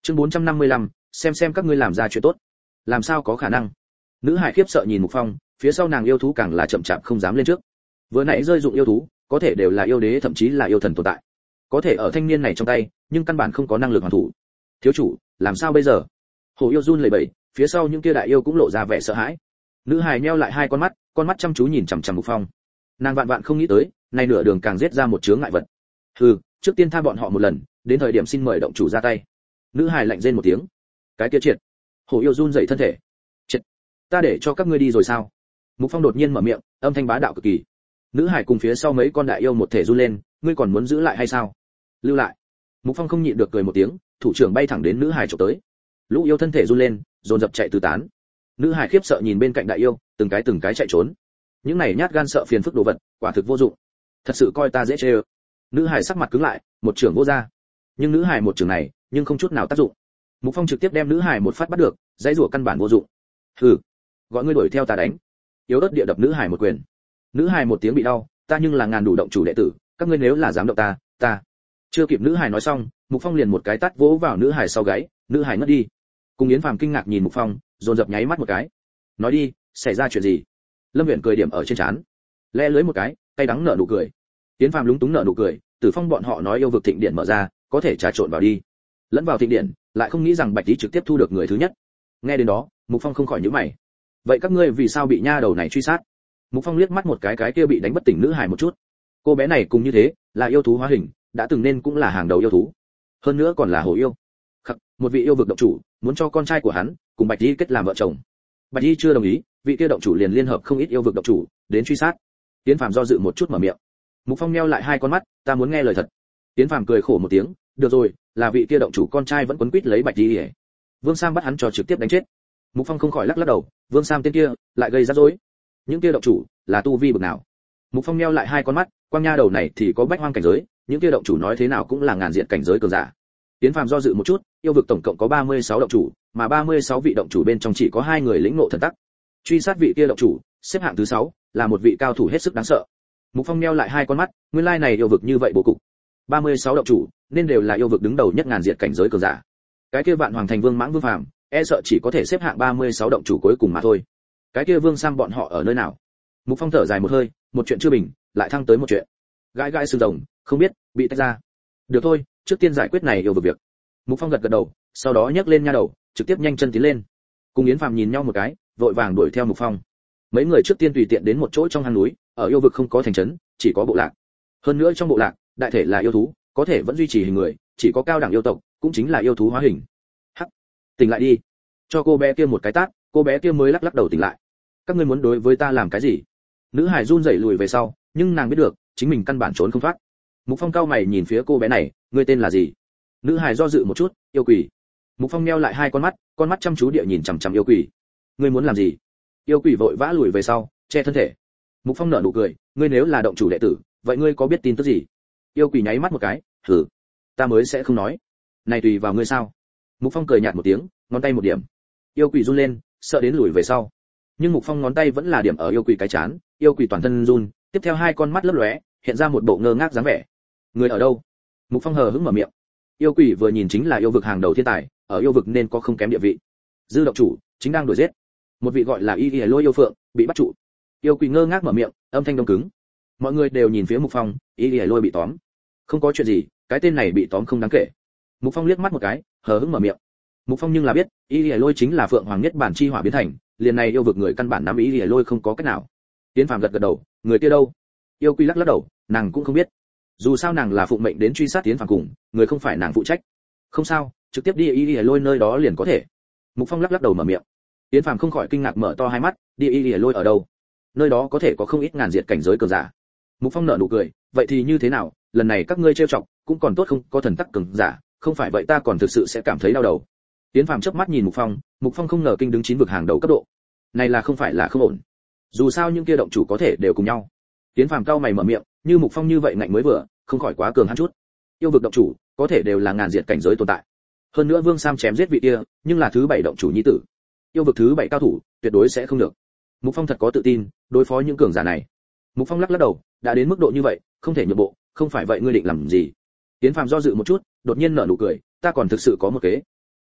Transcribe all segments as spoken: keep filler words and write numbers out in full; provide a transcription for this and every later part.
Chương bốn trăm năm mươi lăm, xem xem các ngươi làm ra chuyện tốt. Làm sao có khả năng? Nữ hải khiếp sợ nhìn Mục Phong, phía sau nàng yêu thú càng là chậm chạp không dám lên trước. Vừa nãy rơi dụng yêu thú, có thể đều là yêu đế thậm chí là yêu thần tồn tại. Có thể ở thanh niên này trong tay, nhưng căn bản không có năng lực hoàn thủ. Thiếu chủ, làm sao bây giờ? Hồ yêu run lẩy bẩy, phía sau những kia đại yêu cũng lộ ra vẻ sợ hãi. Nữ hải nheo lại hai con mắt, con mắt chăm chú nhìn chằm chằm Mục Phong. Nàng vạn vạn không nghĩ tới, nay nửa đường càng giết ra một chướng ngại vật. Hừ, trước tiên tha bọn họ một lần, đến thời điểm xin mời động chủ ra tay. Nữ hải lạnh rên một tiếng. Cái kia triệt. Hồ yêu run rẩy thân thể. Triệt. Ta để cho các ngươi đi rồi sao? Mục Phong đột nhiên mở miệng, âm thanh bá đạo cực kỳ. Nữ hải cùng phía sau mấy con đại yêu một thể run lên, ngươi còn muốn giữ lại hay sao? Lưu lại. Mục Phong không nhịn được cười một tiếng, thủ trưởng bay thẳng đến nữ hải chụp tới. Lũ yêu thân thể run lên, dồn dập chạy tứ tán. Nữ hải khiếp sợ nhìn bên cạnh đại yêu, từng cái từng cái chạy trốn. Những này nhát gan sợ phiền phức đồ vật, quả thực vô dụng. Thật sự coi ta dễ chơi. Nữ hải sắc mặt cứng lại, một trưởng vô ra. Nhưng nữ hải một trưởng này, nhưng không chút nào tác dụng. Mục Phong trực tiếp đem nữ hải một phát bắt được, dãy rủa căn bản vô dụng. Hừ, gọi ngươi đuổi theo ta đánh. Yếu ớt địa đập nữ hải một quyền. Nữ hải một tiếng bị đau, ta nhưng là ngàn đủ động chủ đệ tử, các ngươi nếu là dám động ta, ta. Chưa kịp nữ hải nói xong, Mục Phong liền một cái tát vỗ vào nữ hải sau gáy, nữ hải ngất đi. Cùng Yến Phàm kinh ngạc nhìn Mục Phong, dồn dập nháy mắt một cái. Nói đi, xảy ra chuyện gì? Lâm Viễn cười điểm ở trên trán, lẽ lưới một cái, tay đắng nở nụ cười. Yến Phàm lúng túng nở nụ cười, Tử Phong bọn họ nói yêu vực thịnh điện mở ra, có thể trà trộn vào đi. Lẫn vào thịnh điện, lại không nghĩ rằng Bạch Tỷ trực tiếp thu được người thứ nhất. Nghe đến đó, Mục Phong không khỏi nhíu mày. Vậy các ngươi vì sao bị nha đầu này truy sát? Mục Phong liếc mắt một cái cái kia bị đánh bất tỉnh nữ hài một chút. Cô bé này cùng như thế, là yêu thú hóa hình, đã từng nên cũng là hàng đầu yêu thú. Hơn nữa còn là hồ yêu. Khắc, một vị yêu vực động chủ, muốn cho con trai của hắn cùng Bạch Tỷ kết làm vợ chồng. Bạch Tỷ chưa đồng ý, vị kia động chủ liền liên hợp không ít yêu vực động chủ đến truy sát. Tiến Phàm do dự một chút mở miệng. Mục Phong nheo lại hai con mắt, ta muốn nghe lời thật. Tiến Phàm cười khổ một tiếng, được rồi, là vị kia động chủ con trai vẫn quấn quýt lấy Bạch Tỷ. Vương Sam bắt hắn cho trực tiếp đánh chết. Mục Phong không khỏi lắc lắc đầu, Vương Sam tên kia lại gây rắc rối. Những kia động chủ là tu vi bậc nào? Mục Phong nheo lại hai con mắt, quang nha đầu này thì có bách hoang cảnh giới, những kia động chủ nói thế nào cũng là ngàn diện cảnh giới cường giả. Tiến Phàm do dự một chút, yêu vực tổng cộng có ba mươi sáu động chủ, mà ba mươi sáu vị động chủ bên trong chỉ có hai người lĩnh ngộ thần tắc. Truy sát vị kia động chủ, xếp hạng thứ sáu, là một vị cao thủ hết sức đáng sợ. Mục Phong nheo lại hai con mắt, nguyên lai này yêu vực như vậy bố cục. ba mươi sáu động chủ, nên đều là yêu vực đứng đầu nhất ngàn diện cảnh giới cường giả. Cái kia Vạn Hoàng Thành Vương Mãng Vương Phàm, e sợ chỉ có thể xếp hạng ba mươi sáu động chủ cuối cùng mà thôi. Cái kia Vương Sam bọn họ ở nơi nào? Mục Phong thở dài một hơi, một chuyện chưa bình, lại thăng tới một chuyện. Gãi gãi xương rồng, không biết, bị tách ra. Được thôi, trước tiên giải quyết này yêu vực việc. Mục Phong gật gật đầu, sau đó nhấc lên nha đầu, trực tiếp nhanh chân tiến lên. Cùng Yến Phàm nhìn nhau một cái, vội vàng đuổi theo Mục Phong. Mấy người trước tiên tùy tiện đến một chỗ trong hang núi, ở yêu vực không có thành trấn, chỉ có bộ lạc. Hơn nữa trong bộ lạc, đại thể là yêu thú, có thể vẫn duy trì hình người, chỉ có cao đẳng yêu tộc, cũng chính là yêu thú hóa hình. Hắc, tỉnh lại đi. Cho cô bé kia một cái tát, cô bé kia mới lắc lắc đầu tỉnh lại. Các ngươi muốn đối với ta làm cái gì? Nữ hải run rẩy lùi về sau, nhưng nàng biết được, chính mình căn bản trốn không thoát. Mục Phong cao mày nhìn phía cô bé này, ngươi tên là gì? Nữ hải do dự một chút, yêu quỷ. Mục Phong nheo lại hai con mắt, con mắt chăm chú địa nhìn chằm chằm yêu quỷ. Ngươi muốn làm gì? Yêu quỷ vội vã lùi về sau, che thân thể. Mục Phong nở nụ cười, ngươi nếu là động chủ đệ tử, vậy ngươi có biết tin tức gì? Yêu quỷ nháy mắt một cái, hừ, ta mới sẽ không nói. Này tùy vào ngươi sao? Mục Phong cười nhạt một tiếng, ngón tay một điểm. Yêu quỷ run lên, sợ đến lùi về sau. Nhưng Mục Phong ngón tay vẫn là điểm ở yêu quỷ cái chán, yêu quỷ toàn thân run, tiếp theo hai con mắt lấp lóe, hiện ra một bộ ngơ ngác dáng vẻ. Người ở đâu? Mục Phong hờ hững mở miệng. Yêu quỷ vừa nhìn chính là yêu vực hàng đầu thiên tài, ở yêu vực nên có không kém địa vị. Dư động chủ chính đang đuổi giết một vị gọi là Y Y Lôi yêu phượng, bị bắt trụ. Yêu quỷ ngơ ngác mở miệng, âm thanh đông cứng. Mọi người đều nhìn phía Mục Phong, Y Y Lôi bị tóm. Không có chuyện gì, cái tên này bị tóm không đáng kể. Mục Phong liếc mắt một cái, hờ hững mở miệng. Mục Phong nhưng là biết, Y Y Lôi chính là Phượng Hoàng nhất bản chi hỏa biến thành, liền này yêu vực người căn bản nắm Y Y Lôi không có cách nào. Tiến Phàm gật gật đầu, người kia đâu? Yêu quỷ lắc lắc đầu, nàng cũng không biết. Dù sao nàng là phụng mệnh đến truy sát Tiến Phàm cùng, người không phải nàng phụ trách. Không sao, trực tiếp đi Y Y Lôi nơi đó liền có thể. Mục Phong lắc lắc đầu mở miệng. Tiến Phàm không khỏi kinh ngạc mở to hai mắt, đi Y Y Lôi ở đâu? Nơi đó có thể có không ít ngàn diệt cảnh giới cường giả. Mục Phong nở nụ cười, vậy thì như thế nào, lần này các ngươi trêu chọc, cũng còn tốt không có thần tắc cường giả, không phải vậy ta còn thực sự sẽ cảm thấy đau đầu. Tiến Phàm chớp mắt nhìn Mục Phong, Mục Phong không ngờ kinh đứng chín vực hàng đầu cấp độ. Này là không phải là không ổn. Dù sao những kia động chủ có thể đều cùng nhau. Tiến Phàm cau mày mở miệng, như Mục Phong như vậy ngạnh mới vừa, không khỏi quá cường hắn chút. Yêu vực động chủ, có thể đều là ngàn diệt cảnh giới tồn tại. Hơn nữa Vương Sam chém giết vị kia, nhưng là thứ bảy động chủ nhi tử. Yêu vực thứ bảy cao thủ, tuyệt đối sẽ không được. Mục Phong thật có tự tin, đối phó những cường giả này. Mục Phong lắc lắc đầu, đã đến mức độ như vậy, không thể nhượng bộ, không phải vậy ngươi định làm gì? Tiến Phàm do dự một chút, đột nhiên nở nụ cười, ta còn thực sự có một kế.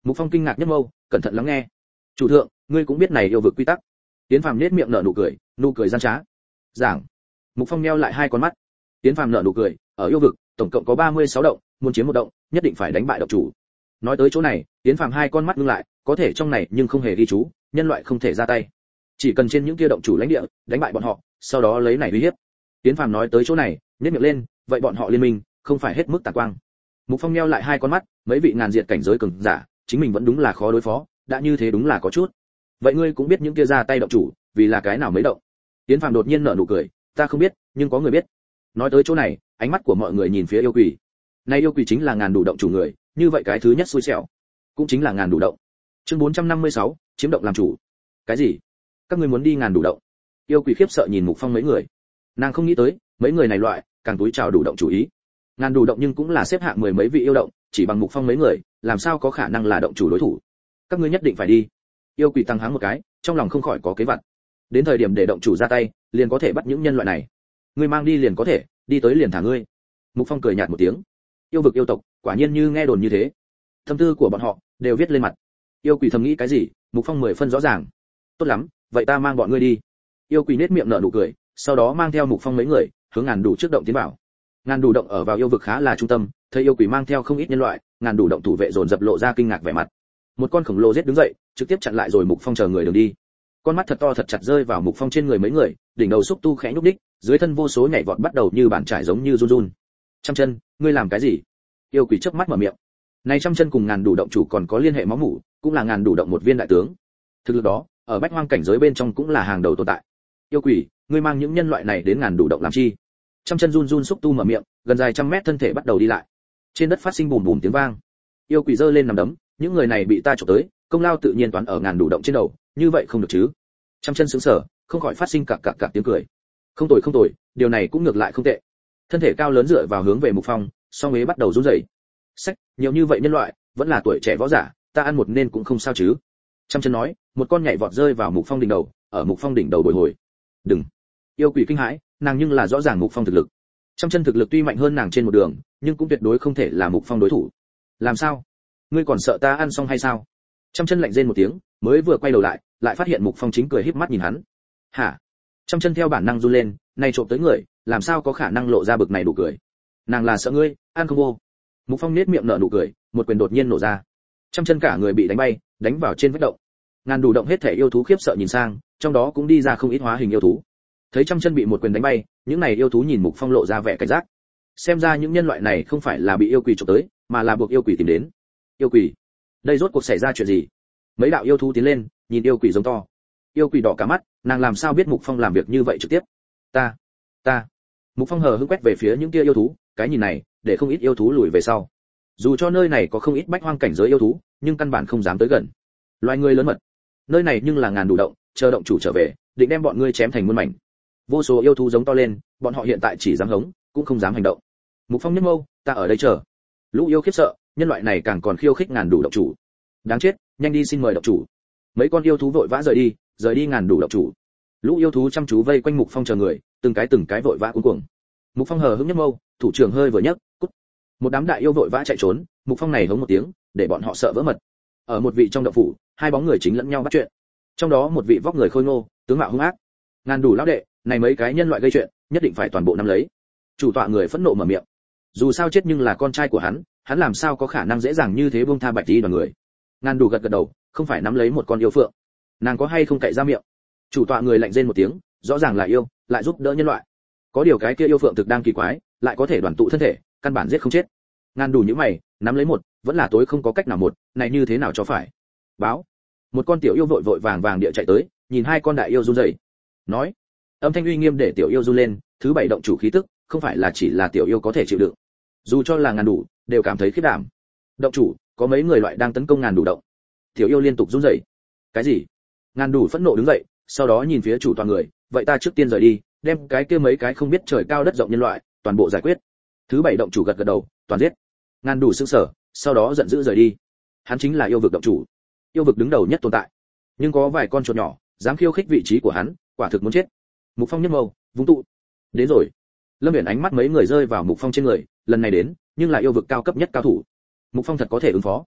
Mục Phong kinh ngạc nhếch mâu, cẩn thận lắng nghe. Chủ thượng, ngươi cũng biết này yêu vực quy tắc. Tiến Phàm nhếch miệng nở nụ cười, nụ cười gian trá. Giảng. Mục Phong nheo lại hai con mắt. Tiến Phàm nở nụ cười, ở yêu vực, tổng cộng có ba mươi sáu động, muốn chiếm một động, nhất định phải đánh bại động chủ. Nói tới chỗ này, Tiến Phàm hai con mắt ngưng lại, có thể trong này nhưng không hề ghi chú, nhân loại không thể ra tay. Chỉ cần trên những kia động chủ lãnh địa, đánh bại bọn họ, sau đó lấy này uy hiếp. Tiến Phàm nói tới chỗ này, nhếch miệng lên, vậy bọn họ liên minh, không phải hết mức tà quang. Mục Phong nheo lại hai con mắt, mấy vị ngàn diệt cảnh giới cường giả, chính mình vẫn đúng là khó đối phó, đã như thế đúng là có chút. Vậy ngươi cũng biết những kia ra tay động chủ, vì là cái nào mới động? Tiến Phàm đột nhiên nở nụ cười, ta không biết, nhưng có người biết. Nói tới chỗ này, ánh mắt của mọi người nhìn phía yêu quỷ. Này yêu quỷ chính là ngàn đủ động chủ người, như vậy cái thứ nhất xui xẻo, cũng chính là ngàn đủ động. Chương bốn trăm năm mươi sáu, chiếm động làm chủ. Cái gì? Các ngươi muốn đi ngàn đủ động? Yêu quỷ khiếp sợ nhìn Mục Phong mấy người. Nàng không nghĩ tới, mấy người này loại, càng túi trào đủ động chủ ý. Ngàn đủ động nhưng cũng là xếp hạng mười mấy vị yêu động, chỉ bằng Mục Phong mấy người, làm sao có khả năng là động chủ đối thủ? Các ngươi nhất định phải đi. Yêu quỷ tăng háng một cái, trong lòng không khỏi có kế vật. Đến thời điểm để động chủ ra tay, liền có thể bắt những nhân loại này. Ngươi mang đi liền có thể, đi tới liền thả ngươi. Mục Phong cười nhạt một tiếng. Yêu vực yêu tộc, quả nhiên như nghe đồn như thế. Tâm tư của bọn họ đều viết lên mặt. Yêu quỷ thầm nghĩ cái gì, Mục Phong mười phân rõ ràng. Tốt lắm, vậy ta mang bọn ngươi đi. Yêu quỷ nết miệng nở nụ cười, sau đó mang theo Mục Phong mấy người, hướng ngàn đủ trước động tiến vào. Ngàn đủ động ở vào yêu vực khá là trung tâm, thấy yêu quỷ mang theo không ít nhân loại, ngàn đủ động thủ vệ dồn dập lộ ra kinh ngạc vẻ mặt. Một con khổng lồ giết đứng dậy, trực tiếp chặn lại rồi Mục Phong chờ người đường đi. Con mắt thật to thật chặt rơi vào Mục Phong trên người mấy người, đỉnh đầu xúc tu khẽ nhúc đích, dưới thân vô số nhảy vọt bắt đầu như bàn trải giống như run run. Trăm chân, ngươi làm cái gì? Yêu quỷ chớp mắt mở miệng. Này trăm chân cùng ngàn đủ động chủ còn có liên hệ máu mủ, cũng là ngàn đủ động một viên đại tướng. Thực lực đó, ở bách hoang cảnh giới bên trong cũng là hàng đầu tồn tại. Yêu quỷ, ngươi mang những nhân loại này đến ngàn đủ động làm chi? Trăm chân run run xúc tu mở miệng, gần dài trăm mét thân thể bắt đầu đi lại. Trên đất phát sinh bùm bùm tiếng vang. Yêu quỷ giơ lên nằm đấm, những người này bị ta chụp tới, công lao tự nhiên toán ở ngàn đủ động trên đầu, như vậy không được chứ? Trăm chân sững sờ, không khỏi phát sinh cặc cặc cặc tiếng cười. Không tồi không tồi, điều này cũng ngược lại không tệ. Thân thể cao lớn dựa vào hướng về Mục Phong, song ế bắt đầu run rẩy. Sách, nhiều như vậy nhân loại, vẫn là tuổi trẻ võ giả, ta ăn một nên cũng không sao chứ? Trăm chân nói, một con nhảy vọt rơi vào Mục Phong đỉnh đầu, ở Mục Phong đỉnh đầu bồi hồi. Đừng! Yêu quỷ kinh hãi, nàng nhưng là rõ ràng Mục Phong thực lực. Trăm chân thực lực tuy mạnh hơn nàng trên một đường, nhưng cũng tuyệt đối không thể là Mục Phong đối thủ. Làm sao? Ngươi còn sợ ta ăn xong hay sao? Trăm chân lạnh rên một tiếng, mới vừa quay đầu lại, lại phát hiện Mục Phong chính cười híp mắt nhìn hắn. Hả? Trăm chân theo bản năng run lên, này trộm tới người, làm sao có khả năng lộ ra bực này đủ cười? Nàng là sợ ngươi, ăn không vô. Mục Phong nét miệng nở nụ cười, một quyền đột nhiên nổ ra. Trăm chân cả người bị đánh bay, đánh vào trên vách động. Ngàn đủ động hết thể yêu thú khiếp sợ nhìn sang, trong đó cũng đi ra không ít hóa hình yêu thú. Thấy trăm chân bị một quyền đánh bay, những này yêu thú nhìn Mục Phong lộ ra vẻ cảnh giác. Xem ra những nhân loại này không phải là bị yêu quỷ trộm tới, mà là buộc yêu quỷ tìm đến. Yêu quỷ, đây rốt cuộc xảy ra chuyện gì? Mấy đạo yêu thú tiến lên, nhìn yêu quỷ giống to. Yêu quỷ đỏ cả mắt, nàng làm sao biết Mục Phong làm việc như vậy trực tiếp? Ta, ta. Mục Phong hờ hững quét về phía những kia yêu thú, cái nhìn này, để không ít yêu thú lùi về sau. Dù cho nơi này có không ít bách hoang cảnh giới yêu thú, nhưng căn bản không dám tới gần. Loài người lớn mật. Nơi này nhưng là ngàn đủ động, chờ động chủ trở về, định đem bọn ngươi chém thành muôn mảnh. Vô số yêu thú giống to lên, bọn họ hiện tại chỉ dám hống, cũng không dám hành động. Mục Phong nhếch mâu, ta ở đây chờ. Lũ yêu khiếp sợ, nhân loại này càng còn khiêu khích ngàn đủ động chủ. Đáng chết, nhanh đi xin mời động chủ. Mấy con yêu thú vội vã rời đi, rời đi ngàn đủ động chủ. Lũ yêu thú chăm chú vây quanh Mục Phong chờ người, từng cái từng cái vội vã cuống cuồng. Mục Phong hờ hững nhếch mâu, thủ trưởng hơi vừa nhấc, cút. Một đám đại yêu vội vã chạy trốn, Mục Phong này hống một tiếng, để bọn họ sợ vỡ mật. Ở một vị trong động phủ, hai bóng người chính lẫn nhau bắt chuyện. Trong đó một vị vóc người khôi ngô, tướng mạo hung ác. Ngàn đủ lão đệ, này mấy cái nhân loại gây chuyện, nhất định phải toàn bộ nắm lấy. Chủ tọa người phẫn nộ mở miệng. Dù sao chết nhưng là con trai của hắn, hắn làm sao có khả năng dễ dàng như thế buông tha Bạch Tỷ đoàn người. Ngàn đủ gật gật đầu, không phải nắm lấy một con yêu phượng. Nàng có hay không cậy ra miệng? Chủ tọa người lạnh rên một tiếng, rõ ràng là yêu, lại giúp đỡ nhân loại. Có điều cái kia yêu phượng thực đang kỳ quái, lại có thể đoàn tụ thân thể, căn bản giết không chết. Ngàn đủ những mày, nắm lấy một, vẫn là tối không có cách nào một, này như thế nào cho phải? Báo. Một con tiểu yêu vội vội vàng vàng địa chạy tới, nhìn hai con đại yêu run rẩy. Nói, âm thanh uy nghiêm để tiểu yêu run lên, thứ bảy động chủ khí tức, không phải là chỉ là tiểu yêu có thể chịu đựng. Dù cho là ngàn đủ, đều cảm thấy khiếp đảm. Động chủ, có mấy người loại đang tấn công ngàn đủ động. Tiểu yêu liên tục run rẩy. Cái gì? Ngàn đủ phẫn nộ đứng dậy, sau đó nhìn phía chủ toàn người, vậy ta trước tiên rời đi, đem cái kia mấy cái không biết trời cao đất rộng nhân loại, toàn bộ giải quyết. Thứ bảy động chủ gật gật đầu, toàn giết. Ngàn đủ sững sờ, sau đó giận dữ rời đi. Hắn chính là yêu vực động chủ, yêu vực đứng đầu nhất tồn tại. Nhưng có vài con chuột nhỏ, dám khiêu khích vị trí của hắn, quả thực muốn chết. Mục Phong nhếch mâu, vung tụ. Đến rồi. Lâm Viễn ánh mắt mấy người rơi vào Mục Phong trên người, lần này đến, nhưng là yêu vực cao cấp nhất cao thủ. Mục Phong thật có thể ứng phó.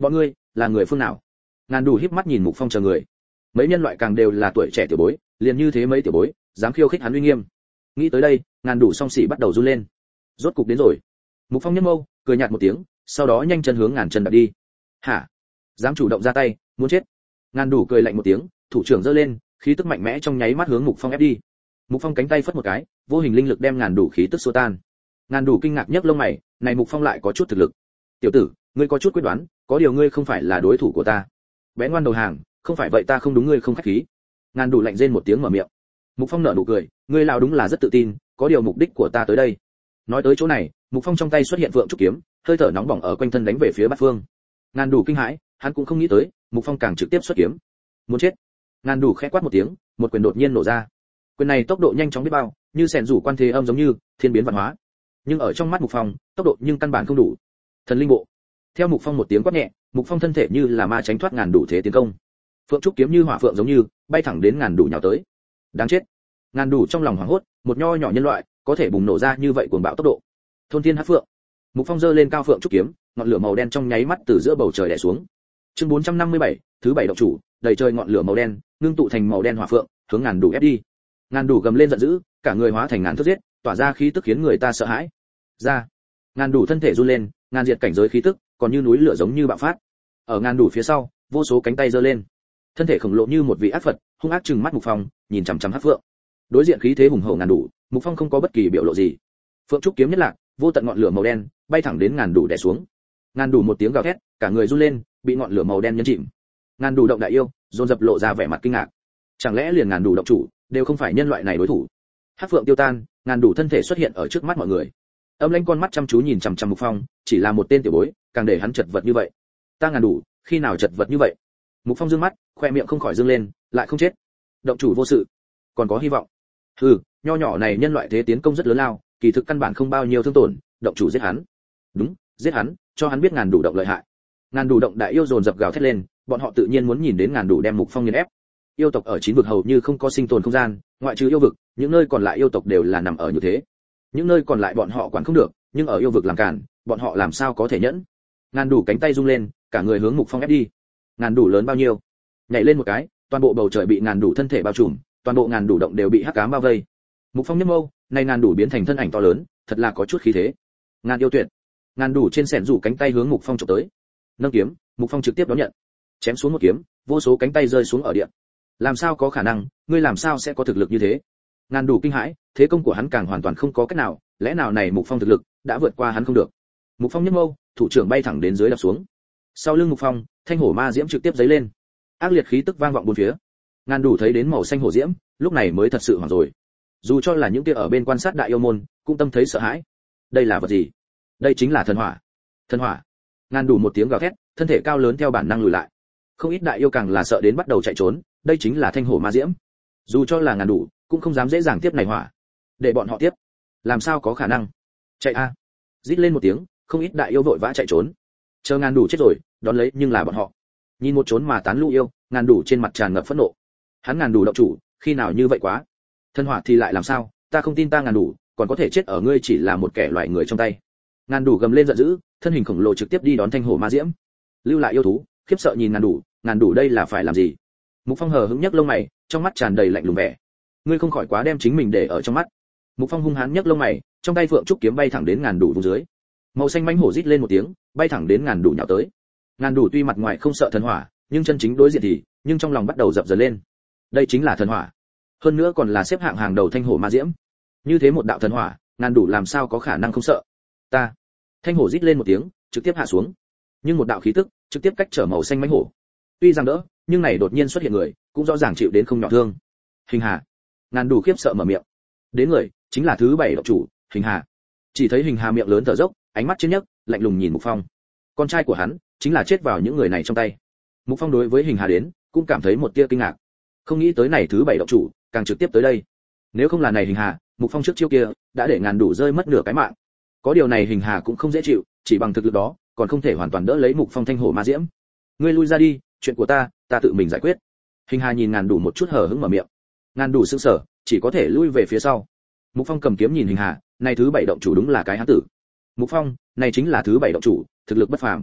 Bọn ngươi là người phương nào? Ngàn Đủ híp mắt nhìn Mục Phong chờ người. Mấy nhân loại càng đều là tuổi trẻ tiểu bối, liền như thế mấy tiểu bối, dám khiêu khích hắn uy nghiêm. Nghĩ tới đây, Ngàn Đủ song sỉ bắt đầu run lên. Rốt cục đến rồi. Mục Phong nhếch mâu, cười nhạt một tiếng, sau đó nhanh chân hướng Ngàn chân đạp đi. Hả? Dám chủ động ra tay, muốn chết? Ngàn Đủ cười lạnh một tiếng, thủ trưởng giơ lên, khí tức mạnh mẽ trong nháy mắt hướng Mục Phong ép đi. Mục Phong cánh tay phất một cái, vô hình linh lực đem Ngàn Đủ khí tức xua tan. Ngàn Đủ kinh ngạc nhấc lông mày, này Mục Phong lại có chút thực lực. Tiểu tử, ngươi có chút quyết đoán, có điều ngươi không phải là đối thủ của ta. Bé ngoan đầu hàng, không phải vậy ta không đúng ngươi không khách khí. Ngàn Đủ lạnh rên một tiếng mở miệng. Mục Phong nở nụ cười, ngươi lão đúng là rất tự tin, có điều mục đích của ta tới đây. Nói tới chỗ này, Mục Phong trong tay xuất hiện vượng trúc kiếm, hơi thở nóng bỏng ở quanh thân đánh về phía Bát Phương. Ngàn Đủ kinh hãi, hắn cũng không nghĩ tới, Mục Phong càng trực tiếp xuất kiếm. Muốn chết. Ngàn Đủ khẽ quát một tiếng, một quyền đột nhiên nổ ra. Quyền này tốc độ nhanh chóng biết bao, như xẻn rủ quan thế âm giống như thiên biến vạn hóa. Nhưng ở trong mắt Mục Phong, tốc độ nhưng căn bản không đủ. Thần linh bộ. Theo Mục Phong một tiếng quát nhẹ, Mục Phong thân thể như là ma tránh thoát Ngàn Đủ thế tiến công. Phượng trúc kiếm như hỏa phượng giống như bay thẳng đến Ngàn Đủ nhào tới. Đáng chết. Ngàn Đủ trong lòng hoảng hốt, một nho nhỏ nhân loại có thể bùng nổ ra như vậy cuồng bạo tốc độ. Thôn thiên hắc phượng. Mục Phong giơ lên cao phượng trúc kiếm, ngọn lửa màu đen trong nháy mắt từ giữa bầu trời đè xuống. Chương bốn trăm năm mươi bảy, thứ bảy động chủ, đầy trời ngọn lửa màu đen, ngưng tụ thành màu đen hỏa phượng, hướng Ngàn Đủ ép đi. Ngàn Đủ gầm lên giận dữ, cả người hóa thành ngàn thước giết, tỏa ra khí tức khiến người ta sợ hãi. Ra. Ngàn Đủ thân thể run lên, ngàn diệt cảnh giới khí tức, còn như núi lửa giống như bạo phát. Ở Ngàn Đủ phía sau, vô số cánh tay giơ lên. Thân thể khổng lồ như một vị ác phật, hung ác trừng mắt Mục Phong, nhìn chằm chằm hắc phượng. Đối diện khí thế hùng hổ Ngàn Đủ, Mục Phong không có bất kỳ biểu lộ gì. Phượng trúc kiếm nhất lạc, vô tận ngọn lửa màu đen bay thẳng đến Ngàn Đủ đè xuống. Ngàn Đủ một tiếng gào thét, cả người run lên, bị ngọn lửa màu đen nhấn chìm. Ngàn Đủ động đại yêu, dồn dập lộ ra vẻ mặt kinh ngạc. Chẳng lẽ liền Ngàn Đủ động chủ đều không phải nhân loại này đối thủ? Hắc phượng tiêu tan, Ngàn Đủ thân thể xuất hiện ở trước mắt mọi người. Âm lãnh con mắt chăm chú nhìn chằm chằm Mục Phong, chỉ là một tên tiểu bối, càng để hắn chật vật như vậy. Ta Ngàn Đủ, khi nào chật vật như vậy? Mục Phong dương mắt, khoe miệng không khỏi dương lên, lại không chết. Động chủ vô sự, còn có hy vọng. Hừ, nho nhỏ này nhân loại thế tiến công rất lớn lao, kỳ thực căn bản không bao nhiêu thương tổn, động chủ giết hắn. Đúng, giết hắn, cho hắn biết Ngàn Đủ động lợi hại. Ngàn Đủ động đại yêu dồn dập gào thét lên, bọn họ tự nhiên muốn nhìn đến Ngàn Đủ đem Mục Phong nghiền ép. Yêu tộc ở chín vực hầu như không có sinh tồn không gian, ngoại trừ yêu vực, những nơi còn lại yêu tộc đều là nằm ở như thế. Những nơi còn lại bọn họ quản không được, nhưng ở yêu vực làm cản, bọn họ làm sao có thể nhẫn. Ngàn Đủ cánh tay rung lên, cả người hướng Mục Phong ép đi. Ngàn Đủ lớn bao nhiêu? Nhảy lên một cái, toàn bộ bầu trời bị Ngàn Đủ thân thể bao trùm, toàn bộ Ngàn Đủ động đều bị hắc ám bao vây. Mục Phong nhếch mâu, này Ngàn Đủ biến thành thân ảnh to lớn, thật là có chút khí thế. Ngàn yêu tuyệt. Ngàn Đủ trên sẻn rủ cánh tay hướng Mục Phong chụp tới. Nâng kiếm, Mục Phong trực tiếp đón nhận. Chém xuống một kiếm, vô số cánh tay rơi xuống ở địa. Làm sao có khả năng, ngươi làm sao sẽ có thực lực như thế? Ngàn Đủ kinh hãi, thế công của hắn càng hoàn toàn không có cách nào, lẽ nào này Mục Phong thực lực đã vượt qua hắn không được. Mục Phong nhếch mâu, thủ trưởng bay thẳng đến dưới đập xuống. Sau lưng Mục Phong, thanh hổ ma diễm trực tiếp giấy lên. Ác liệt khí tức vang vọng bốn phía. Ngàn Đủ thấy đến màu xanh hổ diễm, lúc này mới thật sự hoảng rồi. Dù cho là những kia ở bên quan sát đại yêu môn, cũng tâm thấy sợ hãi. Đây là vật gì? Đây chính là thần hỏa. Thần hỏa. Ngàn Đủ một tiếng gào thét, thân thể cao lớn theo bản năng lùi lại. Không ít đại yêu càng là sợ đến bắt đầu chạy trốn, đây chính là thanh hổ ma diễm. Dù cho là Ngàn Đủ, cũng không dám dễ dàng tiếp này hỏa. Để bọn họ tiếp, làm sao có khả năng? Chạy a! Rít lên một tiếng, không ít đại yêu vội vã chạy trốn. Chờ Ngàn Đủ chết rồi, đón lấy nhưng là bọn họ. Nhìn một trốn mà tán lũ yêu, Ngàn Đủ trên mặt tràn ngập phẫn nộ. Hắn Ngàn Đủ động chủ, khi nào như vậy quá? Thân hỏa thì lại làm sao? Ta không tin ta Ngàn Đủ còn có thể chết ở ngươi chỉ là một kẻ loại người trong tay. Ngàn Đủ gầm lên giận dữ, thân hình khổng lồ trực tiếp đi đón thanh hổ ma diễm. Lưu lại yêu thú, khiếp sợ nhìn Ngàn Đủ, Ngàn Đủ đây là phải làm gì? Mục Phong hờ hững nhấc lông mày, trong mắt tràn đầy lạnh lùng vẻ. Ngươi không khỏi quá đem chính mình để ở trong mắt. Mục Phong hung hãn nhấc lông mày, trong tay phượng trúc kiếm bay thẳng đến Ngàn Đủ vùng dưới. Màu xanh mãnh hổ rít lên một tiếng, bay thẳng đến Ngàn Đủ nhào tới. Ngàn Đủ tuy mặt ngoài không sợ thần hỏa, nhưng chân chính đối diện thì, nhưng trong lòng bắt đầu dập dần lên. Đây chính là thần hỏa, hơn nữa còn là xếp hạng hàng đầu thanh hổ ma diễm. Như thế một đạo thần hỏa, Ngàn Đủ làm sao có khả năng không sợ? Ta! Thanh hổ rít lên một tiếng, trực tiếp hạ xuống. Nhưng một đạo khí tức, trực tiếp cách trở màu xanh mãnh hổ. Tuy rằng đỡ, nhưng này đột nhiên xuất hiện người, cũng rõ ràng chịu đến không nhỏ thương. Hình Hà. Ngàn Đủ khiếp sợ mở miệng. Đến người, chính là thứ bảy động chủ, Hình Hà. Chỉ thấy Hình Hà miệng lớn thở dốc, ánh mắt trên nhấc, lạnh lùng nhìn Mục Phong. Con trai của hắn, chính là chết vào những người này trong tay. Mục Phong đối với Hình Hà đến, cũng cảm thấy một tia kinh ngạc. Không nghĩ tới này thứ bảy động chủ, càng trực tiếp tới đây. Nếu không là này Hình Hà, Mục Phong trước chiêu kia, đã để Ngàn Đủ rơi mất nửa cái mạng. Có điều này Hình Hà cũng không dễ chịu, chỉ bằng thực lực đó, còn không thể hoàn toàn đỡ lấy Mục Phong thanh hổ ma diễm. Ngươi lui ra đi, chuyện của ta, ta tự mình giải quyết. Hình Hà nhìn Ngàn Đủ một chút hờ hững mở miệng. Ngàn Đủ sững sờ, chỉ có thể lui về phía sau. Mục Phong cầm kiếm nhìn Hình Hà, này thứ bảy động chủ đúng là cái hán tử. Mục Phong, này chính là thứ bảy động chủ, thực lực bất phàm.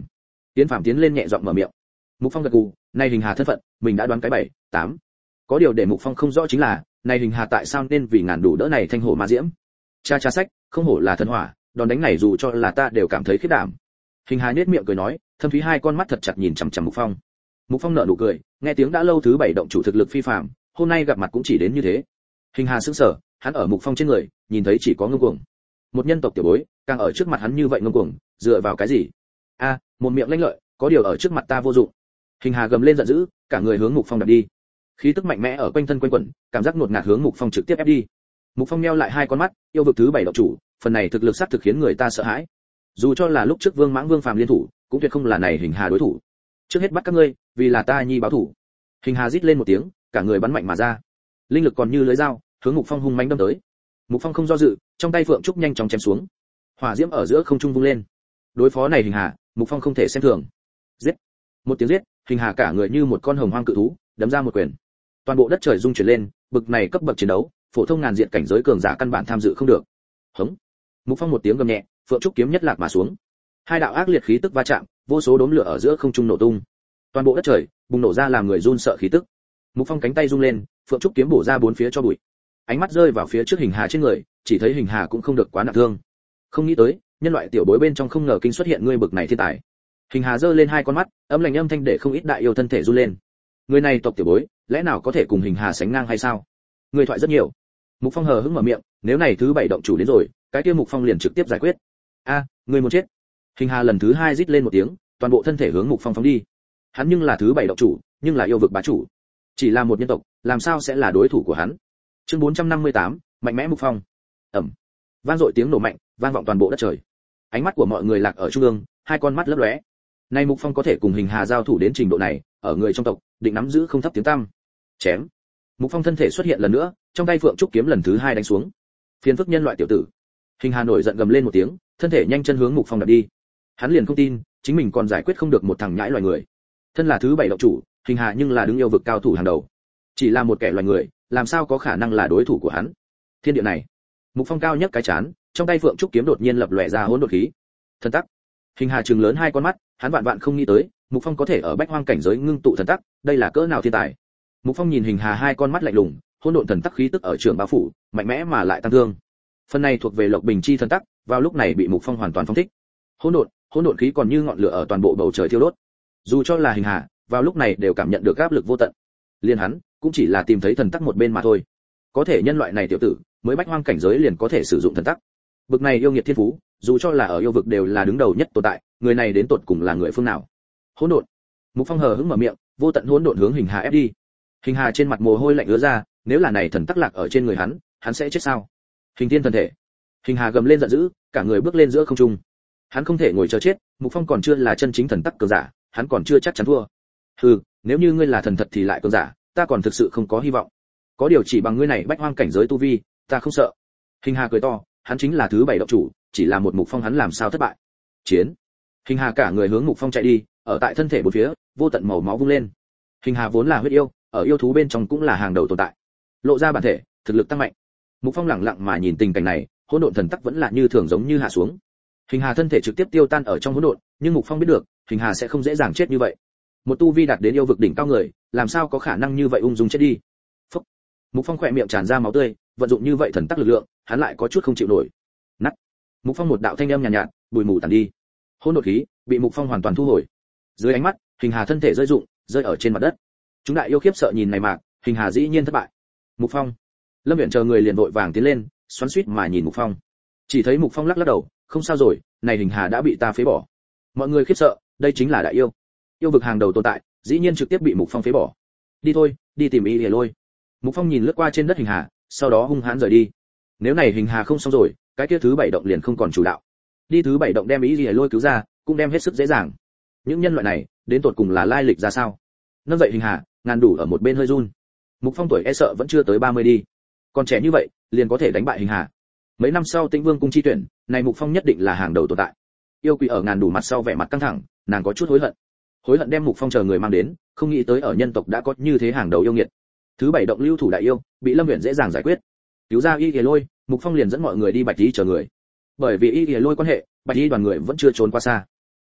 Tiến Phạm tiến lên nhẹ giọng mở miệng. Mục Phong gật gù, này Hình Hà thân phận, mình đã đoán cái bảy, tám. Có điều để Mục Phong không rõ chính là, này Hình Hà tại sao nên vì ngàn đủ đỡ này thanh hổ ma diễm. Cha cha sách, không hổ là thần hỏa, đòn đánh này dù cho là ta đều cảm thấy khiếp đảm. Hình Hà nhếch miệng cười nói, thâm thúy hai con mắt thật chặt nhìn chằm chằm Mục Phong. Mục Phong nở nụ cười, nghe tiếng đã lâu thứ bảy động chủ thực lực phi phàm, hôm nay gặp mặt cũng chỉ đến như thế. Hình Hà sững sờ, hắn ở Mục Phong trên người, nhìn thấy chỉ có ngông cuồng. Một nhân tộc tiểu bối, càng ở trước mặt hắn như vậy ngông cuồng, dựa vào cái gì? A, à, một miệng lanh lợi, có điều ở trước mặt ta vô dụng. Hình Hà gầm lên giận dữ, cả người hướng Mục Phong đập đi. Khí tức mạnh mẽ ở quanh thân quanh quẩn, cảm giác nuốt ngạt hướng Mục Phong trực tiếp ép đi. Mục Phong nheo lại hai con mắt, yêu vực thứ bảy động chủ, phần này thực lực sát thực khiến người ta sợ hãi. Dù cho là lúc trước Vương Mãng Vương Phàm liên thủ, cũng tuyệt không là này Hình Hà đối thủ. Trước hết bắt các ngươi, vì là ta nhi báo thủ. Hình Hà rít lên một tiếng, cả người bắn mạnh mà ra. Linh lực còn như lưỡi dao, hướng Mục Phong hung mãnh đâm tới. Mục Phong không do dự, trong tay phượng trúc nhanh chóng chém xuống. Hỏa diễm ở giữa không trung vung lên. Đối phó này Hình Hà, Mục Phong không thể xem thường. Giết! Một tiếng giết, Hình Hà cả người như một con hồng hoang cự thú, đấm ra một quyền. Toàn bộ đất trời rung chuyển lên, bực này cấp bậc chiến đấu, phổ thông ngàn diện cảnh giới cường giả căn bản tham dự không được. Hống! Mục Phong một tiếng gầm nhẹ, phượng trúc kiếm nhất lạc mà xuống. Hai đạo ác liệt khí tức va chạm, vô số đốm lửa ở giữa không trung nổ tung. Toàn bộ đất trời bùng nổ ra làm người run sợ khí tức. Mục Phong cánh tay rung lên, phượng trúc kiếm bổ ra bốn phía cho bụi. Ánh mắt rơi vào phía trước Hình Hà trên người, chỉ thấy Hình Hà cũng không được quá nặng thương. Không nghĩ tới, nhân loại tiểu bối bên trong không ngờ kinh xuất hiện ngươi bực này thiên tài. Hình Hà giơ lên hai con mắt, âm lạnh âm thanh để không ít đại yêu thân thể run lên. Người này tộc tiểu bối, lẽ nào có thể cùng Hình Hà sánh ngang hay sao? Người thoại rất nhiều. Mục Phong hờ hững mở miệng, nếu này thứ bảy động chủ đến rồi, cái kia Mục Phong liền trực tiếp giải quyết. A, à, người muốn chết. Hình Hà lần thứ hai rít lên một tiếng, toàn bộ thân thể hướng Mục Phong phóng đi. Hắn nhưng là thứ bảy động chủ, nhưng là yêu vực bá chủ. Chỉ là một nhân tộc, làm sao sẽ là đối thủ của hắn? Chương bốn trăm năm mươi tám, mạnh mẽ Mục Phong. Ầm. Vang dội tiếng nổ mạnh, vang vọng toàn bộ đất trời. Ánh mắt của mọi người lạc ở trung ương, hai con mắt lấp lóe. Nay Mục Phong có thể cùng Hình Hà giao thủ đến trình độ này, ở người trong tộc, định nắm giữ không thấp tiếng tăm. Chém. Mục Phong thân thể xuất hiện lần nữa, trong tay phượng trúc kiếm lần thứ hai đánh xuống. Phiền phức nhân loại tiểu tử. Hình Hà nổi giận gầm lên một tiếng, thân thể nhanh chân hướng Mục Phong đập đi. Hắn liền không tin, chính mình còn giải quyết không được một thằng nhãi loài người. Thân là thứ bảy động chủ, Hình Hà nhưng là đứng yêu vực cao thủ hàng đầu. Chỉ là một kẻ loài người, làm sao có khả năng là đối thủ của hắn? Thiên địa này. Mục Phong cao nhất cái chán, trong tay phượng trúc kiếm đột nhiên lập lòe ra hỗn độn khí. Thần tắc. Hình Hà trừng lớn hai con mắt, hắn vạn vạn không nghĩ tới, Mục Phong có thể ở bách hoang cảnh giới ngưng tụ thần tắc, đây là cỡ nào thiên tài. Mục Phong nhìn Hình Hà hai con mắt lạnh lùng, hỗn độn thần tắc khí tức ở trường bao phủ, mạnh mẽ mà lại tăng thương. Phần này thuộc về Lộc Bình chi thần tắc, vào lúc này bị Mục Phong hoàn toàn phong thích. Hỗn độn, hỗn độn khí còn như ngọn lửa ở toàn bộ bầu trời thiêu đốt. Dù cho là Hình Hà, vào lúc này đều cảm nhận được áp lực vô tận. Liên hắn, cũng chỉ là tìm thấy thần tắc một bên mà thôi. Có thể nhân loại này tiểu tử, mới bách hoang cảnh giới liền có thể sử dụng thần tắc. Bực này yêu nghiệt thiên phú, dù cho là ở yêu vực đều là đứng đầu nhất tồn tại, người này đến tột cùng là người phương nào? Hỗn độn. Mục Phong hờ hững mở miệng, vô tận hỗn độn hướng Hình Hà ép đi. Hình Hà trên mặt mồ hôi lạnh ứa ra, nếu là này thần tắc lạc ở trên người hắn, hắn sẽ chết sao? Hình Thiên thần thể. Hình Hà gầm lên giận dữ, cả người bước lên giữa không trung. Hắn không thể ngồi chờ chết, Mục Phong còn chưa là chân chính thần tắc cường giả, hắn còn chưa chắc chắn thua. Hừ, nếu như ngươi là thần thật thì lại cường giả, ta còn thực sự không có hy vọng. Có điều chỉ bằng ngươi này bách hoang cảnh giới tu vi, ta không sợ. Hình Hà cười to, hắn chính là thứ bảy động chủ, chỉ là một Mục Phong hắn làm sao thất bại. Chiến. Hình Hà cả người hướng Mục Phong chạy đi, ở tại thân thể bốn phía, vô tận màu máu vung lên. Hình Hà vốn là huyết yêu, ở yêu thú bên trong cũng là hàng đầu tồn tại. Lộ ra bản thể, thực lực tăng mạnh. Mục Phong lặng lặng mà nhìn tình cảnh này, hỗn độn thần tắc vẫn là như thường giống như hạ xuống. Hình Hà thân thể trực tiếp tiêu tan ở trong hỗn độn, nhưng Mục Phong biết được, Hình Hà sẽ không dễ dàng chết như vậy. Một tu vi đạt đến yêu vực đỉnh cao người, làm sao có khả năng như vậy ung dung chết đi. Phốc. Mục Phong khỏe miệng tràn ra máu tươi, vận dụng như vậy thần tắc lực lượng, hắn lại có chút không chịu nổi. Nắt. Mục Phong một đạo thanh âm nhàn nhạt, nhạt, bụi mù tàn đi. Hỗn độn khí bị Mục Phong hoàn toàn thu hồi. Dưới ánh mắt, Hình Hà thân thể rơi rụng, rơi ở trên mặt đất. Chúng đại yêu khiếp sợ nhìn này mạc, Hình Hà dĩ nhiên thất bại. Mục Phong. Lâm Viễn chờ người liền vội vàng tiến lên, xoắn xuýt mà nhìn Mục Phong. Chỉ thấy Mục Phong lắc lắc đầu, không sao rồi, này Hình Hà đã bị ta phế bỏ. Mọi người khiếp sợ, đây chính là đại yêu. Yêu vực hàng đầu tồn tại, dĩ nhiên trực tiếp bị Mục Phong phế bỏ. Đi thôi, đi tìm Y Lìa Lôi. Mục Phong nhìn lướt qua trên đất Hình Hà, sau đó hung hãn rời đi. Nếu này Hình Hà không xong rồi, cái kia thứ bảy động liền không còn chủ đạo. Đi thứ bảy động đem Y Lìa Lôi cứu ra, cũng đem hết sức dễ dàng. Những nhân loại này, đến tột cùng là lai lịch ra sao? Nâng dậy Hình Hà, ngàn đủ ở một bên hơi run. Mục Phong tuổi e sợ vẫn chưa tới ba mươi đi. Còn trẻ như vậy, liền có thể đánh bại Hình Hà. Mấy năm sau Tĩnh Vương cung chi tuyển, này Mục Phong nhất định là hàng đầu tồn tại. Yêu Quỷ ở ngàn đủ mặt sau vẻ mặt căng thẳng, nàng có chút hối hận. Hối hận đem Mục Phong chờ người mang đến, không nghĩ tới ở nhân tộc đã có như thế hàng đầu yêu nghiệt. Thứ bảy động lưu thủ đại yêu, bị Lâm Uyển dễ dàng giải quyết. Cứu ra Y Lìa Lôi, Mục Phong liền dẫn mọi người đi Bạch Y chờ người. Bởi vì Y Lìa Lôi quan hệ, Bạch Y đoàn người vẫn chưa trốn qua xa.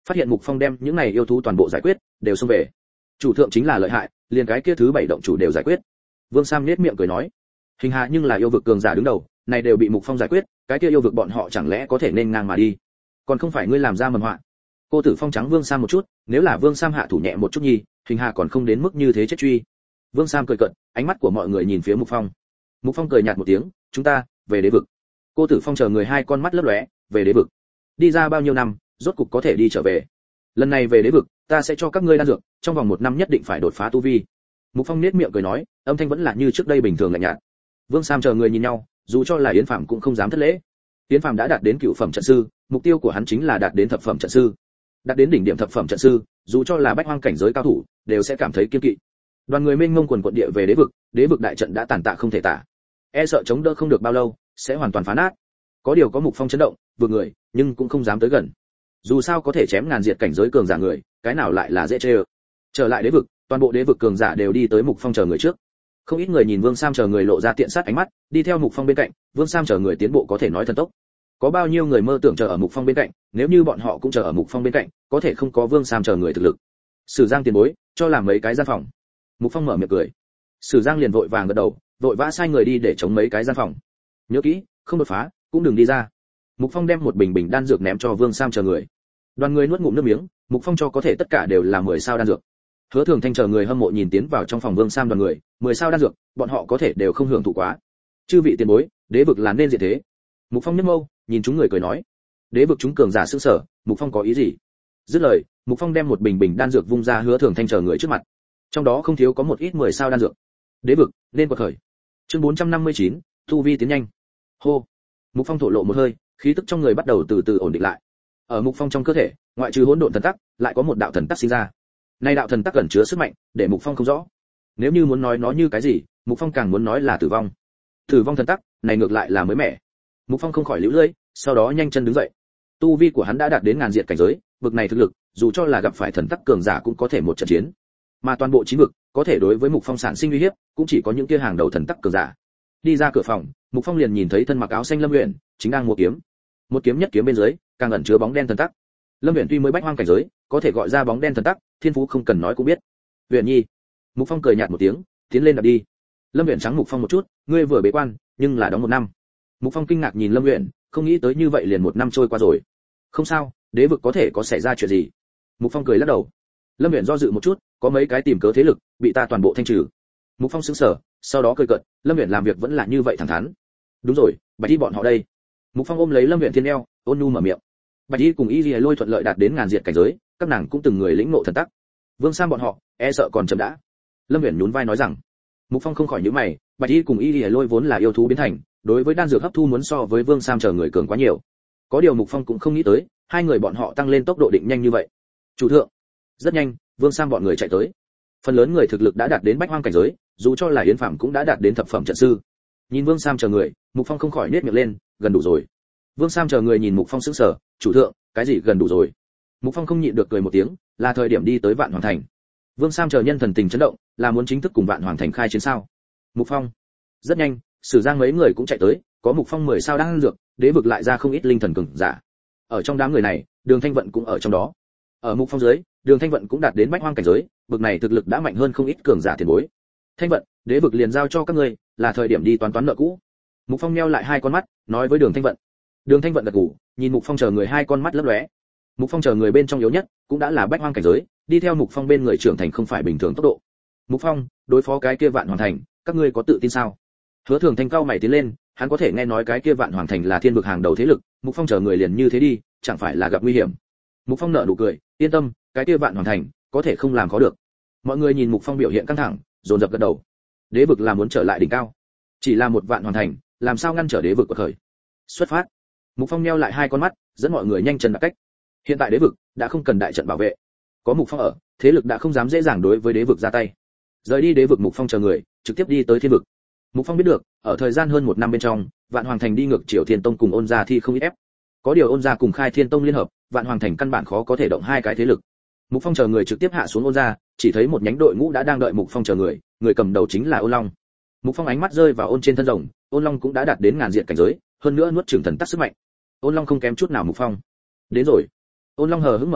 phát hiện Mục Phong đem những này yêu thú toàn bộ giải quyết, đều xông về. Chủ thượng chính là lợi hại, liền cái kia thứ bảy động chủ đều giải quyết. Vương Sam nhếch miệng cười nói, hình hạ nhưng là yêu vực cường giả đứng đầu, này đều bị Mục Phong giải quyết, cái kia yêu vực bọn họ chẳng lẽ có thể nên ngang mà đi? Còn không phải ngươi làm ra mầm họa. Cô Tử Phong trắng Vương Sam một chút, nếu là Vương Sam hạ thủ nhẹ một chút nhi, hình hạ còn không đến mức như thế chết truy. Vương Sam cười cợt, ánh mắt của mọi người nhìn phía Mục Phong. Mục Phong cười nhạt một tiếng, chúng ta về đế vực. Cô Tử Phong chờ người hai con mắt lấp lóe, về đế vực. Đi ra bao nhiêu năm, rốt cục có thể đi trở về. Lần này về đế vực, ta sẽ cho các ngươi đan dược, trong vòng một năm nhất định phải đột phá tu vi. Mục Phong nhếch miệng cười nói, âm thanh vẫn là như trước đây bình thường lạnh nhạt. Vương Sam chờ người nhìn nhau, dù cho là Yến Phạm cũng không dám thất lễ. Yến Phạm đã đạt đến cựu phẩm trận sư, mục tiêu của hắn chính là đạt đến thập phẩm trận sư. Đạt đến đỉnh điểm thập phẩm trận sư, dù cho là bách hoang cảnh giới cao thủ, đều sẽ cảm thấy kiêng kỵ. Đoàn người mênh mông quần quận địa về đế vực, đế vực đại trận đã tàn tạ không thể tả. E sợ chống đỡ không được bao lâu, sẽ hoàn toàn phá nát. Có điều có Mục Phong chấn động, vượt người, nhưng cũng không dám tới gần. Dù sao có thể chém ngàn diệt cảnh giới cường giả người, cái nào lại là dễ chơi. Trở lại đế vực, toàn bộ đế vực cường giả đều đi tới Mục Phong chờ người trước. Không ít người nhìn Vương Sam chờ người lộ ra tiện sát ánh mắt, đi theo Mục Phong bên cạnh, Vương Sam chờ người tiến bộ có thể nói thần tốc. Có bao nhiêu người mơ tưởng chờ ở Mục Phong bên cạnh, nếu như bọn họ cũng chờ ở Mục Phong bên cạnh, có thể không có Vương Sam chờ người thực lực. Sử Giang tiền bối, cho làm mấy cái gian phòng. Mục Phong mở miệng cười. Sử Giang liền vội vàng gật đầu, vội vã sai người đi để chống mấy cái gian phòng. Nhớ kỹ, không đột phá, cũng đừng đi ra. Mục Phong đem một bình bình đan dược ném cho Vương Sam chờ người. Đoàn người nuốt ngụm nước miếng, Mục Phong cho có thể tất cả đều là mười sao đan dược. Hứa Thường Thanh chờ người hâm mộ nhìn tiến vào trong phòng Vương Sam đoàn người, mười sao đan dược, bọn họ có thể đều không hưởng thụ quá. Chư vị tiền bối, đế vực là nên diện thế. Mục Phong nhếch mâu, nhìn chúng người cười nói, đế vực chúng cường giả sững sờ, Mục Phong có ý gì? Dứt lời, Mục Phong đem một bình bình đan dược vung ra Hứa Thường Thanh chờ người trước mặt. Trong đó không thiếu có một ít mười sao đan dược. Đế vực, nên quật khởi. Chương bốn trăm năm mươi chín, tu vi tiến nhanh. Hô. Mục Phong thổ lộ một hơi, khí tức trong người bắt đầu từ từ ổn định lại. Ở Mục Phong trong cơ thể, ngoại trừ hỗn độn thần tắc, lại có một đạo thần tắc sinh ra. Nay đạo thần tắc ẩn chứa sức mạnh, để Mục Phong không rõ. Nếu như muốn nói nó như cái gì, Mục Phong càng muốn nói là tử vong. Tử vong thần tắc, này ngược lại là mới mẻ. Mục Phong không khỏi liễu lưỡi, sau đó nhanh chân đứng dậy. Tu vi của hắn đã đạt đến ngàn diệt cảnh giới, vực này thực lực, dù cho là gặp phải thần tắc cường giả cũng có thể một trận chiến. Mà toàn bộ chín vực, có thể đối với Mục Phong sản sinh uy hiếp, cũng chỉ có những kia hàng đầu thần tắc cường giả. Đi ra cửa phòng, Mục Phong liền nhìn thấy thân mặc áo xanh Lâm Uyển, chính đang mua kiếm. Một kiếm nhất kiếm bên dưới, càng ẩn chứa bóng đen thần tắc. Lâm Uyển tuy mới bách hoang cảnh giới, có thể gọi ra bóng đen thần tắc, thiên phú không cần nói cũng biết. Uyển nhi. Mục Phong cười nhạt một tiếng, tiến lên đạp đi. Lâm Uyển trắng Mục Phong một chút, ngươi vừa bế quan, nhưng là đóng một năm. Mục Phong kinh ngạc nhìn Lâm Uyển, không nghĩ tới như vậy liền một năm trôi qua rồi. Không sao, đế vực có thể có xảy ra chuyện gì? Mục Phong cười lắc đầu. Lâm Uyển do dự một chút, có mấy cái tìm cớ thế lực, bị ta toàn bộ thanh trừ. Mục Phong sững sờ, sau đó cười cợt, Lâm Uyển làm việc vẫn là như vậy thẳng thắn. Đúng rồi, Bạch Y bọn họ đây. Mục Phong ôm lấy Lâm Uyển thiên eo, ôn nhu mở miệng. Bạch Y cùng Y Lì Lôi thuận lợi đạt đến ngàn diệt cảnh giới, các nàng cũng từng người lĩnh ngộ thần tắc. Vương Sam bọn họ, e sợ còn chậm đã. Lâm Uyển nhún vai nói rằng. Mục Phong không khỏi nhíu mày, Bạch Y cùng Y Lì Lôi vốn là yêu thú biến thành, đối với đan dược hấp thu muốn so với Vương Sam chờ người cường quá nhiều. Có điều Mục Phong cũng không nghĩ tới, hai người bọn họ tăng lên tốc độ định nhanh như vậy. Chủ thượng. Rất nhanh, Vương Sam bọn người chạy tới. Phần lớn người thực lực đã đạt đến bách hoang cảnh giới, dù cho là Yến Phạm cũng đã đạt đến thập phẩm trận sư. Nhìn Vương Sam chờ người, Mục Phong không khỏi nhếch miệng lên, gần đủ rồi. Vương Sam chờ người nhìn Mục Phong sững sờ, chủ thượng, cái gì gần đủ rồi? Mục Phong không nhịn được cười một tiếng, là thời điểm đi tới Vạn Hoàng Thành. Vương Sam chờ nhân thần tình chấn động, là muốn chính thức cùng Vạn Hoàng Thành khai chiến sao? Mục Phong. Rất nhanh, Sử Giang mấy người cũng chạy tới, có Mục Phong mười sao đang ăn dược, đế vực lại ra không ít linh thần cường giả. Ở trong đám người này, Đường Thanh Vận cũng ở trong đó. Ở Mục Phong dưới, Đường Thanh Vận cũng đạt đến bách hoang cảnh giới, vực này thực lực đã mạnh hơn không ít cường giả tiền bối. Thanh Vận, đế vực liền giao cho các ngươi, là thời điểm đi toán toán nợ cũ. Mục Phong nheo lại hai con mắt, nói với Đường Thanh Vận. Đường Thanh Vận gật gù, nhìn Mục Phong chờ người hai con mắt lấp lóe. Mục Phong chờ người bên trong yếu nhất, cũng đã là bách hoang cảnh giới, đi theo Mục Phong bên người trưởng thành không phải bình thường tốc độ. Mục Phong, đối phó cái kia Vạn Hoàng Thành, các ngươi có tự tin sao? Hứa Thường Thanh cao mày tiến lên, hắn có thể nghe nói cái kia Vạn Hoàng Thành là thiên vực hàng đầu thế lực, Mục Phong chờ người liền như thế đi, chẳng phải là gặp nguy hiểm. Mục Phong nở nụ cười, yên tâm, cái kia Vạn Hoàng Thành có thể không làm khó được. Mọi người nhìn Mục Phong biểu hiện căng thẳng, dồn dập gật đầu. Đế vực là muốn trở lại đỉnh cao, chỉ là một Vạn Hoàng Thành, làm sao ngăn trở đế vực của khởi? Xuất phát. Mục Phong nheo lại hai con mắt, dẫn mọi người nhanh chân đạp cách. Hiện tại đế vực đã không cần đại trận bảo vệ, có Mục Phong ở, thế lực đã không dám dễ dàng đối với đế vực ra tay. Rời đi đế vực, Mục Phong chờ người trực tiếp đi tới thiên vực. Mục Phong biết được, ở thời gian hơn một năm bên trong, Vạn Hoàng Thành đi ngược Triều Thiên Tông cùng Ôn gia thi không ít ép. Có điều Ôn gia cùng Khai Thiên Tông liên hợp, Vạn Hoàng Thành căn bản khó có thể động hai cái thế lực. Mục Phong chờ người trực tiếp hạ xuống Ôn gia, chỉ thấy một nhánh đội ngũ đã đang đợi Mục Phong chờ người, người cầm đầu chính là Ôn Long. Mục Phong ánh mắt rơi vào Ôn trên thân rồng, Ôn Long cũng đã đạt đến ngàn diện cảnh giới, hơn nữa nuốt chửng thần tắc sức mạnh. Ôn Long không kém chút nào Mục Phong. Đến rồi. Ôn Long hờ hững mở miệng,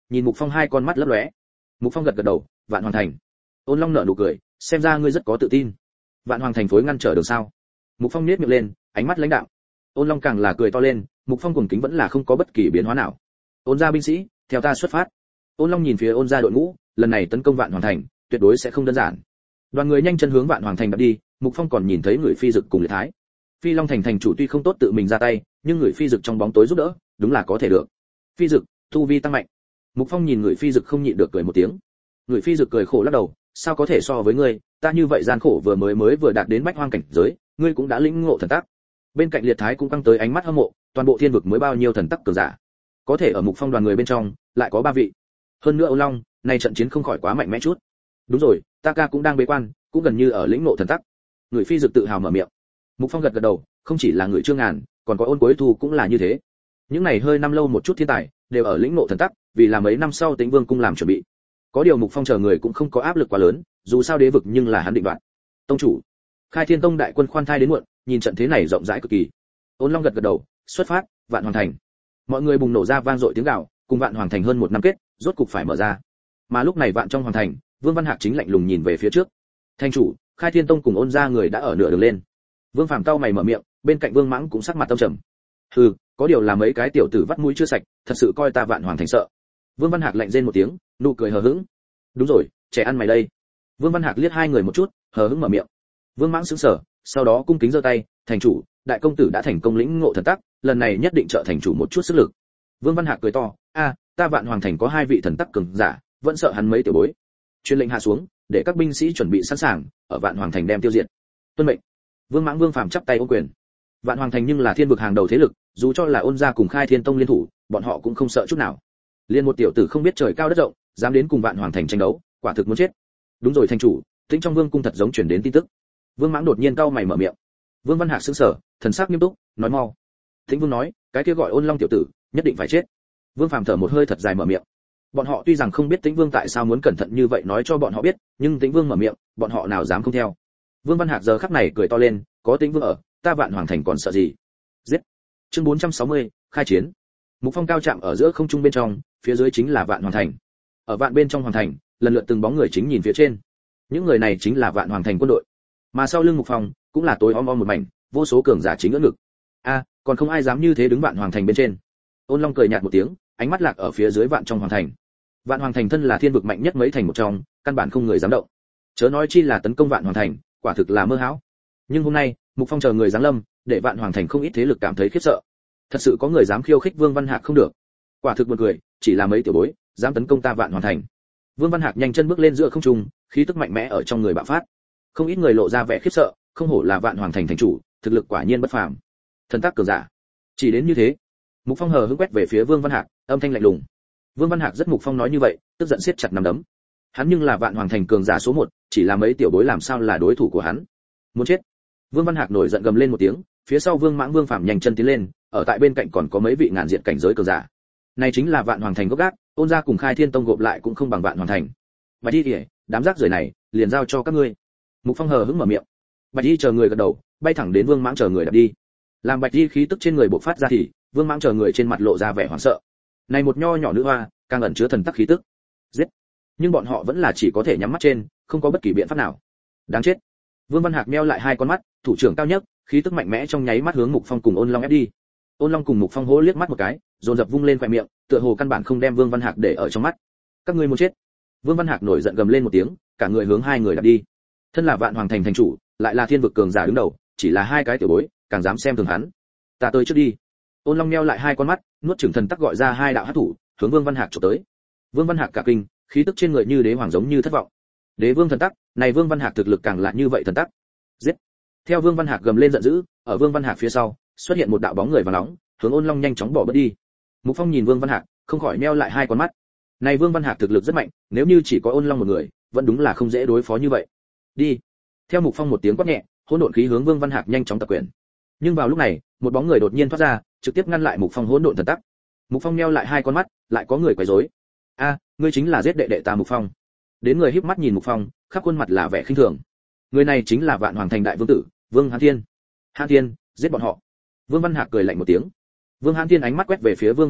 nhìn Mục Phong hai con mắt lấp lóe. Mục Phong gật gật đầu, Vạn Hoàng Thành. Ôn Long nở nụ cười, xem ra ngươi rất có tự tin. Vạn Hoàng Thành phối ngăn trở được sao? Mục Phong nhếch miệng lên, ánh mắt lãnh đạm. Ôn Long càng là cười to lên, Mục Phong cùng kính vẫn là không có bất kỳ biến hóa nào. Ôn gia binh sĩ, theo ta xuất phát. Ôn Long nhìn phía Ôn gia đội ngũ, lần này tấn công Vạn Hoàng Thành, tuyệt đối sẽ không đơn giản. Đoàn người nhanh chân hướng Vạn Hoàng Thành đạp đi, Mục Phong còn nhìn thấy người phi dực cùng Liệt Thái. Phi Long Thành thành chủ tuy không tốt tự mình ra tay, nhưng người phi dực trong bóng tối giúp đỡ, đúng là có thể được. Phi dực, tu vi tăng mạnh. Mục Phong nhìn người phi dực không nhịn được cười một tiếng. Người phi dực cười khổ lắc đầu, sao có thể so với ngươi, ta như vậy gian khổ vừa mới mới vừa đạt đến bách hoang cảnh giới, ngươi cũng đã lĩnh ngộ thần tắc. Bên cạnh Liệt Thái cũng căng tới ánh mắt hâm mộ, toàn bộ thiên vực mới bao nhiêu thần tắc cường giả, có thể ở Mục Phong đoàn người bên trong lại có ba vị. Hơn nữa Ôn Long, này trận chiến không khỏi quá mạnh mẽ chút. Đúng rồi, ta ca cũng đang bế quan, cũng gần như ở lĩnh ngộ thần tắc. Người phi dực tự hào mở miệng. Mục Phong gật gật đầu, không chỉ là người Trương Ngàn, còn có Ôn Cuối Thu cũng là như thế. Những này hơi năm lâu một chút thiên tài, đều ở lĩnh ngộ thần tắc, vì là mấy năm sau Tĩnh Vương cung làm chuẩn bị. Có điều Mục Phong chờ người cũng không có áp lực quá lớn, dù sao đế vực nhưng là hắn định đoạt. Tông chủ, Khai Thiên Tông đại quân khoan thai đến muộn, nhìn trận thế này rộng rãi cực kỳ. Ôn Long gật gật đầu, xuất phát, Vạn Hoàng Thành. Mọi người bùng nổ ra vang dội tiếng gào, cùng Vạn Hoàng Thành hơn một năm kết, rốt cục phải mở ra. Mà lúc này Vạn trong Hoàng Thành, Vương Văn Hạc chính lạnh lùng nhìn về phía trước. Thành chủ, Khai Thiên Tông cùng Ôn gia người đã ở nửa đường lên. Vương Phàm cau mày mở miệng, bên cạnh Vương Mãng cũng sắc mặt tâm trầm. Hừ, có điều là mấy cái tiểu tử vắt mũi chưa sạch, thật sự coi ta Vạn Hoàng Thành sợ. Vương Văn Hạc lạnh rên một tiếng, nụ cười hờ hững. Đúng rồi, trẻ ăn mày đây. Vương Văn Hạc liếc hai người một chút, hờ hững mở miệng. Vương Mãng sững sờ, sau đó cung kính giơ tay, thành chủ, đại công tử đã thành công lĩnh ngộ thần tắc, lần này nhất định trợ thành chủ một chút sức lực. Vương Văn Hạc cười to, a, ta Vạn Hoàng Thành có hai vị thần tắc cường giả, vẫn sợ hắn mấy tiểu bối. Truyền lệnh hạ xuống, để các binh sĩ chuẩn bị sẵn sàng, ở Vạn Hoàng Thành đem tiêu diệt. Tuân mệnh. Vương Mãng Vương Phàm chắp tay ôm quyền. Vạn Hoàng Thành nhưng là thiên vực hàng đầu thế lực, dù cho là Ôn gia cùng Khai Thiên Tông liên thủ, bọn họ cũng không sợ chút nào. Liên một tiểu tử không biết trời cao đất rộng, dám đến cùng Vạn Hoàng Thành tranh đấu, quả thực muốn chết. Đúng rồi thành chủ, Tĩnh trong vương cung thật giống truyền đến tin tức. Vương Mãng đột nhiên cau mày mở miệng. Vương Văn Hạc sững sờ, thần sắc nghiêm túc, nói mau. Tĩnh Vương nói, cái kia gọi Ôn Long tiểu tử, nhất định phải chết. Vương Phàm thở một hơi thật dài mở miệng. Bọn họ tuy rằng không biết Tĩnh Vương tại sao muốn cẩn thận như vậy nói cho bọn họ biết, nhưng Tĩnh Vương mở miệng, bọn họ nào dám không theo. Vương Văn Hạc giờ khắc này cười to lên, có Tĩnh Vương ở, ta Vạn Hoàng Thành còn sợ gì? Giết. Chương bốn trăm sáu mươi, khai chiến. Mục Phong cao chạm ở giữa không trung bên trong, phía dưới chính là Vạn Hoàng Thành. Ở vạn bên trong hoàng thành, lần lượt từng bóng người chính nhìn phía trên. Những người này chính là Vạn Hoàng Thành quân đội. Mà sau lưng Mục Phong cũng là tối om om một mảnh, vô số cường giả chính ngỡ ngực. A, còn không ai dám như thế đứng Vạn Hoàng Thành bên trên. Ôn Long cười nhạt một tiếng, ánh mắt lạc ở phía dưới Vạn trong hoàng thành. Vạn Hoàng Thành thân là thiên vực mạnh nhất mấy thành một trong, căn bản không người dám động. Chớ nói chi là tấn công Vạn Hoàng Thành, quả thực là mơ hão. Nhưng hôm nay, Mục Phong chờ người giáng lâm, để Vạn Hoàng Thành không ít thế lực cảm thấy khiếp sợ. Thật sự có người dám khiêu khích Vương Văn Hạc không được. Quả thực buồn cười, chỉ là mấy tiểu bối, dám tấn công ta Vạn Hoàng Thành. Vương Văn Hạc nhanh chân bước lên giữa không trung, khí tức mạnh mẽ ở trong người bạo phát. Không ít người lộ ra vẻ khiếp sợ, không hổ là Vạn Hoàng Thành thành chủ, thực lực quả nhiên bất phàm. Thần tác cường giả. Chỉ đến như thế. Mục Phong hờ hững quét về phía Vương Văn Hạc, âm thanh lạnh lùng. Vương Văn Hạc rất Mục Phong nói như vậy, tức giận siết chặt nắm đấm. Hắn nhưng là Vạn Hoàng Thành cường giả số một, chỉ là mấy tiểu bối làm sao là đối thủ của hắn. Muốn chết. Vương Văn Hạc nổi giận gầm lên một tiếng, phía sau Vương Mãng Vương Phàm nhanh chân tiến lên, ở tại bên cạnh còn có mấy vị ngàn diện cảnh giới cường giả. Này chính là Vạn Hoàng Thành gốc gác, Ôn gia cùng Khai Thiên Tông gộp lại cũng không bằng Vạn Hoàng Thành. Bạch Y Kìa, đám rác rưởi này, liền giao cho các ngươi. Mục Phong hờ hững mở miệng. Bạch Y chờ người gật đầu, bay thẳng đến Vương Mãng chờ người đạp đi. Làm Bạch Y khí tức trên người bộc phát ra thì, Vương Mãng chờ người trên mặt lộ ra vẻ hoảng sợ. Này một nho nhỏ nữ hoa, càng ẩn chứa thần tắc khí tức. Giết. Nhưng bọn họ vẫn là chỉ có thể nhắm mắt trên, không có bất kỳ biện pháp nào. Đáng chết. Vương Văn Hạc meo lại hai con mắt, thủ trưởng cao nhất, khí tức mạnh mẽ trong nháy mắt hướng Mục Phong cùng Ôn Long ép đi. Ôn Long cùng Mục Phong hố liếc mắt một cái, dồn dập vung lên khóe miệng, tựa hồ căn bản không đem Vương Văn Hạc để ở trong mắt. Các ngươi muốn chết. Vương Văn Hạc nổi giận gầm lên một tiếng, cả người hướng hai người đạp đi. Thân là Vạn Hoàng Thành thành chủ, lại là thiên vực cường giả đứng đầu, chỉ là hai cái tiểu bối, càng dám xem thường hắn. Ta tới trước đi. Ôn Long meo lại hai con mắt, nuốt chửng thần tắc gọi ra hai đạo hắc thủ, hướng Vương Văn Hạc chụp tới. Vương Văn Hạc cả kinh, khí tức trên người như đế hoàng giống như thất vọng. Đế vương thần tắc, này Vương Văn Hạc thực lực càng lạ như vậy thần tắc. Giết. Theo Vương Văn Hạc gầm lên giận dữ, ở Vương Văn Hạc phía sau, xuất hiện một đạo bóng người vàng nóng, hướng Ôn Long nhanh chóng bỏ bớt đi. Mục Phong nhìn Vương Văn Hạc, không khỏi meo lại hai con mắt. Này Vương Văn Hạc thực lực rất mạnh, nếu như chỉ có Ôn Long một người, vẫn đúng là không dễ đối phó như vậy. Đi. Theo Mục Phong một tiếng quát nhẹ, hỗn độn khí hướng Vương Văn Hạc nhanh chóng tập quyền. Nhưng vào lúc này, một bóng người đột nhiên thoát ra, trực tiếp ngăn lại Mục Phong hỗn độn thần tắc. Mục Phong meo lại hai con mắt, lại có người quấy rối. A, ngươi chính là giết đệ đệ ta Mục Phong. Đến người híp mắt nhìn Mục Phong, khắp khuôn mặt là vẻ khinh thường. Người này chính là Vạn Hoàng Thành đại vương tử, Vương Hán Thiên. Hán Thiên, giết bọn họ. Vương Văn Hạc cười lạnh một tiếng. Vương Hán Thiên ánh mắt quét về phía Vương Văn Hạc,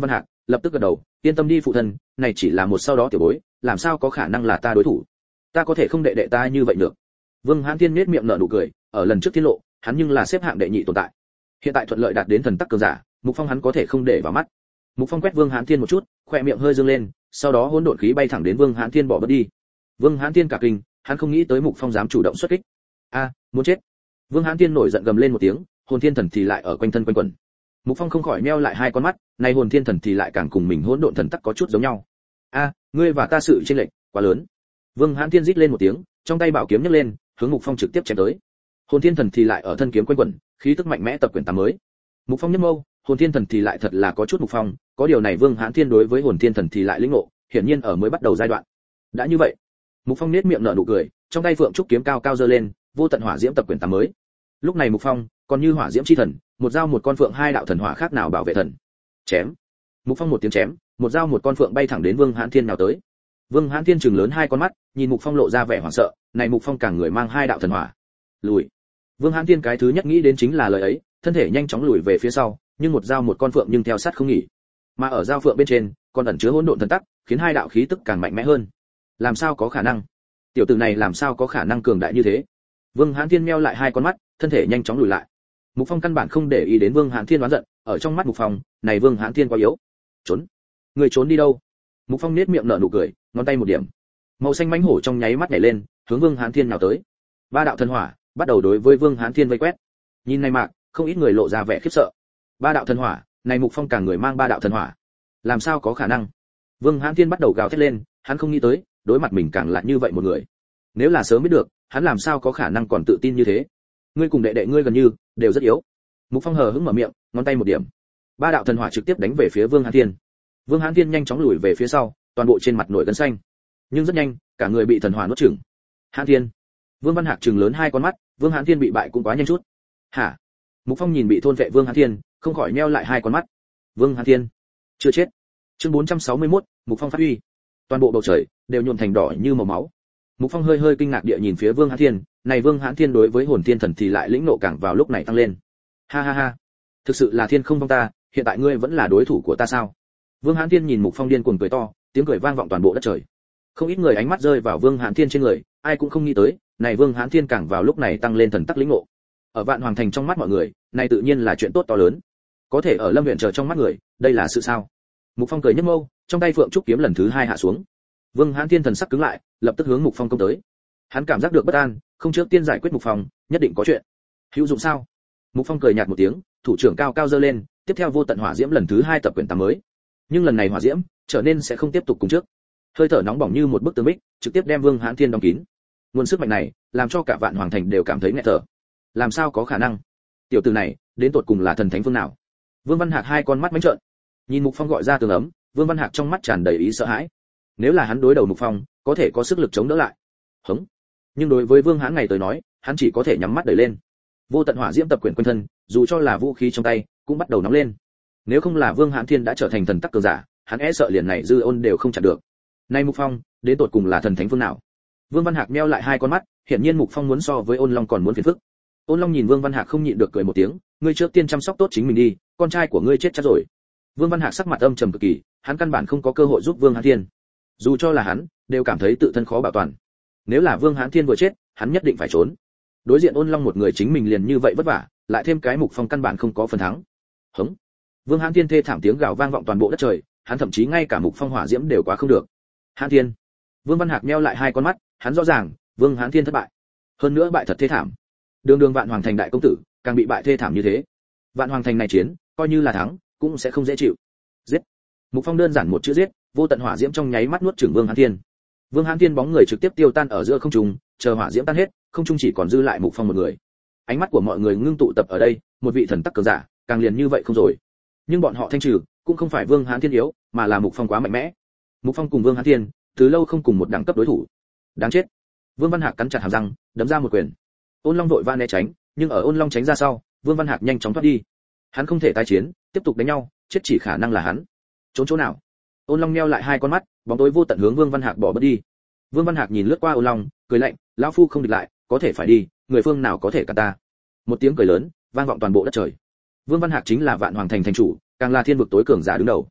lập tức gật đầu, yên tâm đi phụ thân, này chỉ là một sau đó tiểu bối, làm sao có khả năng là ta đối thủ. Ta có thể không đệ đệ ta như vậy được. Vương Hãn Thiên nhếch miệng nở nụ cười, ở lần trước tiết lộ, hắn nhưng là xếp hạng đệ nhị tồn tại. Hiện tại thuận lợi đạt đến thần tắc cường giả, Mục Phong hắn có thể không để vào mắt. Mục Phong quét Vương Hãn Thiên một chút, khóe miệng hơi dương lên, sau đó hỗn độn khí bay thẳng đến Vương Hãn Thiên bỏ bớt đi. Vương Hãn Thiên cả kinh, hắn không nghĩ tới Mục Phong dám chủ động xuất kích. A, muốn chết. Vương Hãn Thiên nổi giận gầm lên một tiếng, hồn thiên thần thì lại ở quanh thân quanh quẩn. Mục Phong không khỏi nheo lại hai con mắt, này hồn thiên thần thì lại càng cùng mình hỗn độn thần tắc có chút giống nhau. A, ngươi và ta sự chênh lệch quá lớn. Vương Hãn Thiên rít lên một tiếng, trong tay bảo kiếm nhấc lên, hướng Mục Phong trực tiếp chém tới. Hồn thiên thần thì lại ở thân kiếm quanh quẩn, khí tức mạnh mẽ tập quyển tám mới. Mục Phong nhếch mâu, hồn thiên thần thì lại thật là có chút Mục Phong, có điều này Vương Hãn Thiên đối với hồn thiên thần thì lại lĩnh ngộ, hiển nhiên ở mới bắt đầu giai đoạn. Đã như vậy, Mục Phong nhếch miệng nở nụ cười, trong tay phượng trúc kiếm cao cao giơ lên, vô tận hỏa diễm tập quyển tám mới. Lúc này Mục Phong, còn như hỏa diễm chi thần, một dao một con phượng hai đạo thần hỏa khác nào bảo vệ thần. Chém. Mục Phong một tiếng chém, một dao một con phượng bay thẳng đến Vương Hãn Thiên nào tới. Vương Hãn Thiên trừng lớn hai con mắt, nhìn Mục Phong lộ ra vẻ hoảng sợ, này Mục Phong càng người mang hai đạo thần hỏa. Lùi. Vương Hãn Thiên cái thứ nhất nghĩ đến chính là lời ấy, thân thể nhanh chóng lùi về phía sau, nhưng một dao một con phượng nhưng theo sát không nghỉ. Mà ở dao phượng bên trên, còn ẩn chứa hỗn độn thần tắc, khiến hai đạo khí tức càng mạnh mẽ hơn. Làm sao có khả năng? Tiểu tử này làm sao có khả năng cường đại như thế? Vương Hãn Thiên meo lại hai con mắt, thân thể nhanh chóng lùi lại. Mục Phong căn bản không để ý đến Vương Hãn Thiên đoán giận, ở trong mắt Mục Phong, này Vương Hãn Thiên quá yếu. Trốn. Người trốn đi đâu? Mục Phong nhếch miệng nở nụ cười, ngón tay một điểm. Màu xanh mãnh hổ trong nháy mắt nhảy lên, hướng Vương Hãn Thiên nhào tới. Ba đạo thần hỏa bắt đầu đối với Vương Hãn Thiên vây quét. Nhìn này mạc, không ít người lộ ra vẻ khiếp sợ. Ba đạo thần hỏa, này Mục Phong càng người mang ba đạo thần hỏa. Làm sao có khả năng? Vương Hãn Thiên bắt đầu gào thét lên, hắn không nghĩ tới, đối mặt mình càng là như vậy một người. Nếu là sớm biết được, hắn làm sao có khả năng còn tự tin như thế? Ngươi cùng đệ đệ ngươi gần như đều rất yếu. Mục Phong hờ hững mở miệng, ngón tay một điểm. Ba đạo thần hỏa trực tiếp đánh về phía Vương Hãn Thiên. Vương Hãn Thiên nhanh chóng lùi về phía sau, toàn bộ trên mặt nổi gân xanh. Nhưng rất nhanh, cả người bị thần hỏa nuốt chửng. Hãn Thiên. Vương Văn Hạc trừng lớn hai con mắt, Vương Hãn Thiên bị bại cũng quá nhanh chút. Hả? Mục Phong nhìn bị thôn vệ Vương Hãn Thiên, không khỏi nheo lại hai con mắt. Vương Hãn Thiên chưa chết. Chương bốn trăm sáu mươi mốt, Mục Phong phát huy. Toàn bộ bầu trời đều nhuộm thành đỏ như màu máu. Mục Phong hơi hơi kinh ngạc địa nhìn phía Vương Hãn Thiên, này Vương Hãn Thiên đối với hồn thiên thần thì lại lĩnh nộ càng vào lúc này tăng lên. Ha ha ha, thực sự là thiên không vong ta, hiện tại ngươi vẫn là đối thủ của ta sao? Vương Hãn Thiên nhìn Mục Phong điên cuồng cười to, tiếng cười vang vọng toàn bộ đất trời. Không ít người ánh mắt rơi vào Vương Hãn Thiên trên người, ai cũng không nghĩ tới, này Vương Hãn Thiên càng vào lúc này tăng lên thần tắc lĩnh ngộ. Ở Vạn Hoàng Thành trong mắt mọi người, này tự nhiên là chuyện tốt to lớn. Có thể ở Lâm Viện chờ trong mắt người, đây là sự sao? Mục Phong cười nhếch mâu, trong tay phượng trúc kiếm lần thứ hai hạ xuống. Vương Hãn Thiên thần sắc cứng lại, lập tức hướng Mục Phong công tới. Hắn cảm giác được bất an, không trước tiên giải quyết Mục Phong, nhất định có chuyện. Hữu dụng sao? Mục Phong cười nhạt một tiếng, thủ trưởng cao cao giơ lên, tiếp theo vô tận hỏa diễm lần thứ hai tập quyển tám mới. Nhưng lần này hỏa diễm trở nên sẽ không tiếp tục cùng trước. Hơi thở nóng bỏng như một bức tường bích, trực tiếp đem Vương Hãn Thiên đóng kín. Nguồn sức mạnh này, làm cho cả Vạn Hoàng Thành đều cảm thấy nghẹt thở. Làm sao có khả năng? Tiểu tử này, đến tột cùng là thần thánh phương nào? Vương Văn Hạc hai con mắt mánh trợn. Nhìn Mục Phong gọi ra tường ấm, Vương Văn Hạc trong mắt tràn đầy ý sợ hãi. Nếu là hắn đối đầu Mục Phong, có thể có sức lực chống đỡ lại. Hững. Nhưng đối với Vương Hãn ngày tới nói, hắn chỉ có thể nhắm mắt đợi lên. Vô tận hỏa diễm tập quyển quanh thân, dù cho là vũ khí trong tay, cũng bắt đầu nóng lên. Nếu không là Vương Hãn Thiên đã trở thành thần tắc cường giả, hắn e sợ liền này dư ôn đều không chặn được. Nay Mục Phong, đến tột cùng là thần thánh phương nào? Vương Văn Hạc meo lại hai con mắt, hiển nhiên Mục Phong muốn so với Ôn Long còn muốn phiền phức. Ôn Long nhìn Vương Văn Hạc không nhịn được cười một tiếng, ngươi trước tiên chăm sóc tốt chính mình đi, con trai của ngươi chết chắc rồi. Vương Văn Hạc sắc mặt âm trầm cực kỳ, hắn căn bản không có cơ hội giúp Vương Hãn Thiên. Dù cho là hắn, đều cảm thấy tự thân khó bảo toàn. Nếu là Vương Hãn Thiên vừa chết, hắn nhất định phải trốn. Đối diện Ôn Long một người chính mình liền như vậy vất vả, lại thêm cái Mục Phong căn bản không có phần thắng. Hững. Vương Hãn Thiên thê thảm tiếng gào vang vọng toàn bộ đất trời, hắn thậm chí ngay cả Mục Phong hỏa diễm đều quá không được. Hãn Thiên. Vương Văn Hạc meo lại hai con mắt, hắn rõ ràng, Vương Hãn Thiên thất bại. Hơn nữa bại thật thê thảm. Đường đường Vạn Hoàng Thành đại công tử, càng bị bại thê thảm như thế. Vạn Hoàng Thành này chiến, coi như là thắng, cũng sẽ không dễ chịu. Giết. Mục Phong đơn giản một chữ giết, vô tận hỏa diễm trong nháy mắt nuốt chửng Vương Hãn Thiên. Vương Hãn Thiên bóng người trực tiếp tiêu tan ở giữa không trung, chờ hỏa diễm tan hết, không trung chỉ còn dư lại Mục Phong một người. Ánh mắt của mọi người ngưng tụ tập ở đây, một vị thần tắc cường giả, càng liền như vậy không rồi. Nhưng bọn họ thanh trừ, cũng không phải Vương Hãn Thiên yếu, mà là Mục Phong quá mạnh mẽ. Mục Phong cùng Vương Hãn Thiên, từ lâu không cùng một đẳng cấp đối thủ. Đáng chết. Vương Văn Hạc cắn chặt hàm răng, đấm ra một quyền. Ôn Long vội vã né tránh, nhưng ở Ôn Long tránh ra sau, Vương Văn Hạc nhanh chóng thoát đi. Hắn không thể tái chiến, tiếp tục đánh nhau, chết chỉ khả năng là hắn. Trốn chỗ nào? Ôn Long nheo lại hai con mắt, bóng tối vô tận hướng Vương Văn Hạc bỏ bớt đi. Vương Văn Hạc nhìn lướt qua Ôn Long, cười lạnh, lão phu không địch lại, có thể phải đi, người phương nào có thể cản ta? Một tiếng cười lớn, vang vọng toàn bộ đất trời. Vương Văn Hạc chính là Vạn Hoàng Thành thành chủ, càng là thiên vực tối cường giả đứng đầu.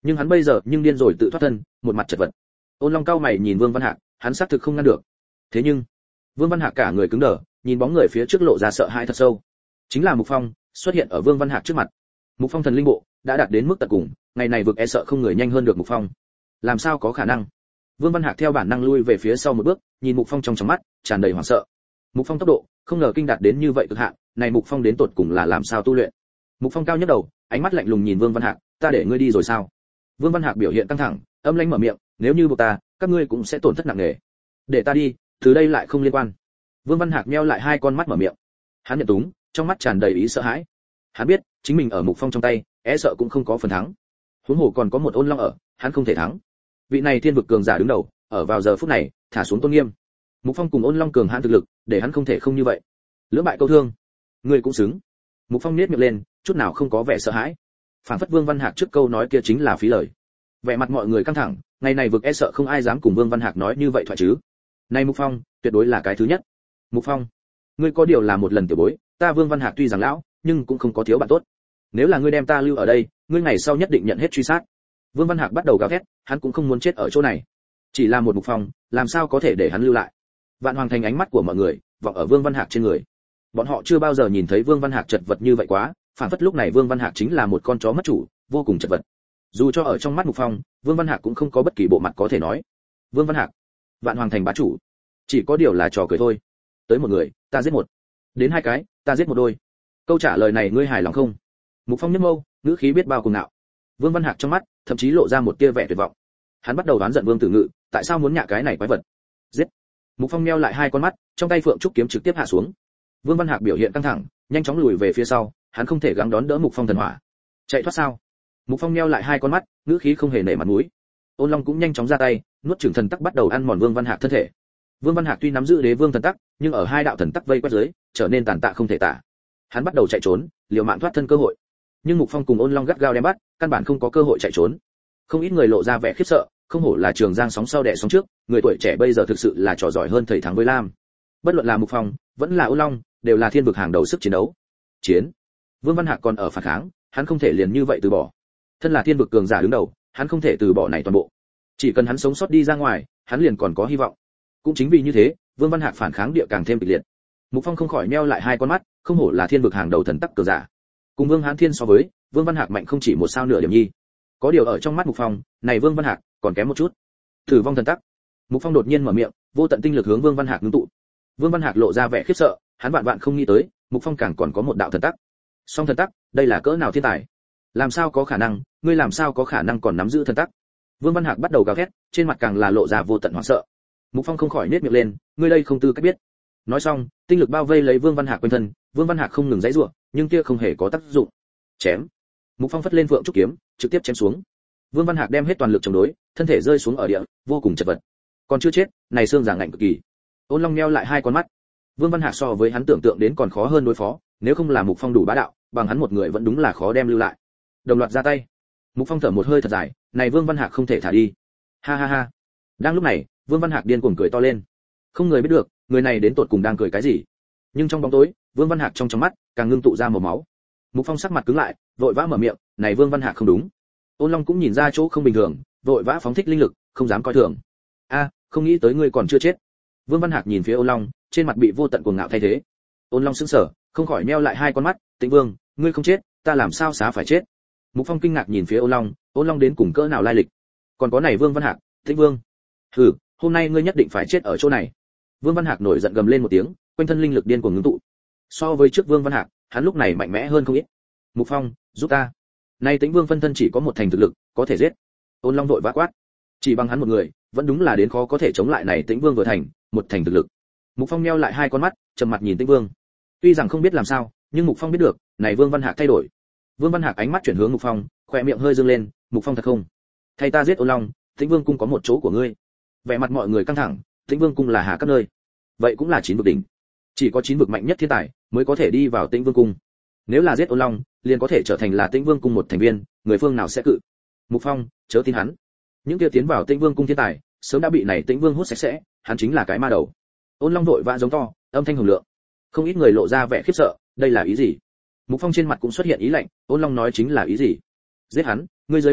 nhưng hắn bây giờ nhưng điên rồi tự thoát thân, một mặt chật vật. Ôn Long cao mày nhìn Vương Văn Hạc, hắn xác thực không ngăn được. Thế nhưng, Vương Văn Hạc cả người cứng đờ, nhìn bóng người phía trước lộ ra sợ hãi thật sâu. Chính là Mục Phong, xuất hiện ở Vương Văn Hạc trước mặt. Mục Phong thần linh bộ đã đạt đến mức tận cùng, ngày này vực e sợ không người nhanh hơn được Mục Phong. Làm sao có khả năng? Vương Văn Hạc theo bản năng lui về phía sau một bước, nhìn Mục Phong trong tròng mắt tràn đầy hoảng sợ. Mục Phong tốc độ không ngờ kinh đạt đến như vậy cực hạn, này Mục Phong đến tột cùng là làm sao tu luyện? Mục Phong cao nhất đầu, ánh mắt lạnh lùng nhìn Vương Văn Hạc, ta để ngươi đi rồi sao? Vương Văn Hạc biểu hiện căng thẳng, âm lãnh mở miệng, nếu như buộc ta, các ngươi cũng sẽ tổn thất nặng nề. Để ta đi, từ đây lại không liên quan. Vương Văn Hạc nheo lại hai con mắt mở miệng. Hắn nhận túng, trong mắt tràn đầy ý sợ hãi. Hắn biết, chính mình ở Mục Phong trong tay, e sợ cũng không có phần thắng. Huống hồ còn có một Ôn Long ở, hắn không thể thắng. Vị này thiên vực cường giả đứng đầu, ở vào giờ phút này, thả xuống tôn nghiêm. Mục Phong cùng Ôn Long cường hãn thực lực, để hắn không thể không như vậy. Lưỡng bại câu thương, ngươi cũng xứng. Mục Phong nhếch miệng lên, chút nào không có vẻ sợ hãi. Phản phất Vương Văn Hạc trước câu nói kia chính là phí lời. Vẻ mặt mọi người căng thẳng, ngày này vực e sợ không ai dám cùng Vương Văn Hạc nói như vậy thoại chứ. Này Mục Phong, tuyệt đối là cái thứ nhất. Mục Phong, ngươi có điều là một lần tiểu bối, ta Vương Văn Hạc tuy rằng lão, nhưng cũng không có thiếu bạn tốt. Nếu là ngươi đem ta lưu ở đây, ngươi ngày sau nhất định nhận hết truy sát. Vương Văn Hạc bắt đầu gào thét, hắn cũng không muốn chết ở chỗ này. Chỉ là một Mục Phong, làm sao có thể để hắn lưu lại? Vạn Hoàng Thành ánh mắt của mọi người vọng ở Vương Văn Hạc trên người. Bọn họ chưa bao giờ nhìn thấy Vương Văn Hạc chật vật như vậy quá, phản phất lúc này Vương Văn Hạc chính là một con chó mất chủ, vô cùng chật vật. Dù cho ở trong mắt Mục Phong, Vương Văn Hạc cũng không có bất kỳ bộ mặt có thể nói. Vương Văn Hạc, Vạn Hoàng Thành bá chủ, chỉ có điều là trò cười thôi. Tới một người, ta giết một. Đến hai cái, ta giết một đôi. Câu trả lời này ngươi hài lòng không? Mục Phong nhếch mâu, ngữ khí biết bao cùng nạo. Vương Văn Hạc trong mắt thậm chí lộ ra một tia vẻ tuyệt vọng. Hắn bắt đầu đoán giận Vương Tử Ngự, tại sao muốn nhạ cái này quái vật? Giết. Mục Phong nheo lại hai con mắt, trong tay phượng trúc kiếm trực tiếp hạ xuống. Vương Văn Hạc biểu hiện căng thẳng, nhanh chóng lùi về phía sau, hắn không thể gắng đón đỡ Mục Phong thần hỏa. Chạy thoát sao? Mục Phong nheo lại hai con mắt, ngữ khí không hề nể mặt mũi. Ôn Long cũng nhanh chóng ra tay, nuốt chửng thần tắc bắt đầu ăn mòn Vương Văn Hạc thân thể. Vương Văn Hạc tuy nắm giữ đế vương thần tắc, nhưng ở hai đạo thần tắc vây quét dưới, trở nên tàn tạ không thể tả. Hắn bắt đầu chạy trốn, liều mạng thoát thân cơ hội. Nhưng Mục Phong cùng Ôn Long gắt gao đem bắt, căn bản không có cơ hội chạy trốn. Không ít người lộ ra vẻ khiếp sợ, không hổ là Trường Giang sóng sau đẻ sóng trước, người tuổi trẻ bây giờ thực sự là trò giỏi hơn thầy thắng với Lam. Bất luận là Mục Phong, vẫn là Ôn Long, đều là thiên vực hàng đầu sức chiến đấu. Chiến. Vương Văn Hạc còn ở phản kháng, hắn không thể liền như vậy từ bỏ. Thân là thiên vực cường giả đứng đầu, hắn không thể từ bỏ này toàn bộ. Chỉ cần hắn sống sót đi ra ngoài, hắn liền còn có hy vọng. Cũng chính vì như thế, Vương Văn Hạc phản kháng địa càng thêm kịch liệt. Mục Phong không khỏi nheo lại hai con mắt, không hổ là thiên vực hàng đầu thần tắc cường giả. Cùng Vương Hán Thiên so với, Vương Văn Hạc mạnh không chỉ một sao nửa điểm nhi. Có điều ở trong mắt Mục Phong, này Vương Văn Hạc còn kém một chút. Thử vong thần tắc. Mục Phong đột nhiên mở miệng, vô tận tinh lực hướng Vương Văn Hạc ngưng tụ. Vương Văn Hạc lộ ra vẻ khiếp sợ, hắn vạn vạn không nghĩ tới, Mục Phong càng còn có một đạo thần tắc. Song thần tắc, đây là cỡ nào thiên tài? Làm sao có khả năng, ngươi làm sao có khả năng còn nắm giữ thần tắc? Vương Văn Hạc bắt đầu gào thét, trên mặt càng là lộ ra vô tận hoảng sợ. Mục Phong không khỏi nhếch miệng lên, ngươi đây không tư cách biết. Nói xong, tinh lực bao vây lấy Vương Văn Hạc quanh thân, Vương Văn Hạc không ngừng giãy giụa, nhưng kia không hề có tác dụng. Chém. Mục Phong phất lên phượng trúc kiếm, trực tiếp chém xuống. Vương Văn Hạc đem hết toàn lực chống đối, thân thể rơi xuống ở địa, vô cùng chật vật. Còn chưa chết, này xương giả ngạnh cực kỳ. Ôn Long nheo lại hai con mắt. Vương Văn Hạc so với hắn tưởng tượng đến còn khó hơn đối phó, nếu không là Mục Phong đủ bá đạo, bằng hắn một người vẫn đúng là khó đem lưu lại. Đồng loạt ra tay. Mục Phong thở một hơi thật dài, này Vương Văn Hạc không thể thả đi. Ha ha ha. Đang lúc này, Vương Văn Hạc điên cuồng cười to lên. Không người biết được, người này đến tột cùng đang cười cái gì. Nhưng trong bóng tối, Vương Văn Hạc trong trong mắt càng ngưng tụ ra màu máu. Mục Phong sắc mặt cứng lại, vội vã mở miệng, này Vương Văn Hạc không đúng. Ôn Long cũng nhìn ra chỗ không bình thường, vội vã phóng thích linh lực, không dám coi thường. A, không nghĩ tới ngươi còn chưa chết. Vương Văn Hạc nhìn phía Ôn Long, trên mặt bị vô tận cuồng ngạo thay thế. Ôn Long sững sờ, không khỏi nheo lại hai con mắt, Tĩnh Vương, ngươi không chết, ta làm sao xá phải chết? Mục Phong kinh ngạc nhìn phía Ôn Long, Ôn Long đến cùng cỡ nào lai lịch? Còn có này Vương Văn Hạc, Tĩnh Vương. Hừ, hôm nay ngươi nhất định phải chết ở chỗ này. Vương Văn Hạc nổi giận gầm lên một tiếng, quanh thân linh lực điên cuồng ngưng tụ. So với trước Vương Văn Hạc, hắn lúc này mạnh mẽ hơn không ít. Mục Phong, giúp ta. Nay Tĩnh Vương phân thân chỉ có một thành thực lực, có thể giết. Ôn Long vội vã quát. Chỉ bằng hắn một người, vẫn đúng là đến khó có thể chống lại này Tĩnh Vương vừa thành, một thành thực lực. Mục Phong nheo lại hai con mắt, trầm mặt nhìn Tĩnh Vương. Tuy rằng không biết làm sao, nhưng Mục Phong biết được, này Vương Văn Hạc thay đổi. Vương Văn Hạc ánh mắt chuyển hướng Mục Phong, khóe miệng hơi dương lên, Mục Phong thật không? Thay ta giết Ôn Long, Tĩnh Vương cung có một chỗ của ngươi. Vẻ mặt mọi người căng thẳng, Tĩnh Vương cung là hạ các nơi. Vậy cũng là chín vực đỉnh. Chỉ có chín vực mạnh nhất thiên tài mới có thể đi vào Tĩnh Vương cung. Nếu là giết Ôn Long, liền có thể trở thành là Tĩnh Vương cung một thành viên, người phương nào sẽ cự? Mục Phong, chớ tin hắn. Những kia tiến vào Tĩnh Vương cung thiên tài, sớm đã bị này Tĩnh Vương hút sạch sẽ, hắn chính là cái ma đầu. Ôn Long vội vã giống to, âm thanh hùng lượng. Không ít người lộ ra vẻ khiếp sợ, đây là ý gì? Mục Phong trên mặt cũng xuất hiện ý lạnh, Ôn Long nói chính là ý gì? Giết hắn, ngươi dưới một người,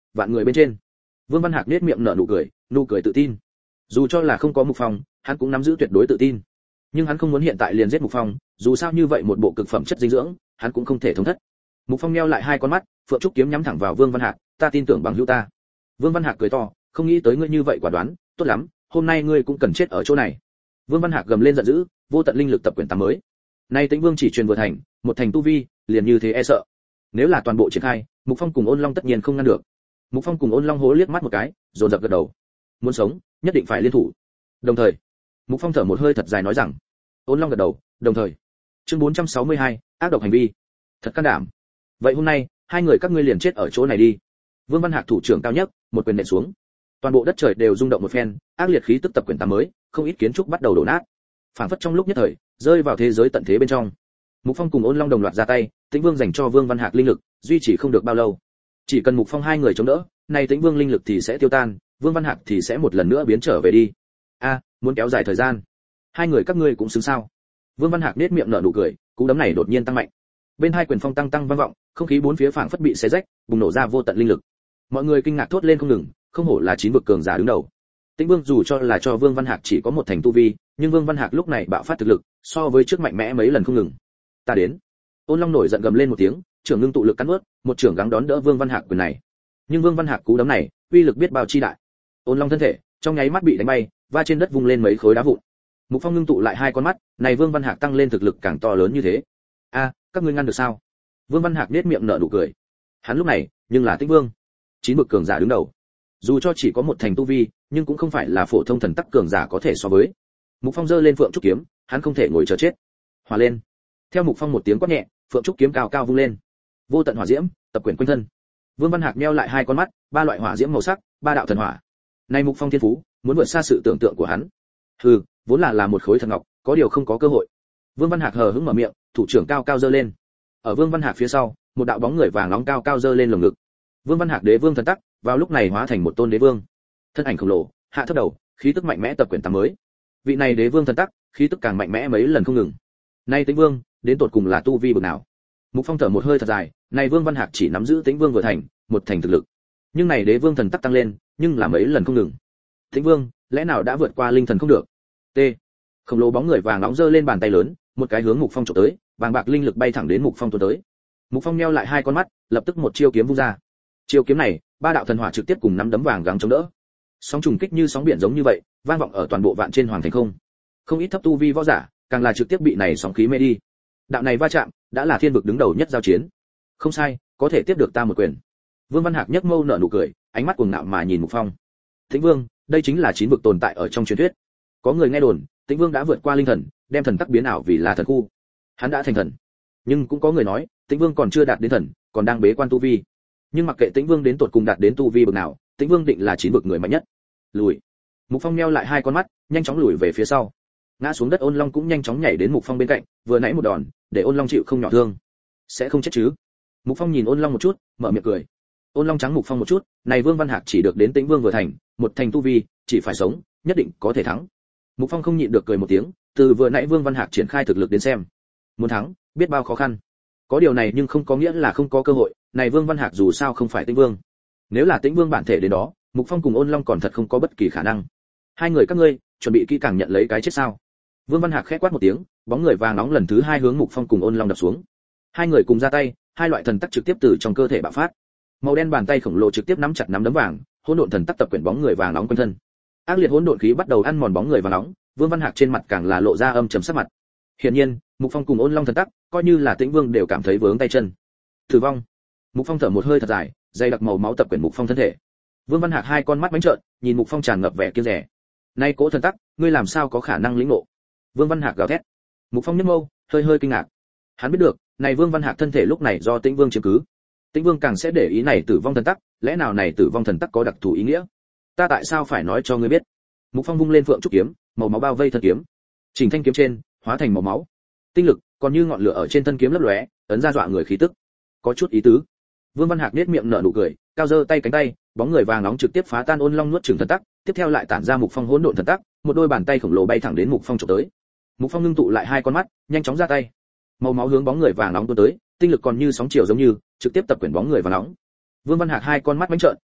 vạn người bên trên. Vương Văn Hạc nhếch miệng nở nụ cười, nụ cười tự tin. Dù cho là không có Mục Phong, hắn cũng nắm giữ tuyệt đối tự tin. Nhưng hắn không muốn hiện tại liền giết Mục Phong, dù sao như vậy một bộ cực phẩm chất dinh dưỡng, hắn cũng không thể thống thất. Mục Phong nheo lại hai con mắt, phượng trúc kiếm nhắm thẳng vào Vương Văn Hạc, ta tin tưởng bằng hữu ta. Vương Văn Hạc cười to, không nghĩ tới ngươi như vậy quả đoán, tốt lắm, hôm nay ngươi cũng cần chết ở chỗ này. Vương Văn Hạc gầm lên giận dữ, vô tận linh lực tập quyển tám mới. Nay Tĩnh Vương chỉ truyền vừa thành, một thành tu vi, liền như thế e sợ. Nếu là toàn bộ triển khai, Mục Phong cùng Ôn Long tất nhiên không ngăn được. Mục Phong cùng Ôn Long hố liếc mắt một cái, dồn dập gật đầu. Muốn sống, nhất định phải liên thủ. Đồng thời, Mục Phong thở một hơi thật dài nói rằng, Ôn Long gật đầu, đồng thời. Chương bốn trăm sáu mươi hai, ác độc hành vi. Thật can đảm. Vậy hôm nay, hai người các ngươi liền chết ở chỗ này đi. Vương Văn Hạc thủ trưởng cao nhất, một quyền nện xuống. Toàn bộ đất trời đều rung động một phen, ác liệt khí tức tập quyển tám mới, không ít kiến trúc bắt đầu đổ nát. Phảng phất trong lúc nhất thời, rơi vào thế giới tận thế bên trong. Mục Phong cùng Ôn Long đồng loạt ra tay, Tĩnh Vương dành cho Vương Văn Hạc linh lực, duy trì không được bao lâu. Chỉ cần Mục Phong hai người chống đỡ, này Tĩnh Vương linh lực thì sẽ tiêu tan, Vương Văn Hạc thì sẽ một lần nữa biến trở về đi. A, muốn kéo dài thời gian. Hai người các ngươi cũng xứng sao? Vương Văn Hạc nhếch miệng nở nụ cười, cú đấm này đột nhiên tăng mạnh. Bên hai quyền phong tăng tăng vang vọng, không khí bốn phía phảng phất bị xé rách, bùng nổ ra vô tận linh lực. Mọi người kinh ngạc thốt lên không ngừng, không hổ là chín vực cường giả đứng đầu. Tĩnh Vương dù cho là cho Vương Văn Hạc chỉ có một thành tu vi, nhưng Vương Văn Hạc lúc này bạo phát thực lực, so với trước mạnh mẽ mấy lần không ngừng. Ta đến. Ôn Long nổi giận gầm lên một tiếng, trưởng ngưng tụ lực cắn nuốt, một trưởng gắng đón đỡ Vương Văn Hạc quyền này. Nhưng Vương Văn Hạc cú đấm này, uy lực biết bao chi đại. Ôn Long thân thể, trong nháy mắt bị đánh bay, va trên đất vung lên mấy khối đá vụn. Mục Phong ngưng tụ lại hai con mắt, này Vương Văn Hạc tăng lên thực lực càng to lớn như thế. A, các ngươi ngăn được sao? Vương Văn Hạc nhếch miệng nở nụ cười. Hắn lúc này, nhưng là Tĩnh Vương, chín bậc cường giả đứng đầu. Dù cho chỉ có một thành tu vi, nhưng cũng không phải là phổ thông thần tắc cường giả có thể so với. Mục Phong giơ lên phượng trúc kiếm, hắn không thể ngồi chờ chết. Hỏa lên. Theo Mục Phong một tiếng quát nhẹ, phượng trúc kiếm cao cao vung lên. Vô tận hỏa diễm, tập quyển quanh thân. Vương Văn Hạc nheo lại hai con mắt, ba loại hỏa diễm màu sắc, ba đạo thần hỏa. Này Mục Phong thiên phú, muốn vượt xa sự tưởng tượng của hắn. Hừ, vốn là là một khối thần ngọc, có điều không có cơ hội. Vương Văn Hạc hờ hững mở miệng, thủ trưởng cao cao giơ lên. Ở Vương Văn Hạc phía sau, một đạo bóng người vàng nóng cao cao giơ lên lồng ngực. Vương Văn Hạc đế vương thần tắc, vào lúc này hóa thành một tôn đế vương. Thân ảnh khổng lồ, hạ thấp đầu, khí tức mạnh mẽ tập quyển tám mới. Vị này đế vương thần tắc, khí tức càng mạnh mẽ mấy lần không ngừng. Nay Tĩnh Vương, đến tột cùng là tu vi bậc nào? Mục Phong thở một hơi thật dài, này Vương Văn Hạc chỉ nắm giữ Tĩnh Vương vừa thành, một thành thực lực. Nhưng này đế vương thần tắc tăng lên, nhưng là mấy lần không ngừng. Tĩnh Vương, lẽ nào đã vượt qua linh thần không được? T. Khổng lồ bóng người vàng nóng giơ lên bàn tay lớn, một cái hướng Mục Phong chụp tới, vàng bạc linh lực bay thẳng đến Mục Phong tuôn tới. Mục Phong nheo lại hai con mắt, lập tức một chiêu kiếm vung ra. Chiêu kiếm này, ba đạo thần hỏa trực tiếp cùng nắm đấm vàng gắng chống đỡ. Sóng trùng kích như sóng biển giống như vậy, vang vọng ở toàn bộ vạn trên hoàng thành không. Không ít thấp tu vi võ giả, càng là trực tiếp bị này sóng khí mê đi. Đạo này va chạm, đã là thiên vực đứng đầu nhất giao chiến. Không sai, có thể tiếp được ta một quyền. Vương Văn Hạc nhếch mâu nở nụ cười, ánh mắt cuồng ngạo mà nhìn Mục Phong. Tĩnh Vương, đây chính là chín vực tồn tại ở trong truyền thuyết. Có người nghe đồn, Tĩnh Vương đã vượt qua linh thần, đem thần tắc biến ảo vì là thần khu. Hắn đã thành thần. Nhưng cũng có người nói, Tĩnh Vương còn chưa đạt đến thần, còn đang bế quan tu vi. Nhưng mặc kệ Tĩnh Vương đến tột cùng đạt đến tu vi bậc nào, Tĩnh Vương định là chín vực người mạnh nhất. Lùi. Mục Phong nheo lại hai con mắt, nhanh chóng lùi về phía sau. Ngã xuống đất Ôn Long cũng nhanh chóng nhảy đến Mục Phong bên cạnh, vừa nãy một đòn, để Ôn Long chịu không nhỏ thương. Sẽ không chết chứ? Mục Phong nhìn Ôn Long một chút, mở miệng cười. Ôn Long trắng Mục Phong một chút, này Vương Văn Hạc chỉ được đến Tĩnh Vương vừa thành, một thành tu vi, chỉ phải sống, nhất định có thể thắng. Mục Phong không nhịn được cười một tiếng, từ vừa nãy Vương Văn Hạc triển khai thực lực đến xem, muốn thắng, biết bao khó khăn. Có điều này nhưng không có nghĩa là không có cơ hội, này Vương Văn Hạc dù sao không phải Tĩnh Vương. Nếu là Tĩnh Vương bản thể đến đó, Mục Phong cùng Ôn Long còn thật không có bất kỳ khả năng. Hai người các ngươi, chuẩn bị kỹ càng nhận lấy cái chết sao? Vương Văn Hạc khẽ quát một tiếng, bóng người vàng nóng lần thứ hai hướng Mục Phong cùng Ôn Long đập xuống. Hai người cùng ra tay, hai loại thần tắc trực tiếp từ trong cơ thể bạo phát. Màu đen bàn tay khổng lồ trực tiếp nắm chặt nắm đấm vàng, hỗn độn thần tắc tập quyển bóng người vàng nóng quanh thân. Ác liệt hỗn độn khí bắt đầu ăn mòn bóng người vàng nóng, Vương Văn Hạc trên mặt càng là lộ ra âm trầm sắc mặt. Hiển nhiên, Mục Phong cùng Ôn Long thần tắc, coi như là Tĩnh Vương đều cảm thấy vướng tay chân. Tử vong. Mục Phong thở một hơi thật dài, dây đặc màu máu tập quyển Mục Phong thân thể. Vương Văn Hạc hai con mắt bánh trợn, nhìn Mục Phong tràn ngập vẻ kiêng dè. Nay cố thần tắc, ngươi làm sao có khả năng lĩnh ngộ? Vương Văn Hạc gào thét. Mục Phong nhếch mâu, hơi hơi kinh ngạc. Hắn biết được, này Vương Văn Hạc thân thể lúc này do Tĩnh Vương chiếm cứ. Tĩnh Vương càng sẽ để ý này tử vong thần tắc, lẽ nào này tử vong thần tắc có đặc thù ý nghĩa? Ta tại sao phải nói cho ngươi biết? Mục Phong vung lên phượng trúc kiếm, màu máu bao vây thân kiếm. Chỉnh thanh kiếm trên, hóa thành màu máu. Tinh lực, còn như ngọn lửa ở trên thân kiếm lấp lóe, ấn ra dọa người khí tức. Có chút ý tứ. Vương Văn Hạc nhếch miệng nở nụ cười, cao giơ tay cánh tay, bóng người vàng nóng trực tiếp phá tan Ôn Long nuốt chửng thần tắc, tiếp theo lại tản ra Mục Phong hỗn độn thần tắc, một đôi bàn tay khổng lồ bay thẳng đến Mục Phong chụp tới. Mục Phong ngưng tụ lại hai con mắt, nhanh chóng ra tay. Màu máu hướng bóng người vàng nóng tuôn tới, tinh lực còn như sóng chiều giống như, trực tiếp tập quyển bóng người vàng nóng. Vương Văn Hạc hai con mắt bánh trợn,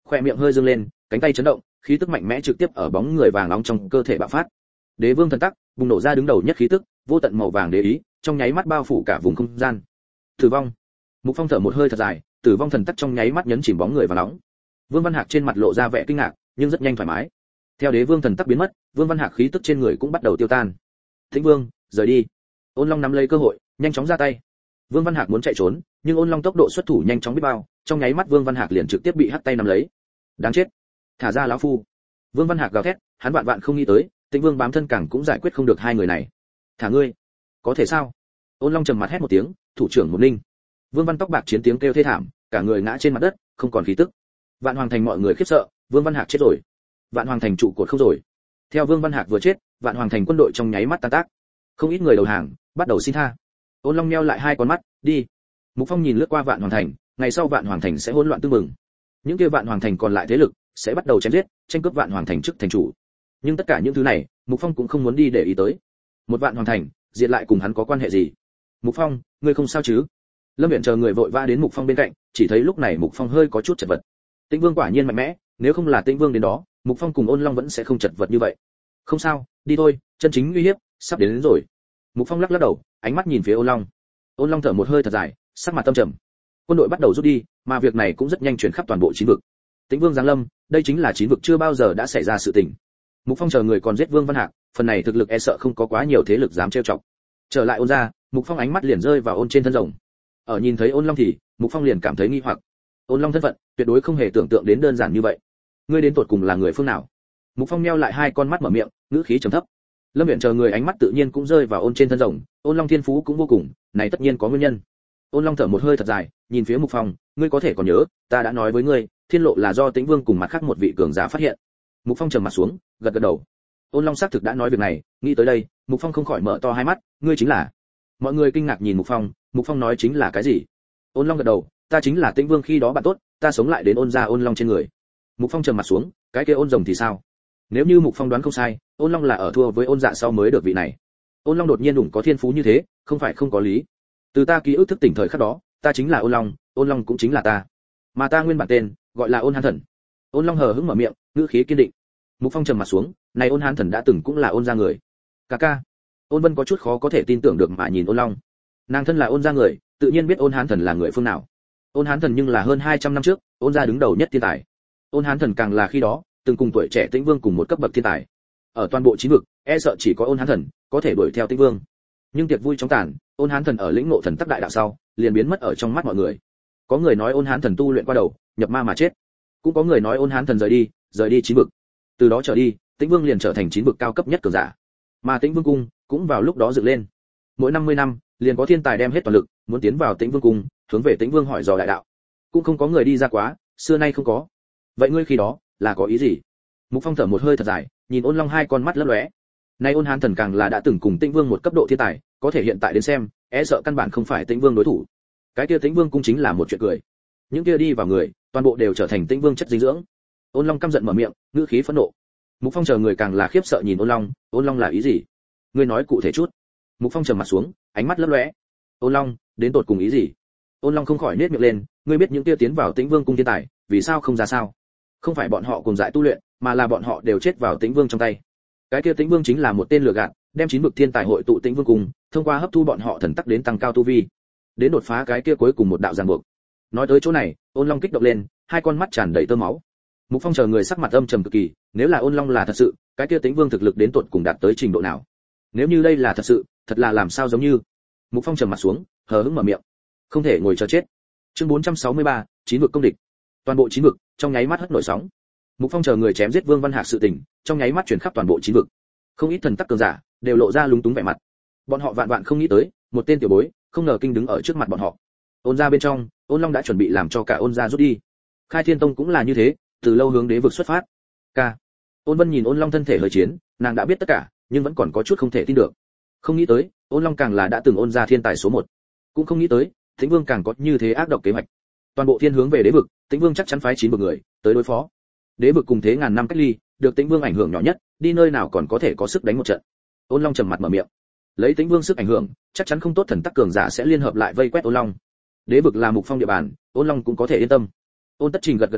khoe miệng hơi dương lên, cánh tay chấn động, khí tức mạnh mẽ trực tiếp ở bóng người vàng nóng trong cơ thể bạo phát. Đế vương thần tắc bùng nổ ra đứng đầu nhất khí tức, vô tận màu vàng đế ý, trong nháy mắt bao phủ cả vùng không gian. Tử vong. Mục Phong thở một hơi thật dài, tử vong thần tắc trong nháy mắt nhấn chìm bóng người vàng nóng. Vương Văn Hạc trên mặt lộ ra vẻ kinh ngạc, nhưng rất nhanh thoải mái. Theo đế vương thần tắc biến mất, Vương Văn Hạc khí tức trên người cũng bắt đầu tiêu tan. Thịnh Vương, rời đi. Ôn Long nắm lấy cơ hội, nhanh chóng ra tay. Vương Văn Hạc muốn chạy trốn, nhưng Ôn Long tốc độ xuất thủ nhanh chóng biết bao, trong nháy mắt Vương Văn Hạc liền trực tiếp bị hất tay nắm lấy. Đáng chết, thả ra lão phu. Vương Văn Hạc gào thét, hắn vạn vạn không nghĩ tới, Tĩnh Vương bám thân càng cũng giải quyết không được hai người này. Thả ngươi, có thể sao? Ôn Long trầm mặt hét một tiếng, thủ trưởng một ninh. Vương Văn tóc bạc chiến tiếng kêu thê thảm, cả người ngã trên mặt đất, không còn khí tức. Vạn Hoàng thành mọi người khiếp sợ, Vương Văn Hạc chết rồi. Vạn Hoàng thành trụ cột không rồi. Theo Vương Văn Hạc vừa chết, Vạn Hoàng thành quân đội trong nháy mắt tan tác. Không ít người đầu hàng, bắt đầu xin tha. Ôn Long nheo lại hai con mắt, đi. Mục Phong nhìn lướt qua Vạn Hoàng thành, ngày sau Vạn Hoàng thành sẽ hỗn loạn tương mừng. Những kia Vạn Hoàng thành còn lại thế lực sẽ bắt đầu chém giết, tranh cướp Vạn Hoàng thành chức thành chủ. Nhưng tất cả những thứ này, Mục Phong cũng không muốn đi để ý tới. Một Vạn Hoàng thành, diệt lại cùng hắn có quan hệ gì? Mục Phong, ngươi không sao chứ? Lâm Viễn chờ người vội vã đến Mục Phong bên cạnh, chỉ thấy lúc này Mục Phong hơi có chút chật vật. Tĩnh Vương quả nhiên mạnh mẽ, nếu không là Tĩnh Vương đến đó, Mục Phong cùng Ôn Long vẫn sẽ không chật vật như vậy. Không sao, đi thôi, chân chính nguy hiểm sắp đến, đến rồi. Mục Phong lắc lắc đầu, ánh mắt nhìn phía Ôn Long. Ôn Long thở một hơi thật dài, sắc mặt tâm trầm. Quân đội bắt đầu rút đi, mà việc này cũng rất nhanh truyền khắp toàn bộ chín vực. Tĩnh Vương giáng lâm, đây chính là chín vực chưa bao giờ đã xảy ra sự tình. Mục Phong chờ người còn giết Vương Văn Hạc, phần này thực lực e sợ không có quá nhiều thế lực dám trêu chọc. Trở lại Ôn gia, Mục Phong ánh mắt liền rơi vào Ôn trên thân rồng. Ở nhìn thấy Ôn Long thì, Mục Phong liền cảm thấy nghi hoặc. Ôn Long thân phận, tuyệt đối không hề tưởng tượng đến đơn giản như vậy. Ngươi đến tột cùng là người phương nào? Mục Phong nheo lại hai con mắt mở miệng, ngữ khí trầm thấp. Lâm Viễn chờ người ánh mắt tự nhiên cũng rơi vào Ôn trên thân rồng, Ôn Long thiên phú cũng vô cùng, này tất nhiên có nguyên nhân. Ôn Long thở một hơi thật dài, nhìn phía Mục Phong, ngươi có thể còn nhớ, ta đã nói với ngươi, Thiên Lộ là do Tĩnh Vương cùng mặt khác một vị cường giả phát hiện. Mục Phong trầm mặt xuống, gật gật đầu. Ôn Long xác thực đã nói việc này, nghĩ tới đây, Mục Phong không khỏi mở to hai mắt, ngươi chính là? Mọi người kinh ngạc nhìn Mục Phong, Mục Phong nói chính là cái gì? Ôn Long gật đầu, ta chính là Tĩnh Vương khi đó bạn tốt, ta sống lại đến Ôn gia Ôn Long trên người. Mục Phong trầm mặt xuống, cái kia Ôn rồng thì sao? Nếu như Mục Phong đoán không sai, Ôn Long là ở thua với Ôn Dạ sau mới được vị này. Ôn Long đột nhiên đủng có thiên phú như thế, không phải không có lý. Từ ta ký ức thức tỉnh thời khắc đó, ta chính là Ôn Long, Ôn Long cũng chính là ta. Mà ta nguyên bản tên gọi là Ôn Hán Thần. Ôn Long hờ hững mở miệng, ngữ khí kiên định. Mục Phong trầm mặt xuống, này Ôn Hán Thần đã từng cũng là Ôn gia người. Ca ca. Ôn Vân có chút khó có thể tin tưởng được mà nhìn Ôn Long. Nàng thân là Ôn gia người, tự nhiên biết Ôn Hán Thần là người phương nào. Ôn Hán Thần nhưng là hơn hai trăm năm trước, Ôn gia đứng đầu nhất thiên tài. Ôn Hán Thần càng là khi đó, từng cùng tuổi trẻ Tĩnh Vương cùng một cấp bậc thiên tài. Ở toàn bộ chín vực, e sợ chỉ có Ôn Hán Thần có thể đuổi theo Tĩnh Vương. Nhưng tiệc vui chóng tàn, Ôn Hán Thần ở lĩnh ngộ thần tắc đại đạo sau, liền biến mất ở trong mắt mọi người. Có người nói Ôn Hán Thần tu luyện qua đầu, nhập ma mà chết. Cũng có người nói Ôn Hán Thần rời đi, rời đi chín vực. Từ đó trở đi, Tĩnh Vương liền trở thành chín vực cao cấp nhất cường giả. Mà Tĩnh Vương cung cũng vào lúc đó dựng lên. Mỗi năm mươi năm, liền có thiên tài đem hết toàn lực, muốn tiến vào Tĩnh Vương cung, hướng về Tĩnh Vương hỏi dò đại đạo. Cũng không có người đi ra quá, xưa nay không có. Vậy ngươi khi đó là có ý gì? Mục Phong thở một hơi thật dài, nhìn Ôn Long hai con mắt lấp lóe. Nay Ôn Hán Thần càng là đã từng cùng Tĩnh Vương một cấp độ thiên tài, có thể hiện tại đến xem, e sợ căn bản không phải Tĩnh Vương đối thủ. Cái kia Tĩnh Vương cung chính là một chuyện cười. Những kia đi vào người, toàn bộ đều trở thành Tĩnh Vương chất dinh dưỡng. Ôn Long căm giận mở miệng, ngữ khí phẫn nộ. Mục Phong chờ người càng là khiếp sợ nhìn Ôn Long, Ôn Long là ý gì? Ngươi nói cụ thể chút. Mục Phong trầm mặt xuống, ánh mắt lấp lóe. Ôn Long, đến tột cùng ý gì? Ôn Long không khỏi nhếch miệng lên, ngươi biết những kia tiến vào Tĩnh Vương cung thiên tài, vì sao không ra sao? Không phải bọn họ cùng dại tu luyện, mà là bọn họ đều chết vào Tĩnh Vương trong tay. Cái kia Tĩnh Vương chính là một tên lừa gạt, đem chín vực thiên tài hội tụ Tĩnh Vương cung, thông qua hấp thu bọn họ thần tắc đến tăng cao tu vi, đến đột phá cái kia cuối cùng một đạo ràng buộc. Nói tới chỗ này, Ôn Long kích động lên, hai con mắt tràn đầy tơ máu. Mục Phong chờ người sắc mặt âm trầm cực kỳ, nếu là Ôn Long là thật sự, cái kia Tĩnh Vương thực lực đến tột cùng đạt tới trình độ nào? Nếu như đây là thật sự, thật là làm sao giống như? Mục Phong trầm mặt xuống, hờ hững mở miệng. Không thể ngồi chờ chết. Chương bốn trăm sáu mươi ba, chín vực công địch. Toàn bộ chín vực trong nháy mắt hất nổi sóng. Mục Phong chờ người chém giết Vương Văn Hạc sự tình, trong nháy mắt truyền khắp toàn bộ chín vực. Không ít thần tắc cường giả đều lộ ra lúng túng vẻ mặt. Bọn họ vạn vạn không nghĩ tới, một tên tiểu bối, không ngờ kinh đứng ở trước mặt bọn họ. Ôn gia bên trong, Ôn Long đã chuẩn bị làm cho cả Ôn gia rút đi. Khai Thiên Tông cũng là như thế, từ lâu hướng đế vực xuất phát. Ca. Ôn Vân nhìn Ôn Long thân thể hơi chiến, nàng đã biết tất cả, nhưng vẫn còn có chút không thể tin được. Không nghĩ tới, Ôn Long càng là đã từng Ôn gia thiên tài số một, cũng không nghĩ tới, Tĩnh Vương càng có như thế ác độc kế hoạch. Toàn bộ thiên hướng về đế vực, Tĩnh Vương chắc chắn phái chín vực người tới đối phó. Đế vực cùng thế ngàn năm cách ly, được Tĩnh Vương ảnh hưởng nhỏ nhất, đi nơi nào còn có thể có sức đánh một trận. Ôn Long trầm mặt mở miệng. Lấy Tĩnh Vương sức ảnh hưởng, chắc chắn không tốt thần tắc cường giả sẽ liên hợp lại vây quét Ôn Long. Đế vực là Mục Phong địa bàn, Ôn Long cũng có thể yên tâm. Ôn Tất Trình gật gật đầu,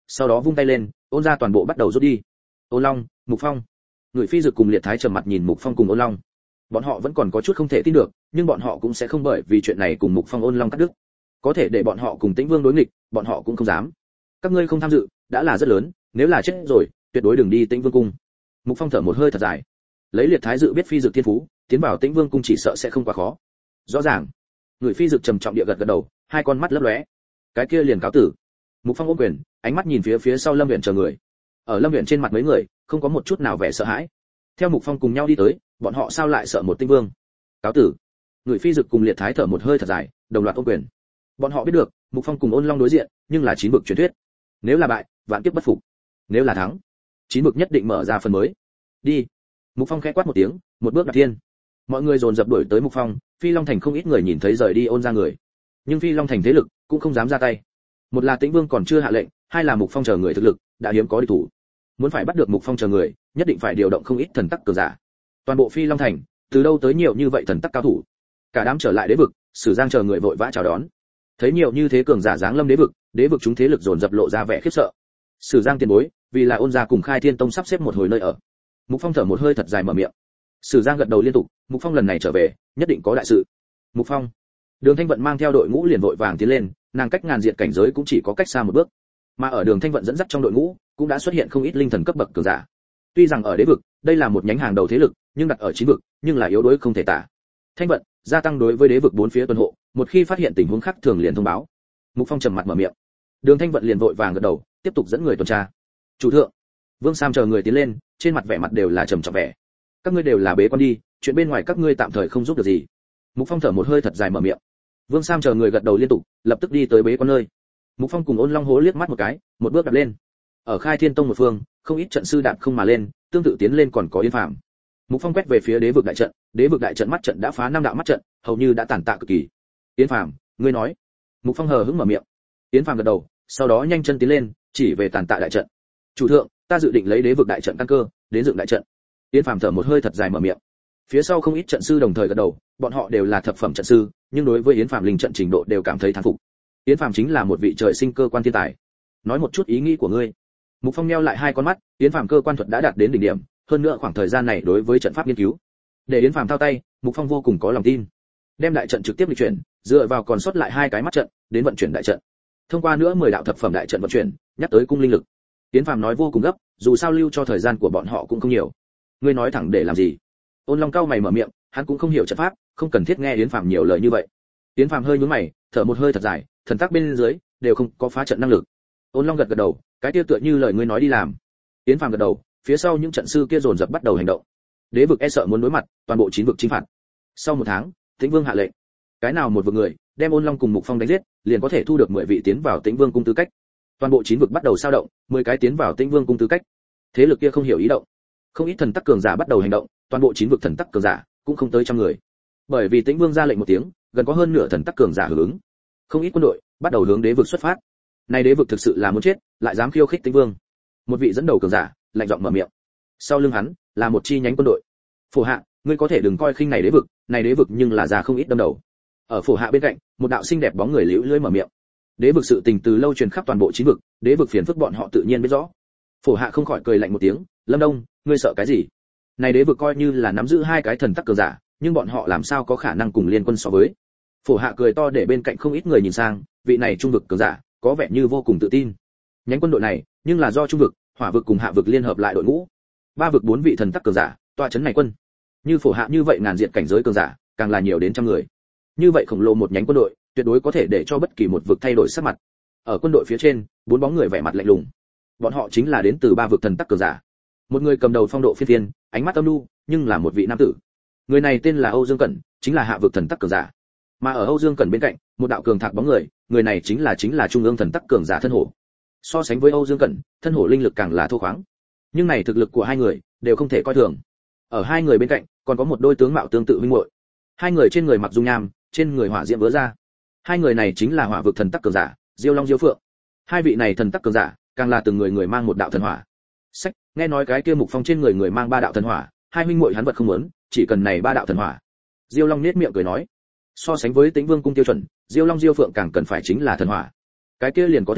sau đó vung tay lên, ôn gia toàn bộ bắt đầu rút đi. Ôn Long, Mục Phong, Ngụy Phi Dực cùng Liệt Thái trầm mặt nhìn Mục Phong cùng Ôn Long. Bọn họ vẫn còn có chút không thể tin được, nhưng bọn họ cũng sẽ không bởi vì chuyện này cùng Mục Phong Ôn Long cắt đứt. Có thể để bọn họ cùng Tĩnh Vương đối nghịch, bọn họ cũng không dám. Các ngươi không tham dự, đã là rất lớn, nếu là chết rồi, tuyệt đối đừng đi Tĩnh Vương cung. Mục Phong thở một hơi thật dài. Lấy Liệt Thái dự biết Phi Dực thiên phú, tiến vào Tĩnh Vương cung chỉ sợ sẽ không quá khó. Rõ ràng. Người Phi Dực trầm trọng địa gật gật đầu, hai con mắt lấp lóe. Cái kia liền cáo tử. Mục Phong ôm quyền, ánh mắt nhìn phía phía sau Lâm Uyển chờ người. Ở Lâm Uyển trên mặt mấy người, không có một chút nào vẻ sợ hãi. Theo Mục Phong cùng nhau đi tới, bọn họ sao lại sợ một Tĩnh Vương? Cáo tử. Người Phi Dực cùng Liệt Thái thở một hơi thật dài, đồng loạt ôm quyền. Bọn họ biết được, Mục Phong cùng Ôn Long đối diện, nhưng là chín bực truyền thuyết. Nếu là bại, vạn kiếp bất phục. Nếu là thắng, chín bực nhất định mở ra phần mới. Đi. Mục Phong khẽ quát một tiếng, một bước đạp thiên. Mọi người dồn dập đuổi tới Mục Phong, Phi Long Thành không ít người nhìn thấy rời đi Ôn ra người. Nhưng Phi Long Thành thế lực cũng không dám ra tay. Một là Tĩnh Vương còn chưa hạ lệnh, hai là Mục Phong chờ người thực lực đã hiếm có địch thủ. Muốn phải bắt được Mục Phong chờ người, nhất định phải điều động không ít thần tắc cường giả. Toàn bộ Phi Long Thành, từ đâu tới nhiều như vậy thần tắc cao thủ? Cả đám trở lại đế vực, Sử Giang chờ người vội vã chào đón. Thấy nhiều như thế cường giả giáng lâm đế vực, đế vực chúng thế lực dồn dập lộ ra vẻ khiếp sợ. Sử Giang tiền bối, vì là Ôn gia cùng Khai Thiên Tông sắp xếp một hồi nơi ở. Mục Phong thở một hơi thật dài mở miệng. Sử Giang gật đầu liên tục, Mục Phong lần này trở về, nhất định có đại sự. Mục Phong. Đường Thanh Vận mang theo đội ngũ liền vội vàng tiến lên, nàng cách ngàn diệt cảnh giới cũng chỉ có cách xa một bước. Mà ở Đường Thanh Vận dẫn dắt trong đội ngũ, cũng đã xuất hiện không ít linh thần cấp bậc cường giả. Tuy rằng ở đế vực, đây là một nhánh hàng đầu thế lực, nhưng đặt ở chín vực, nhưng là yếu đuối không thể tả. Thanh Vận, gia tăng đối với đế vực bốn phía tuần hộ, một khi phát hiện tình huống khác thường liền thông báo. Mục Phong trầm mặt mở miệng. Đường Thanh Vận liền vội vàng gật đầu, tiếp tục dẫn người tuần tra. Chủ thượng, Vương Sam chờ người tiến lên, trên mặt vẻ mặt đều là trầm trọng vẻ. Các ngươi đều là bế quan đi, chuyện bên ngoài các ngươi tạm thời không giúp được gì. Mục Phong thở một hơi thật dài mở miệng. Vương Sam chờ người gật đầu liên tục, lập tức đi tới bế quan nơi. Mục Phong cùng Ôn Long hố liếc mắt một cái, một bước đạp lên. Ở Khai Thiên Tông một phương, không ít trận sư đạp không mà lên, tương tự tiến lên còn có Yến Phàm. Mục Phong quét về phía đế vực đại trận, đế vực đại trận mắt trận đã phá năm đạo mắt trận, hầu như đã tàn tạ cực kỳ. Yến Phàm, ngươi nói? Mục Phong hờ hững mở miệng. Yến Phàm gật đầu, sau đó nhanh chân tiến lên, chỉ về tàn tạ đại trận. Chủ thượng, ta dự định lấy đế vực đại trận căn cơ, đến dựng đại trận. Yến Phàm thở một hơi thật dài mở miệng. Phía sau không ít trận sư đồng thời gật đầu, bọn họ đều là thập phẩm trận sư, nhưng đối với Yến Phàm linh trận trình độ đều cảm thấy thán phục. Yến Phàm chính là một vị trời sinh cơ quan thiên tài. Nói một chút ý nghĩ của ngươi. Mục Phong nheo lại hai con mắt, Yến Phàm cơ quan thuật đã đạt đến đỉnh điểm, hơn nữa khoảng thời gian này đối với trận pháp nghiên cứu. Để Yến Phàm thao tay, Mục Phong vô cùng có lòng tin. Đem đại trận trực tiếp lịch chuyển, dựa vào còn sót lại hai cái mắt trận, đến vận chuyển đại trận. Thông qua nữa mười đạo thập phẩm đại trận vận chuyển, nhắc tới cung linh lực. Yến Phàm nói vô cùng gấp, dù sao lưu cho thời gian của bọn họ cũng không nhiều. Ngươi nói thẳng để làm gì? Ôn Long cao mày mở miệng, hắn cũng không hiểu trận pháp, không cần thiết nghe Yến Phàm nhiều lời như vậy. Yến Phàm hơi nhướng mày, thở một hơi thật dài, thần tác bên dưới đều không có phá trận năng lực. Ôn Long gật gật đầu, cái kia tựa như lời ngươi nói đi làm. Yến Phàm gật đầu, phía sau những trận sư kia dồn dập bắt đầu hành động. Đế vực e sợ muốn đối mặt, toàn bộ chín vực chính phạt. Sau một tháng, Tĩnh Vương hạ lệnh, cái nào một vực người đem Ôn Long cùng Mục Phong đánh giết, liền có thể thu được mười vị tiến vào Tĩnh Vương cung tư cách. Toàn bộ chín vực bắt đầu sao động, mười cái tiến vào Tĩnh Vương cung tư cách. Thế lực kia không hiểu ý động, không ít thần tắc cường giả bắt đầu hành động, toàn bộ chín vực thần tắc cường giả cũng không tới trăm người. Bởi vì Tĩnh Vương ra lệnh một tiếng, gần có hơn nửa thần tắc cường giả hưởng ứng. Không ít quân đội bắt đầu hướng đế vực xuất phát. Này đế vực thực sự là muốn chết, lại dám khiêu khích Tĩnh Vương. Một vị dẫn đầu cường giả lạnh giọng mở miệng. Sau lưng hắn là một chi nhánh quân đội. Phổ Hạ, ngươi có thể đừng coi khinh này đế vực, này đế vực nhưng là già không ít đâm đầu. Ở Phổ Hạ bên cạnh, một đạo xinh đẹp bóng người liễu lưỡi mở miệng. Đế vực sự tình từ lâu truyền khắp toàn bộ chín vực, đế vực phiền phức bọn họ tự nhiên biết rõ. Phổ Hạ không khỏi cười lạnh một tiếng, Lâm Đông, ngươi sợ cái gì? Này đế vực coi như là nắm giữ hai cái thần tắc cường giả, nhưng bọn họ làm sao có khả năng cùng liên quân so với? Phổ Hạ cười to để bên cạnh không ít người nhìn sang, vị này trung vực cường giả, có vẻ như vô cùng tự tin. Nhánh quân đội này, nhưng là do trung vực, hỏa vực cùng hạ vực liên hợp lại đội ngũ. Ba vực bốn vị thần tắc cường giả, tọa chấn này quân. Như Phổ Hạ như vậy ngàn diện cảnh giới cường giả, càng là nhiều đến trăm người. Như vậy khổng lồ một nhánh quân đội, tuyệt đối có thể để cho bất kỳ một vực thay đổi sắc mặt. Ở quân đội phía trên, bốn bóng người vẻ mặt lạnh lùng. Bọn họ chính là đến từ ba vực thần tắc cường giả. Một người cầm đầu phong độ phi thiên, ánh mắt âm nhu, nhưng là một vị nam tử. Người này tên là Âu Dương Cẩn, chính là hạ vực thần tắc cường giả. Mà ở Âu Dương Cẩn bên cạnh, một đạo cường thạc bóng người, người này chính là chính là trung ương thần tắc cường giả thân hổ. So sánh với Âu Dương Cẩn, thân hổ linh lực càng là thô khoáng. Nhưng này thực lực của hai người đều không thể coi thường. Ở hai người bên cạnh, còn có một đôi tướng mạo tương tự huynh muội. Hai người trên người mặc dung nham, trên người hỏa diễm vỡ ra. Hai người này chính là hỏa vực thần tắc cường giả, Diêu Long Diêu Phượng. Hai vị này thần tắc cường giả, càng là từng người người mang một đạo thần hỏa. Sách, nghe nói cái kia Mục Phong trên người người mang ba đạo thần hỏa, hai huynh muội hắn vật không muốn, chỉ cần này ba đạo thần hỏa. Diêu Long nhếch miệng cười nói, so sánh với Tĩnh Vương cung tiêu chuẩn, Diêu Long Diêu Phượng càng cần phải chính là thần hỏa. Cái kia liền có thể,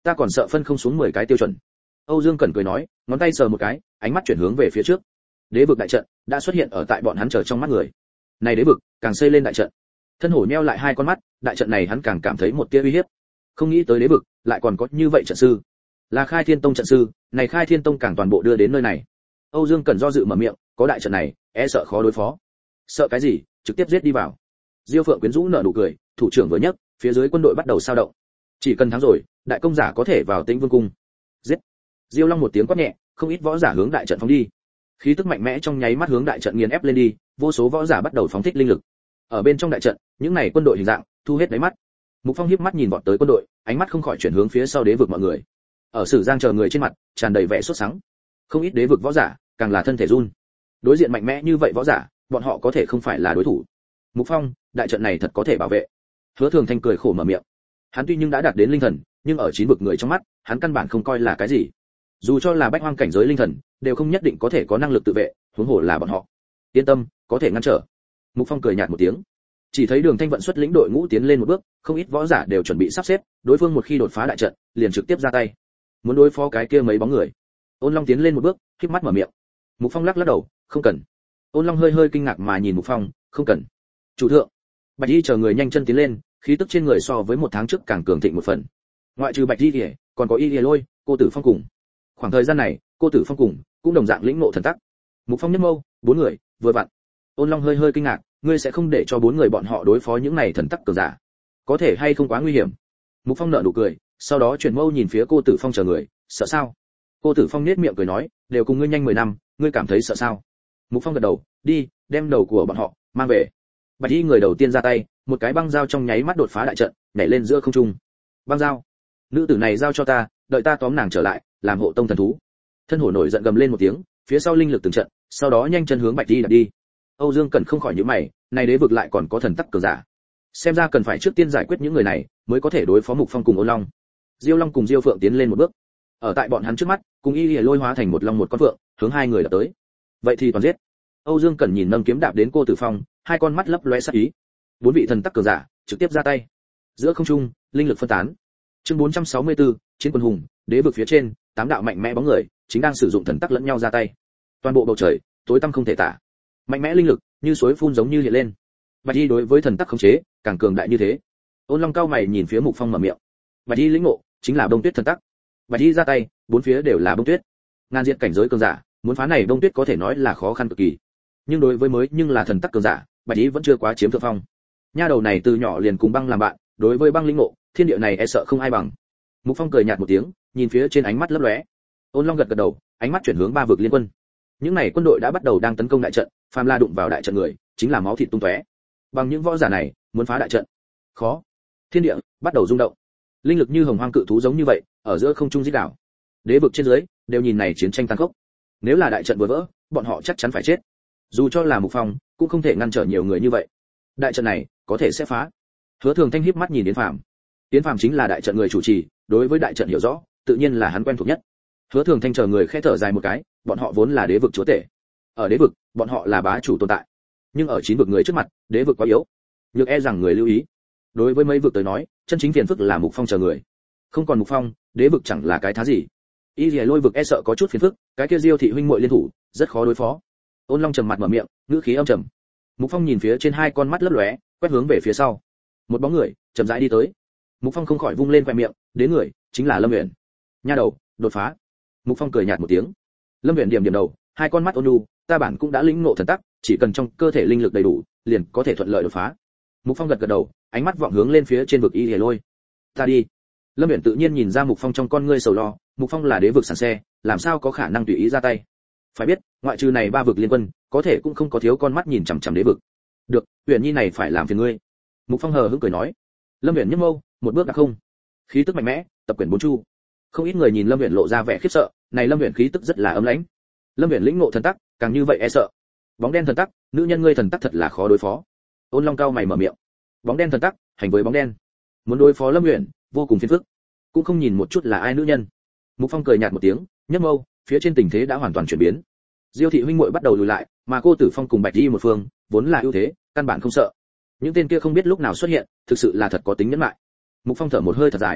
ta còn sợ phân không xuống mười cái tiêu chuẩn. Âu Dương Cẩn cười nói, ngón tay sờ một cái, ánh mắt chuyển hướng về phía trước. Đế vực đại trận đã xuất hiện ở tại bọn hắn chờ trong mắt người. Này đế vực càng xây lên đại trận, thân hổ nheo lại hai con mắt, đại trận này hắn càng cảm thấy một tia uy hiếp. Không nghĩ tới đế vực lại còn có như vậy trận sư, là Khai Thiên Tông trận sư, này Khai Thiên Tông càng toàn bộ đưa đến nơi này. Âu Dương Cẩn do dự mở miệng, có đại trận này, e sợ khó đối phó. Sợ cái gì, trực tiếp giết đi vào. Diêu Phượng quyến rũ nở nụ cười, thủ trưởng vừa nhấc, phía dưới quân đội bắt đầu sao động. Chỉ cần thắng rồi, đại công giả có thể vào Tĩnh Vương cung. Giết. Diêu Long một tiếng quát nhẹ, không ít võ giả hướng đại trận phóng đi. Khí tức mạnh mẽ trong nháy mắt hướng đại trận nghiền ép lên đi, vô số võ giả bắt đầu phóng thích linh lực. Ở bên trong đại trận, những này quân đội hình dạng thu hết đáy mắt. Mục Phong hiếp mắt nhìn vọt tới quân đội, ánh mắt không khỏi chuyển hướng phía sau đế vực mọi người. Ở Sử Giang chờ người trên mặt tràn đầy vẻ sốt sắng. Không ít đế vực võ giả, càng là thân thể run. Đối diện mạnh mẽ như vậy võ giả, bọn họ có thể không phải là đối thủ. Mục Phong, đại trận này thật có thể bảo vệ. Hứa Thường Thanh cười khổ mở miệng. Hắn tuy nhưng đã đạt đến linh thần, nhưng ở chín vực người trong mắt, hắn căn bản không coi là cái gì. Dù cho là bách hoang cảnh giới linh thần, đều không nhất định có thể có năng lực tự vệ, huống hồ là bọn họ. Yên tâm, có thể ngăn trở. Mục Phong cười nhạt một tiếng. Chỉ thấy Đường Thanh vận xuất lĩnh đội ngũ tiến lên một bước, không ít võ giả đều chuẩn bị sắp xếp, đối phương một khi đột phá đại trận, liền trực tiếp ra tay. Muốn đối phó cái kia mấy bóng người. Ôn Long tiến lên một bước, khép mắt mở miệng. Mục Phong lắc lắc đầu, không cần. Ôn Long hơi hơi kinh ngạc mà nhìn Mục Phong, không cần. Chủ thượng. Bạch Y chờ người nhanh chân tiến lên, khí tức trên người so với một tháng trước càng cường thịnh một phần. Ngoại trừ Bạch Y thì còn có Y Lìa Lôi, Cô Tử Phong cùng. Khoảng thời gian này, Cô Tử Phong cùng cũng đồng dạng lĩnh ngộ thần tắc. Mục Phong nhếch mâu, bốn người, vừa vặn. Ôn Long hơi hơi kinh ngạc, ngươi sẽ không để cho bốn người bọn họ đối phó những này thần tắc cường giả, có thể hay không quá nguy hiểm? Mục Phong nở nụ cười, sau đó chuyển mâu nhìn phía Cô Tử Phong chờ người, sợ sao? Cô Tử Phong nhếch miệng cười nói, đều cùng ngươi nhanh mười năm, ngươi cảm thấy sợ sao? Mục Phong gật đầu, đi, đem đầu của bọn họ mang về. Bạch Y người đầu tiên ra tay, một cái băng dao trong nháy mắt đột phá đại trận, nhảy lên giữa không trung. Băng dao, nữ tử này giao cho ta, đợi ta tóm nàng trở lại, làm hộ tông thần thú. Thân hổ nổi giận gầm lên một tiếng, phía sau linh lực từng trận, sau đó nhanh chân hướng Bạch Y đặt đi. Âu Dương Cẩn không khỏi nhíu mày, này đế vực lại còn có thần tắc cường giả. Xem ra cần phải trước tiên giải quyết những người này, mới có thể đối phó Mục Phong cùng Ôn Long. Diêu Long cùng Diêu Phượng tiến lên một bước. Ở tại bọn hắn trước mắt, cùng Y Lìa Lôi hóa thành một long một con phượng, hướng hai người đập tới. Vậy thì toàn giết. Âu Dương Cẩn nhìn nâng kiếm đạp đến Cô Tử Phong, hai con mắt lấp lóe sát ý. Bốn vị thần tắc cường giả trực tiếp ra tay. Giữa không trung, linh lực phân tán. Chương bốn trăm sáu mươi tư, chiến quân hùng, đế vực phía trên, tám đạo mạnh mẽ bóng người chính đang sử dụng thần tắc lẫn nhau ra tay. Toàn bộ bầu trời tối tăm không thể tả. Mạnh mẽ linh lực như suối phun giống như hiện lên. Bạch Y đối với thần tắc khống chế càng cường đại như thế. Ôn Long cao mày nhìn phía Mục Phong mở miệng. Bạch Y lĩnh ngộ chính là bông tuyết thần tắc. Bạch Y ra tay, bốn phía đều là bông tuyết. Ngàn diện cảnh giới cường giả, muốn phá này bông tuyết có thể nói là khó khăn cực kỳ. Nhưng đối với mới nhưng là thần tắc cường giả, Bạch Y vẫn chưa quá chiếm thượng phong. Nha đầu này từ nhỏ liền cùng băng làm bạn, đối với băng lĩnh ngộ, thiên địa này e sợ không ai bằng. Mục Phong cười nhạt một tiếng, nhìn phía trên ánh mắt lấp lóe. Ôn Long gật gật đầu, ánh mắt chuyển hướng ba vực liên quân. Những này quân đội đã bắt đầu đang tấn công đại trận, phàm la đụng vào đại trận người, chính là máu thịt tung tóe. Bằng những võ giả này, muốn phá đại trận, khó. Thiên địa bắt đầu rung động. Linh lực như hồng hoang cự thú giống như vậy, ở giữa không trung rít đảo. Đế vực trên dưới đều nhìn này chiến tranh tàn khốc. Nếu là đại trận vừa vỡ, bọn họ chắc chắn phải chết. Dù cho là Mục Phong, cũng không thể ngăn trở nhiều người như vậy. Đại trận này, có thể sẽ phá. Hứa Thường Thanh híp mắt nhìn Yến Phàm. Yến Phàm chính là đại trận người chủ trì, đối với đại trận hiểu rõ, tự nhiên là hắn quen thuộc nhất. Hứa Thường Thanh chờ người khẽ thở dài một cái, bọn họ vốn là đế vực chúa tể. Ở đế vực, bọn họ là bá chủ tồn tại. Nhưng ở chín vực người trước mặt, đế vực quá yếu. Nhược e rằng người lưu ý. Đối với mấy vực tới nói, chân chính phiền phức là Mục Phong chờ người. Không còn Mục Phong, đế vực chẳng là cái thá gì. Y Lìa Lôi vực e sợ có chút phiền phức, cái kia Diêu thị huynh muội liên thủ, rất khó đối phó. Ôn Long trầm mặt mở miệng, ngữ khí âm trầm. Mục Phong nhìn phía trên hai con mắt lấp lóe, quét hướng về phía sau. Một bóng người chậm rãi đi tới. Mục Phong không khỏi vung lên khóe miệng, đến người chính là Lâm Uyển. Nha đầu, đột phá. Mục Phong cười nhạt một tiếng. Lâm Uyển điểm điểm đầu, hai con mắt ôn nhu, ta bản cũng đã lĩnh ngộ thần tắc, chỉ cần trong cơ thể linh lực đầy đủ, liền có thể thuận lợi đột phá. Mục Phong gật gật đầu, ánh mắt vọng hướng lên phía trên vực Y Lìa Lôi. Ta đi. Lâm Uyển tự nhiên nhìn ra Mục Phong trong con ngươi sầu lo, Mục Phong là đế vực sẵn xe, làm sao có khả năng tùy ý ra tay. Phải biết, ngoại trừ này ba vực liên quân, có thể cũng không có thiếu con mắt nhìn chằm chằm đế vực. Được, Uyển nhi này phải làm phiền ngươi. Mục Phong hờ hững cười nói. Lâm Uyển nhếch mâu, một bước đã không. Khí tức mạnh mẽ, tập quyển bốn chu. Không ít người nhìn Lâm Uyển lộ ra vẻ khiếp sợ, này Lâm Uyển khí tức rất là ấm lãnh. Lâm Uyển lĩnh ngộ thần tắc, càng như vậy e sợ. Bóng đen thần tắc, nữ nhân ngươi thần tắc thật là khó đối phó. Ôn Long cao mày mở miệng. Bóng đen thần tắc, hành với bóng đen. Muốn đối phó Lâm Uyển, vô cùng phiền phức. Cũng không nhìn một chút là ai nữ nhân. Mục Phong cười nhạt một tiếng, nhếch mâu, phía trên tình thế đã hoàn toàn chuyển biến. Diêu thị huynh muội bắt đầu lùi lại, mà Cô Tử Phong cùng Bạch Y một phương, vốn là ưu thế, căn bản không sợ. Những tên kia không biết lúc nào xuất hiện, thực sự là thật có tính nhẫn lại. Mục Phong thở một hơi thật dài.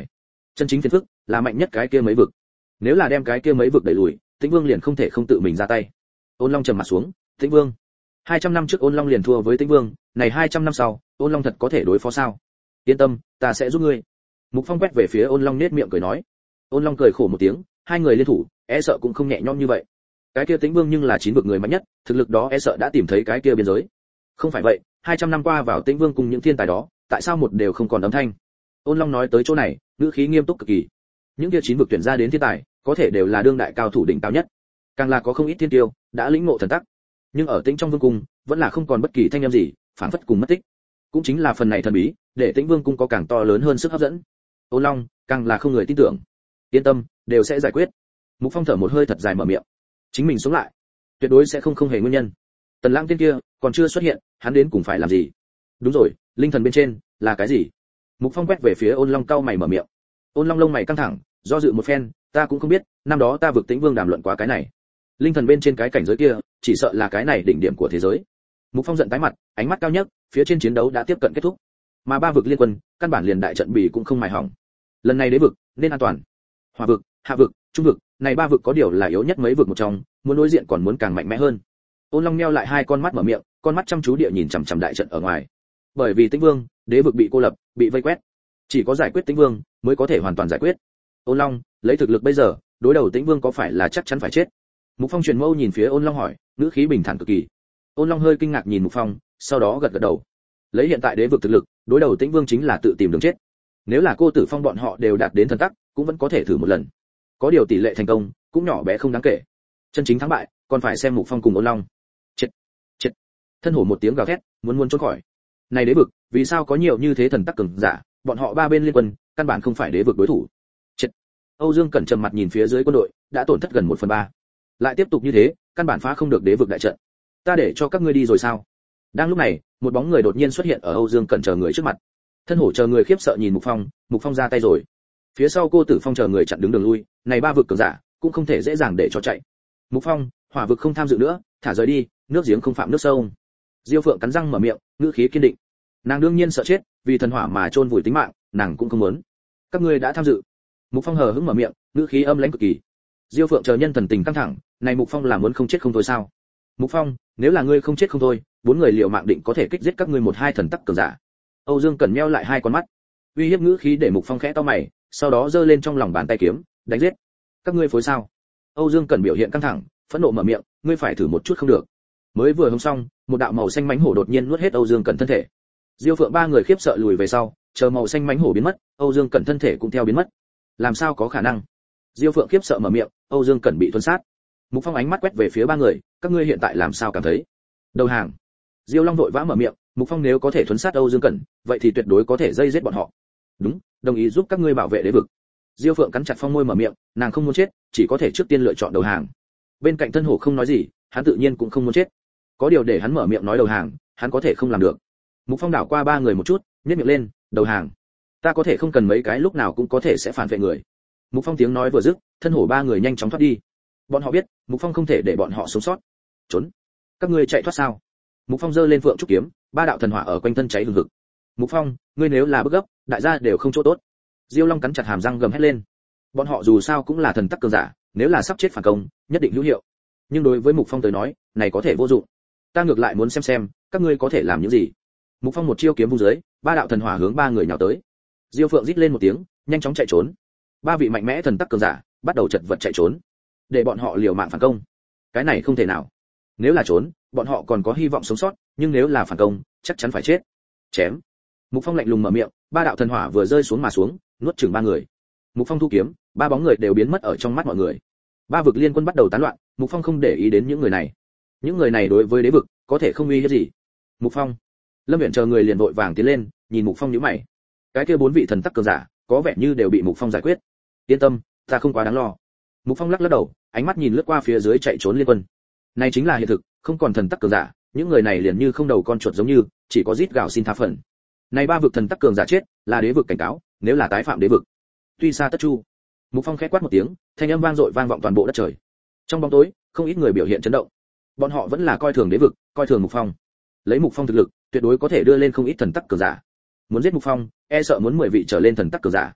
Chân chính phiền phức là mạnh nhất cái kia mấy vực. Nếu là đem cái kia mấy vực đẩy lùi, Tĩnh Vương liền không thể không tự mình ra tay. Ôn Long trầm mặt xuống, Tĩnh Vương, hai trăm năm trước Ôn Long liền thua với Tĩnh Vương, này hai trăm năm sau, Ôn Long thật có thể đối phó sao? Yên tâm, ta sẽ giúp ngươi. Mục Phong quét về phía Ôn Long nết miệng cười nói. Ôn Long cười khổ một tiếng, hai người liên thủ, e sợ cũng không nhẹ nhõm như vậy. Cái kia Tĩnh Vương nhưng là chín vực người mạnh nhất, thực lực đó e sợ đã tìm thấy cái kia biên giới. Không phải vậy, hai trăm năm qua vào Tĩnh Vương cùng những thiên tài đó, tại sao một đều không còn âm thanh? Ôn Long nói tới chỗ này, ngữ khí nghiêm túc cực kỳ. Những kia chín vực tuyển ra đến thiên tài, có thể đều là đương đại cao thủ đỉnh cao nhất. Càng là có không ít thiên tiêu, đã lĩnh ngộ thần tắc. Nhưng ở Tĩnh trong vương cung, vẫn là không còn bất kỳ thanh âm gì, phảng phất cùng mất tích. Cũng chính là phần này thần bí, để Tĩnh Vương cung có càng to lớn hơn sức hấp dẫn. Ôn Long, càng là không người tin tưởng. Yên tâm, đều sẽ giải quyết. Mục Phong thở một hơi thật dài mở miệng. Chính mình sống lại, tuyệt đối sẽ không không hề nguyên nhân. Tần Lãng tiên kia còn chưa xuất hiện, hắn đến cùng phải làm gì? Đúng rồi, linh thần bên trên là cái gì? Mục Phong quét về phía Ôn Long cau mày mở miệng. Ôn Long lông mày căng thẳng, do dự một phen, ta cũng không biết, năm đó ta vực Tĩnh Vương đàm luận quá cái này. Linh thần bên trên cái cảnh giới kia, chỉ sợ là cái này đỉnh điểm của thế giới. Mục Phong giận tái mặt, ánh mắt cao nhất, phía trên chiến đấu đã tiếp cận kết thúc. Mà ba vực liên quân, căn bản liền đại trận bỉ cũng không mài hỏng. Lần này đế vực nên an toàn. Hỏa vực, hạ vực, trung vực, này ba vực có điều là yếu nhất mấy vực một trong, muốn đối diện còn muốn càng mạnh mẽ hơn. Ôn Long nheo lại hai con mắt mở miệng, con mắt chăm chú địa nhìn chằm chằm đại trận ở ngoài. Bởi vì Tĩnh Vương, đế vực bị cô lập, bị vây quét, chỉ có giải quyết Tĩnh Vương mới có thể hoàn toàn giải quyết. Ôn Long, lấy thực lực bây giờ, đối đầu Tĩnh Vương có phải là chắc chắn phải chết? Mục Phong truyền mâu nhìn phía Ôn Long hỏi, ngữ khí bình thản cực kỳ. Ôn Long hơi kinh ngạc nhìn Mục Phong, sau đó gật gật đầu. Lấy hiện tại đế vực thực lực, đối đầu Tĩnh Vương chính là tự tìm đường chết. Nếu là Cô Tử Phong bọn họ đều đạt đến thần tắc, cũng vẫn có thể thử một lần. Có điều tỷ lệ thành công cũng nhỏ bé không đáng kể. Chân chính thắng bại, còn phải xem Mục Phong cùng Ôn Long. Chết, chết. Thân hổ một tiếng gào thét, muốn muốn trốn khỏi. Này đế vực, vì sao có nhiều như thế thần tắc cường giả, bọn họ ba bên liên quân, căn bản không phải đế vực đối thủ. Chết. Âu Dương Cẩn trầm mặt nhìn phía dưới quân đội, đã tổn thất gần một phần ba. Lại tiếp tục như thế, căn bản phá không được đế vực đại trận. Ta để cho các ngươi đi rồi sao? Đang lúc này, một bóng người đột nhiên xuất hiện ở Âu Dương Cẩn chờ người trước mặt. Thân hổ chờ người khiếp sợ nhìn Mục Phong, Mục Phong ra tay rồi. Phía sau Cô Tử Phong chờ người chặn đứng đường lui, này ba vực cường giả, cũng không thể dễ dàng để cho chạy. Mục Phong, hỏa vực không tham dự nữa, thả rời đi, nước giếng không phạm nước sâu. Diêu Phượng cắn răng mở miệng, ngữ khí kiên định. Nàng đương nhiên sợ chết, vì thần hỏa mà chôn vùi tính mạng, nàng cũng không muốn. Các ngươi đã tham dự. Mục Phong hờ hững mở miệng, ngữ khí âm lãnh cực kỳ. Diêu Phượng chờ nhân thần tình căng thẳng, này Mục Phong là muốn không chết không thôi sao? Mục Phong, nếu là ngươi không chết không thôi, bốn người liều mạng định có thể kích giết các ngươi một hai thần tắc cường giả. Âu Dương Cẩn meo lại hai con mắt, uy hiếp ngữ khí để Mục Phong khẽ to mày, sau đó giơ lên trong lòng bàn tay kiếm, đánh giết. Các ngươi phối sao? Âu Dương Cẩn biểu hiện căng thẳng, phẫn nộ mở miệng, ngươi phải thử một chút không được. Mới vừa hống xong, một đạo màu xanh mãnh hổ đột nhiên nuốt hết Âu Dương Cẩn thân thể. Diêu Phượng ba người khiếp sợ lùi về sau, chờ màu xanh mãnh hổ biến mất, Âu Dương Cẩn thân thể cũng theo biến mất. Làm sao có khả năng? Diêu Phượng khiếp sợ mở miệng, Âu Dương Cẩn bị tuân sát. Mục Phong ánh mắt quét về phía ba người, các ngươi hiện tại làm sao cảm thấy? Đầu hàng. Diêu Long vội vã mở miệng, Mục Phong nếu có thể tuân sát Âu Dương Cẩn, vậy thì tuyệt đối có thể dây giết bọn họ. Đúng, đồng ý giúp các ngươi bảo vệ đế vực. Diêu Phượng cắn chặt phong môi mở miệng, nàng không muốn chết, chỉ có thể trước tiên lựa chọn đầu hàng. Bên cạnh thân hổ không nói gì, hắn tự nhiên cũng không muốn chết. Có điều để hắn mở miệng nói đầu hàng, hắn có thể không làm được. Mục Phong đảo qua ba người một chút, nhếch miệng lên, đầu hàng. Ta có thể không cần mấy cái lúc nào cũng có thể sẽ phản vệ người. Mục Phong tiếng nói vừa dứt, thân hổ ba người nhanh chóng thoát đi. Bọn họ biết, Mục Phong không thể để bọn họ sống sót. Trốn. Các ngươi chạy thoát sao? Mục Phong giơ lên phượng trúc kiếm, ba đạo thần hỏa ở quanh thân cháy hừng hực. Mục Phong, ngươi nếu là bức gấp, đại gia đều không chỗ tốt. Diêu Long cắn chặt hàm răng gầm hét lên. Bọn họ dù sao cũng là thần tắc cường giả, nếu là sắp chết phản công, nhất định hữu hiệu. Nhưng đối với Mục Phong tới nói, này có thể vô dụng. Ta ngược lại muốn xem xem, các ngươi có thể làm những gì. Mục Phong một chiêu kiếm vung dưới, ba đạo thần hỏa hướng ba người nhào tới. Diêu Phượng rít lên một tiếng, nhanh chóng chạy trốn. Ba vị mạnh mẽ thần tắc cường giả bắt đầu chật vật chạy trốn, để bọn họ liều mạng phản công. Cái này không thể nào. Nếu là trốn, bọn họ còn có hy vọng sống sót, nhưng nếu là phản công, chắc chắn phải chết. Chém. Mục Phong lạnh lùng mở miệng, ba đạo thần hỏa vừa rơi xuống mà xuống, nuốt chửng ba người. Mục Phong thu kiếm, ba bóng người đều biến mất ở trong mắt mọi người. Ba vực liên quân bắt đầu tán loạn, Mục Phong không để ý đến những người này. Những người này đối với đế vực có thể không uy hiếp gì. Mục Phong, Lâm Viễn chờ người liền vội vàng tiến lên, nhìn Mục Phong nhíu mày. Cái kia bốn vị thần tắc cường giả, có vẻ như đều bị Mục Phong giải quyết. Yên tâm, ta không quá đáng lo. Mục Phong lắc lắc đầu, ánh mắt nhìn lướt qua phía dưới chạy trốn liên quân. Này chính là hiện thực, không còn thần tắc cường giả, những người này liền như không đầu con chuột giống như, chỉ có rít gào xin tha phần. Này ba vực thần tắc cường giả chết, là đế vực cảnh cáo, nếu là tái phạm đế vực, tuy xa tất chu. Mục Phong khẽ quát một tiếng, thanh âm vang dội vang vọng toàn bộ đất trời. Trong bóng tối, không ít người biểu hiện chấn động. Bọn họ vẫn là coi thường đế vực, coi thường Mục Phong. Lấy Mục Phong thực lực, tuyệt đối có thể đưa lên không ít thần tắc cường giả. Muốn giết Mục Phong, e sợ muốn mười vị trở lên thần tắc cường giả.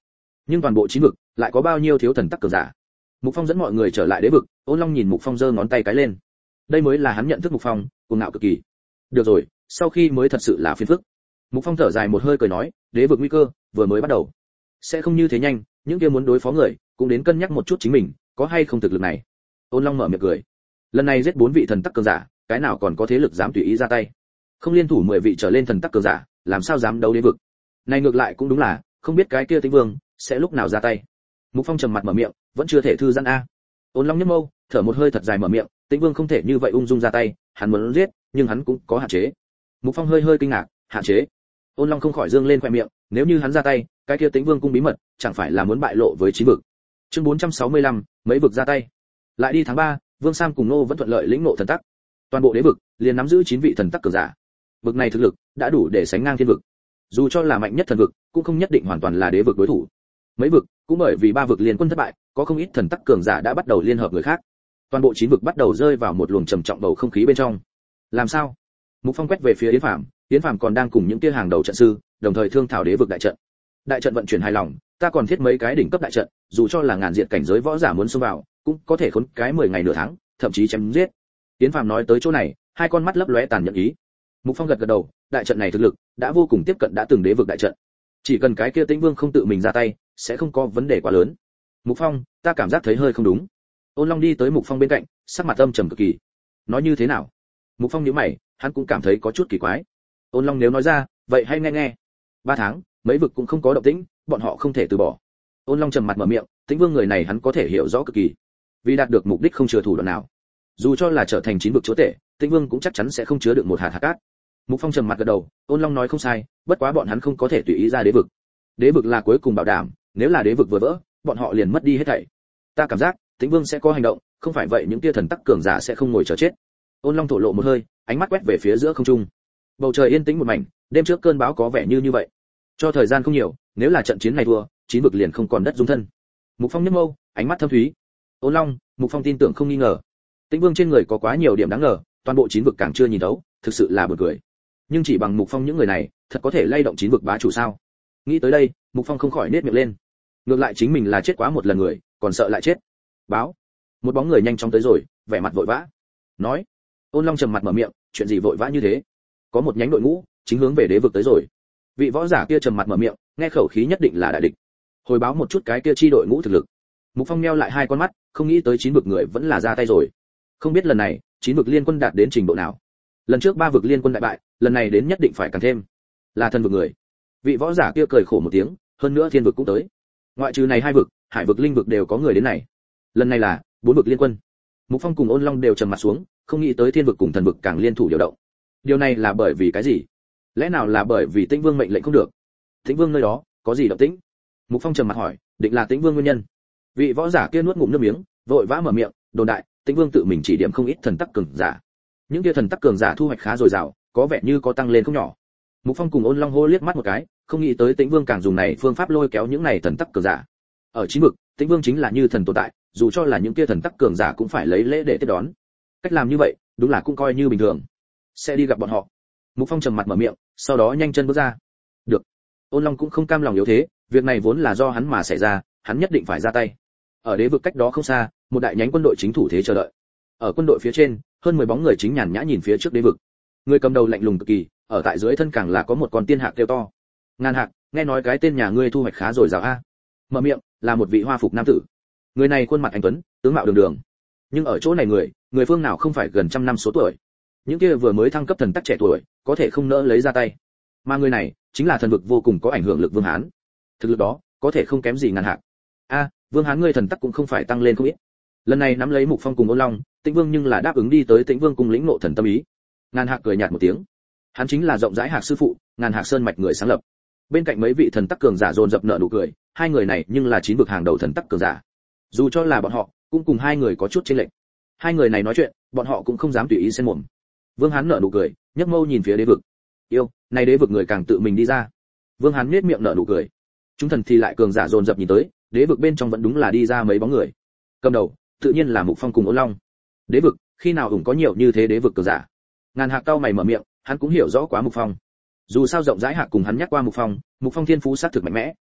nhưng toàn bộ chín vực lại có bao nhiêu thiếu thần tắc cường giả. Mục Phong dẫn mọi người trở lại đế vực, Ôn Long nhìn Mục Phong giơ ngón tay cái lên. Đây mới là hắn nhận thức Mục Phong, cuồng ngạo cực kỳ. Được rồi, sau khi mới thật sự là phiền phức. Mục Phong thở dài một hơi cười nói, đế vực nguy cơ vừa mới bắt đầu, sẽ không như thế nhanh, những kia muốn đối phó người, cũng đến cân nhắc một chút chính mình, có hay không thực lực này. Ôn Long mở miệng cười. Lần này giết bốn vị thần tắc cường giả, cái nào còn có thế lực dám tùy ý ra tay. Không liên thủ mười vị trở lên thần tắc cường giả, làm sao dám đấu đế vực. Này ngược lại cũng đúng là, không biết cái kia Tĩnh Vương sẽ lúc nào ra tay. Mục Phong trầm mặt mở miệng, vẫn chưa thể thư giãn a. Ôn Long nhếch mâu, thở một hơi thật dài mở miệng, Tĩnh Vương không thể như vậy ung dung ra tay, hắn muốn giết, nhưng hắn cũng có hạn chế. Mục Phong hơi hơi kinh ngạc, hạn chế. Ôn Long không khỏi dương lên khóe miệng, nếu như hắn ra tay, cái kia Tĩnh Vương cung bí mật, chẳng phải là muốn bại lộ với chín vực. Chương bốn trăm sáu mươi lăm, mấy vực ra tay. Lại đi tháng ba, Vương Sam cùng Nô vẫn thuận lợi lĩnh ngộ thần tắc. Toàn bộ đế vực liền nắm giữ chín vị thần tắc cường giả. Vực này thực lực đã đủ để sánh ngang thiên vực. Dù cho là mạnh nhất thần vực, cũng không nhất định hoàn toàn là đế vực đối thủ. Mấy vực, cũng bởi vì ba vực liên quân thất bại, có không ít thần tắc cường giả đã bắt đầu liên hợp người khác. Toàn bộ chín vực bắt đầu rơi vào một luồng trầm trọng bầu không khí bên trong. Làm sao? Mục Phong quét về phía Yến Phàm, Yến Phàm còn đang cùng những kia hàng đầu trận sư, đồng thời thương thảo đế vực đại trận. Đại trận vận chuyển hài lòng, ta còn thiết mấy cái đỉnh cấp đại trận, dù cho là ngàn diện cảnh giới võ giả muốn xông vào, cũng có thể khốn cái mười ngày nửa tháng, thậm chí chém giết. Yến Phàm nói tới chỗ này, hai con mắt lấp lóe tàn nhẫn ý. Mục Phong gật gật đầu, đại trận này thực lực đã vô cùng tiếp cận đã từng đế vực đại trận. Chỉ cần cái kia Tĩnh Vương không tự mình ra tay, sẽ không có vấn đề quá lớn. Mục Phong, ta cảm giác thấy hơi không đúng. Ôn Long đi tới Mục Phong bên cạnh, sắc mặt âm trầm cực kỳ. Nói như thế nào? Mục Phong nhíu mày, hắn cũng cảm thấy có chút kỳ quái. Ôn Long nếu nói ra, vậy hay nghe nghe. Ba tháng, mấy vực cũng không có động tĩnh, bọn họ không thể từ bỏ. Ôn Long trầm mặt mở miệng, Tĩnh Vương người này hắn có thể hiểu rõ cực kỳ. Vì đạt được mục đích không chừa thủ đoạn nào. Dù cho là trở thành chín vực chúa tể, Tĩnh Vương cũng chắc chắn sẽ không chứa được một hạt hạt cát. Mục Phong trầm mặt gật đầu, Ôn Long nói không sai, bất quá bọn hắn không có thể tùy ý ra đế vực. Đế vực là cuối cùng bảo đảm, nếu là đế vực vừa vỡ, bọn họ liền mất đi hết thảy. Ta cảm giác, Tĩnh Vương sẽ có hành động, không phải vậy những tia thần tắc cường giả sẽ không ngồi chờ chết. Ôn Long thổ lộ một hơi, ánh mắt quét về phía giữa không trung. Bầu trời yên tĩnh một mảnh, đêm trước cơn bão có vẻ như như vậy. Cho thời gian không nhiều, nếu là trận chiến này thua, chín vực liền không còn đất dung thân. Mục Phong nhếch mâu, ánh mắt thâm thúy. Ôn Long, Mục Phong tin tưởng không nghi ngờ. Tĩnh Vương trên người có quá nhiều điểm đáng ngờ, toàn bộ chín vực càng chưa nhìn thấu, thực sự là buồn cười. Nhưng chỉ bằng Mục Phong những người này, thật có thể lay động chín vực bá chủ sao? Nghĩ tới đây, Mục Phong không khỏi nết miệng lên. Ngược lại chính mình là chết quá một lần người, còn sợ lại chết. Báo. Một bóng người nhanh chóng tới rồi, vẻ mặt vội vã. Nói. Ôn Long trầm mặt mở miệng, chuyện gì vội vã như thế? Có một nhánh đội ngũ, chính hướng về đế vực tới rồi. Vị võ giả kia trầm mặt mở miệng, nghe khẩu khí nhất định là đại địch. Hồi báo một chút cái kia chi đội ngũ thực lực. Mục Phong nheo lại hai con mắt, không nghĩ tới chín vực người vẫn là ra tay rồi. Không biết lần này, chín vực liên quân đạt đến trình độ nào. Lần trước ba vực liên quân đại bại, lần này đến nhất định phải càng thêm. Là thần vực người. Vị võ giả kia cười khổ một tiếng, hơn nữa thiên vực cũng tới. Ngoại trừ này hai vực, hải vực linh vực đều có người đến này. Lần này là bốn vực liên quân. Mục Phong cùng Ôn Long đều trầm mặt xuống, không nghĩ tới thiên vực cùng thần vực càng liên thủ điều động. Điều này là bởi vì cái gì? Lẽ nào là bởi vì Tĩnh Vương mệnh lệnh không được? Tĩnh Vương nơi đó có gì động tĩnh? Mục Phong trầm mặt hỏi, định là Tĩnh Vương nguyên nhân. Vị võ giả kia nuốt ngụm nước miếng, vội vã mở miệng, đồn đại, Tĩnh Vương tự mình chỉ điểm không ít thần tắc cường giả. Những kia thần tắc cường giả thu hoạch khá dồi dào, có vẻ như có tăng lên không nhỏ. Mục Phong cùng Ôn Long hô liếc mắt một cái, không nghĩ tới Tĩnh Vương càng dùng này phương pháp lôi kéo những này thần tắc cường giả. Ở chín vực, Tĩnh Vương chính là như thần tồn tại, dù cho là những kia thần tắc cường giả cũng phải lấy lễ để tiếp đón. Cách làm như vậy, đúng là cũng coi như bình thường. Sẽ đi gặp bọn họ. Mục Phong trầm mặt mở miệng, sau đó nhanh chân bước ra. Được. Ôn Long cũng không cam lòng yếu thế, việc này vốn là do hắn mà xảy ra, hắn nhất định phải ra tay. Ở đế vực cách đó không xa, một đại nhánh quân đội chính thủ thế chờ đợi. Ở quân đội phía trên, hơn mười bóng người chính nhàn nhã nhìn phía trước đế vực. Người cầm đầu lạnh lùng cực kỳ, ở tại dưới thân càng là có một con tiên hạc kêu to. Ngàn Hạc, nghe nói cái tên nhà ngươi thu hoạch khá rồi dào a. Mở miệng, là một vị hoa phục nam tử. Người này khuôn mặt anh tuấn, tướng mạo đường đường. Nhưng ở chỗ này người, người phương nào không phải gần trăm năm số tuổi. Những kia vừa mới thăng cấp thần tắc trẻ tuổi, có thể không nỡ lấy ra tay. Mà người này, chính là thần vực vô cùng có ảnh hưởng lực Vương Hán. Thực lực đó, có thể không kém gì Ngàn Hạc. A, Vương Hán ngươi thần tắc cũng không phải tăng lên không ít. Lần này nắm lấy Mục Phong cùng Ôn Long, Tĩnh Vương nhưng là đáp ứng đi tới Tĩnh Vương cùng lĩnh ngộ thần tâm ý. Ngàn Hạc cười nhạt một tiếng. Hắn chính là rộng rãi Hạc sư phụ, Ngàn Hạc Sơn mạch người sáng lập. Bên cạnh mấy vị thần tắc cường giả dồn dập nở nụ cười, hai người này nhưng là chín vực hàng đầu thần tắc cường giả. Dù cho là bọn họ, cũng cùng hai người có chút chênh lệch. Hai người này nói chuyện, bọn họ cũng không dám tùy ý xen mồm. Vương Hán nở nụ cười, nhấc mâu nhìn phía đế vực. Yêu, này đế vực người càng tự mình đi ra. Vương Hán nhếch miệng nở nụ cười. Chúng thần thì lại cường giả dồn dập nhìn tới, đế vực bên trong vẫn đúng là đi ra mấy bóng người. Cầm đầu, tự nhiên là Mục Phong cùng Ôn Long. Đế vực, khi nào ủng có nhiều như thế đế vực cường giả. Ngàn Hạc cau mày mở miệng, hắn cũng hiểu rõ quá Mục Phong. Dù sao rộng rãi Hạc cùng hắn nhắc qua Mục Phong, Mục Phong thiên phú sát thực mạnh mẽ.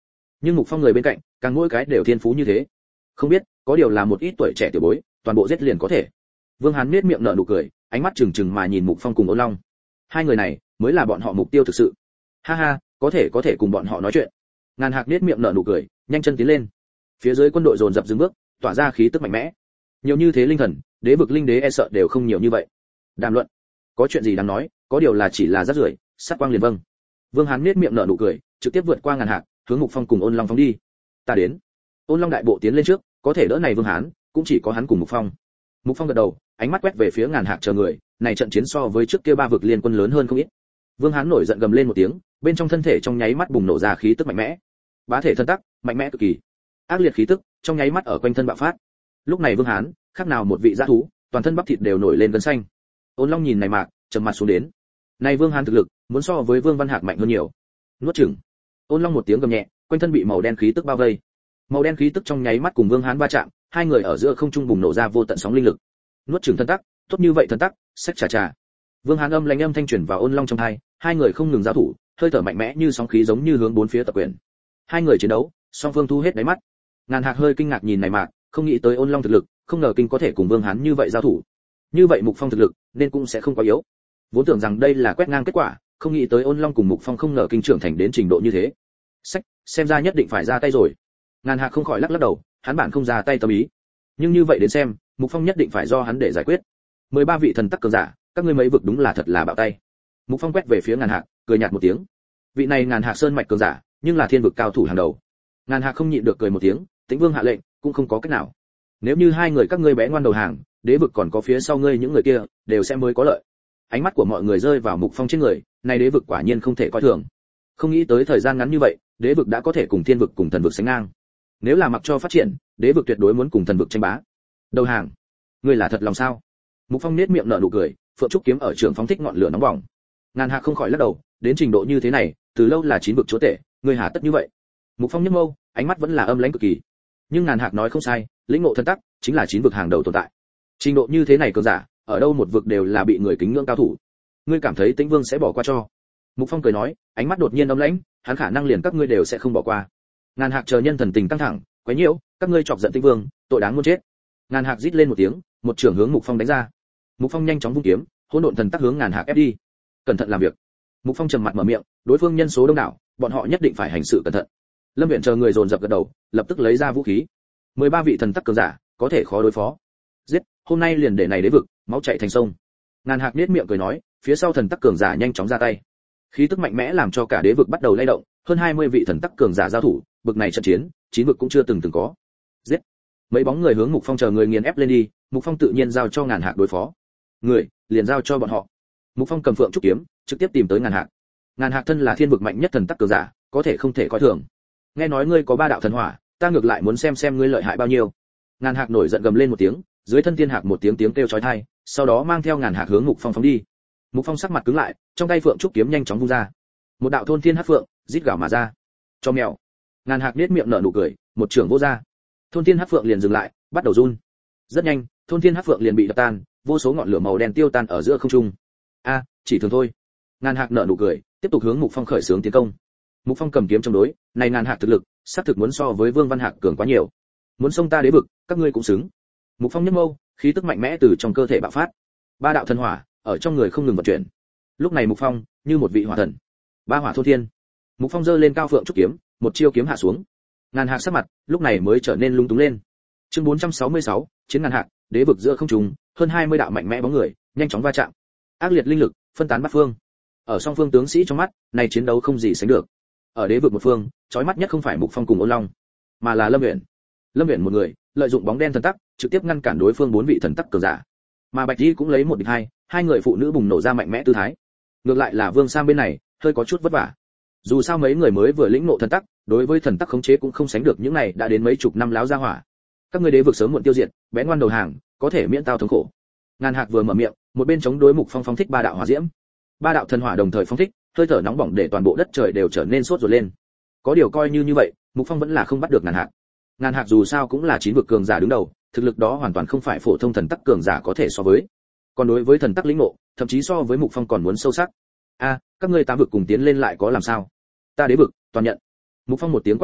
Nhưng Mục Phong người bên cạnh, càng mỗi cái đều thiên phú như thế. Không biết, có điều là một ít tuổi trẻ tiểu bối, toàn bộ giết liền có thể. Vương Hán nhếch miệng nở nụ cười, ánh mắt trừng trừng mà nhìn Mục Phong cùng Ôn Long. Hai người này mới là bọn họ mục tiêu thực sự. Ha ha, có thể có thể cùng bọn họ nói chuyện. Ngàn Hạc nhếch miệng nở nụ cười, nhanh chân tiến lên. Phía dưới quân đội dồn dập dừng bước, tỏa ra khí tức mạnh mẽ. Nhiều như thế linh thần, đế vực linh đế e sợ đều không nhiều như vậy. Đàm luận, có chuyện gì đáng nói, có điều là chỉ là rác rưởi, sát quang liền vâng. Vương Hán nhếch miệng nở nụ cười, trực tiếp vượt qua Ngàn Hạc, hướng Mục Phong cùng Ôn Long phóng đi. Ta đến. Ôn Long đại bộ tiến lên trước, có thể đỡ này Vương Hán, cũng chỉ có hắn cùng Mục Phong. Mục Phong gật đầu, ánh mắt quét về phía Ngàn Hạc chờ người, này trận chiến so với trước kia ba vực liên quân lớn hơn không ít. Vương Hán nổi giận gầm lên một tiếng, bên trong thân thể trong nháy mắt bùng nổ ra khí tức mạnh mẽ. Bá thể thân tắc, mạnh mẽ cực kỳ. Ác liệt khí tức, trong nháy mắt ở quanh thân bạo phát. Lúc này Vương Hán, khác nào một vị dã thú, toàn thân bắp thịt đều nổi lên gân xanh. Ôn Long nhìn này mạc, trầm mặt xuống đến. Này Vương Hán thực lực, muốn so với Vương Văn Hạc mạnh hơn nhiều. Nuốt chửng. Ôn Long một tiếng gầm nhẹ, quanh thân bị màu đen khí tức bao vây. Màu đen khí tức trong nháy mắt cùng Vương Hán va chạm, hai người ở giữa không trung bùng nổ ra vô tận sóng linh lực. Nuốt chửng thân tắc, tốt như vậy thân tắc, sách trà trà. Vương Hán âm lãnh âm thanh truyền vào Ôn Long trong tai, hai người không ngừng giao thủ, hơi thở mạnh mẽ như sóng khí giống như hướng bốn phía tập quyền. Hai người chiến đấu, song phương thu hết đáy mắt. Ngàn Hạc hơi kinh ngạc nhìn này mạc, không nghĩ tới Ôn Long thực lực, không ngờ kinh có thể cùng Vương Hán như vậy giao thủ. Như vậy Mục Phong thực lực, nên cũng sẽ không quá yếu. Vốn tưởng rằng đây là quét ngang kết quả, không nghĩ tới Ôn Long cùng Mục Phong không ngờ kinh trưởng thành đến trình độ như thế. Sách, xem ra nhất định phải ra tay rồi. Ngàn Hạc không khỏi lắc lắc đầu, hắn bản không ra tay tâm ý. Nhưng như vậy đến xem, Mục Phong nhất định phải do hắn để giải quyết. mười ba vị thần tắc cường giả, các ngươi mấy vực đúng là thật là bạo tay. Mục Phong quét về phía Ngàn Hạc, cười nhạt một tiếng. Vị này Ngàn Hạc sơn mạch cường giả, nhưng là thiên vực cao thủ hàng đầu. Ngàn Hạc không nhịn được cười một tiếng, Tĩnh Vương hạ lệnh, cũng không có cách nào. Nếu như hai người các ngươi bé ngoan đầu hàng, đế vực còn có phía sau ngươi những người kia, đều sẽ mới có lợi. Ánh mắt của mọi người rơi vào Mục Phong trên người, này đế vực quả nhiên không thể coi thường. Không nghĩ tới thời gian ngắn như vậy, đế vực đã có thể cùng thiên vực cùng thần vực sánh ngang. Nếu là mặc cho phát triển, đế vực tuyệt đối muốn cùng thần vực tranh bá. Đầu hàng, ngươi là thật lòng sao? Mục Phong nét miệng nở nụ cười, phượng trúc kiếm ở trường phóng thích ngọn lửa nóng bỏng. Ngàn Hạc không khỏi lắc đầu, đến trình độ như thế này, từ lâu là chín vực chúa tể, ngươi hà tất như vậy? Mục Phong nhếch mâu, ánh mắt vẫn là âm lãnh cực kỳ. Nhưng Ngàn Hạc nói không sai, lĩnh ngộ thân tắc, chính là chín vực hàng đầu tồn tại. Trình độ như thế này cường giả, ở đâu một vực đều là bị người kính ngưỡng cao thủ. Ngươi cảm thấy Tĩnh Vương sẽ bỏ qua cho? Mục Phong cười nói, ánh mắt đột nhiên âm lãnh, hắn khả năng liền các ngươi đều sẽ không bỏ qua. Ngàn Hạc chờ nhân thần tình căng thẳng, quấy nhiễu, các ngươi chọc giận Tĩnh Vương, tội đáng muôn chết. Ngàn Hạc rít lên một tiếng, một trường hướng Mục Phong đánh ra. Mục Phong nhanh chóng vung kiếm, hỗn độn thần tắc hướng Ngàn Hạc ép đi. Cẩn thận làm việc. Mục Phong trầm mặt mở miệng, đối phương nhân số đông đảo, bọn họ nhất định phải hành sự cẩn thận. Lâm Viễn chờ người dồn dập gật đầu, lập tức lấy ra vũ khí. mười ba vị thần tắc cường giả, có thể khó đối phó. Giết, hôm nay liền để này đế vực, máu chảy thành sông. Ngàn Hạc nhếch miệng cười nói, phía sau thần tắc cường giả nhanh chóng ra tay. Khí tức mạnh mẽ làm cho cả đế vực bắt đầu lay động, hơn hai mươi vị thần tắc cường giả giao thủ, bực này trận chiến, chín vực cũng chưa từng từng có. Giết. Mấy bóng người hướng Mục Phong chờ người nghiền ép lên đi, Mục Phong tự nhiên giao cho Ngàn Hạc đối phó. Người, liền giao cho bọn họ. Mục Phong cầm phượng trúc kiếm, trực tiếp tìm tới Ngàn Hạc. Ngàn Hạc thân là thiên vực mạnh nhất thần tắc cường giả, có thể không thể coi thường. Nghe nói ngươi có ba đạo thần hỏa, ta ngược lại muốn xem xem ngươi lợi hại bao nhiêu. Ngàn Hạc nổi giận gầm lên một tiếng, dưới thân thiên hạc một tiếng tiếng kêu chói tai, sau đó mang theo Ngàn Hạc hướng Mục Phong phóng đi. Mục Phong sắc mặt cứng lại, trong tay phượng trúc kiếm nhanh chóng vung ra. Một đạo thôn thiên hắc phượng rít gào mà ra. Cho mèo. Ngàn Hạc nhếch miệng nở nụ cười, một trường vô ra. Thôn thiên hắc phượng liền dừng lại, bắt đầu run. Rất nhanh, thôn thiên hắc phượng liền bị đập tan, vô số ngọn lửa màu đen tiêu tan ở giữa không trung. A, chỉ thường thôi. Ngàn Hạc nở nụ cười, tiếp tục hướng Mục Phong khởi xướng tiến công. Mục Phong cầm kiếm chống đối, này Ngàn Hạc thực lực, xác thực muốn so với Vương Văn Hạc cường quá nhiều. Muốn xông ta đế vực, các ngươi cũng xứng. Mục Phong nhếch mâu, khí tức mạnh mẽ từ trong cơ thể bạo phát. Ba đạo thần hỏa ở trong người không ngừng vận chuyển. Lúc này Mục Phong như một vị hỏa thần. Ba hỏa thôn thiên. Mục Phong giơ lên cao phượng trúc kiếm, một chiêu kiếm hạ xuống. Ngàn Hạc sắc mặt lúc này mới trở nên lung túng lên. Chương bốn trăm sáu mươi sáu, chiến Ngàn Hạc, đế vực giữa không trung, hơn hai mươi đạo mạnh mẽ bóng người, nhanh chóng va chạm. Ác liệt linh lực phân tán bát phương. Ở song phương tướng sĩ trong mắt, này chiến đấu không gì sánh được. Ở đế vực một phương, chói mắt nhất không phải Mục Phong cùng Ôn Long, mà là Lâm Uyển. Lâm Uyển một người, lợi dụng bóng đen thần tắc, trực tiếp ngăn cản đối phương bốn vị thần tắc cường giả. Mà Bạch Di cũng lấy một địch hai, hai người phụ nữ bùng nổ ra mạnh mẽ tư thái. Ngược lại là Vương Sam bên này, hơi có chút vất vả. Dù sao mấy người mới vừa lĩnh ngộ thần tắc, đối với thần tắc khống chế cũng không sánh được những này đã đến mấy chục năm láo gia hỏa. Các ngươi đế vực sớm muộn tiêu diệt, bé ngoan đầu hàng, có thể miễn tao thống khổ. Ngàn Hạc vừa mở miệng, một bên chống đối Mục Phong phóng thích ba đạo hỏa diễm. Ba đạo thần hỏa đồng thời phóng thích, hơi thở nóng bỏng để toàn bộ đất trời đều trở nên sốt ruột lên. Có điều coi như như vậy, Mục Phong vẫn là không bắt được Ngàn Hạc. Ngàn Hạc dù sao cũng là chín vực cường giả đứng đầu, thực lực đó hoàn toàn không phải phổ thông thần tắc cường giả có thể so với. Còn đối với thần tắc lĩnh ngộ, thậm chí so với Mục Phong còn muốn sâu sắc. A, các ngươi tám vực cùng tiến lên lại có làm sao? Ta đế vực, toàn nhận. Mục Phong một tiếng quát nhẹ,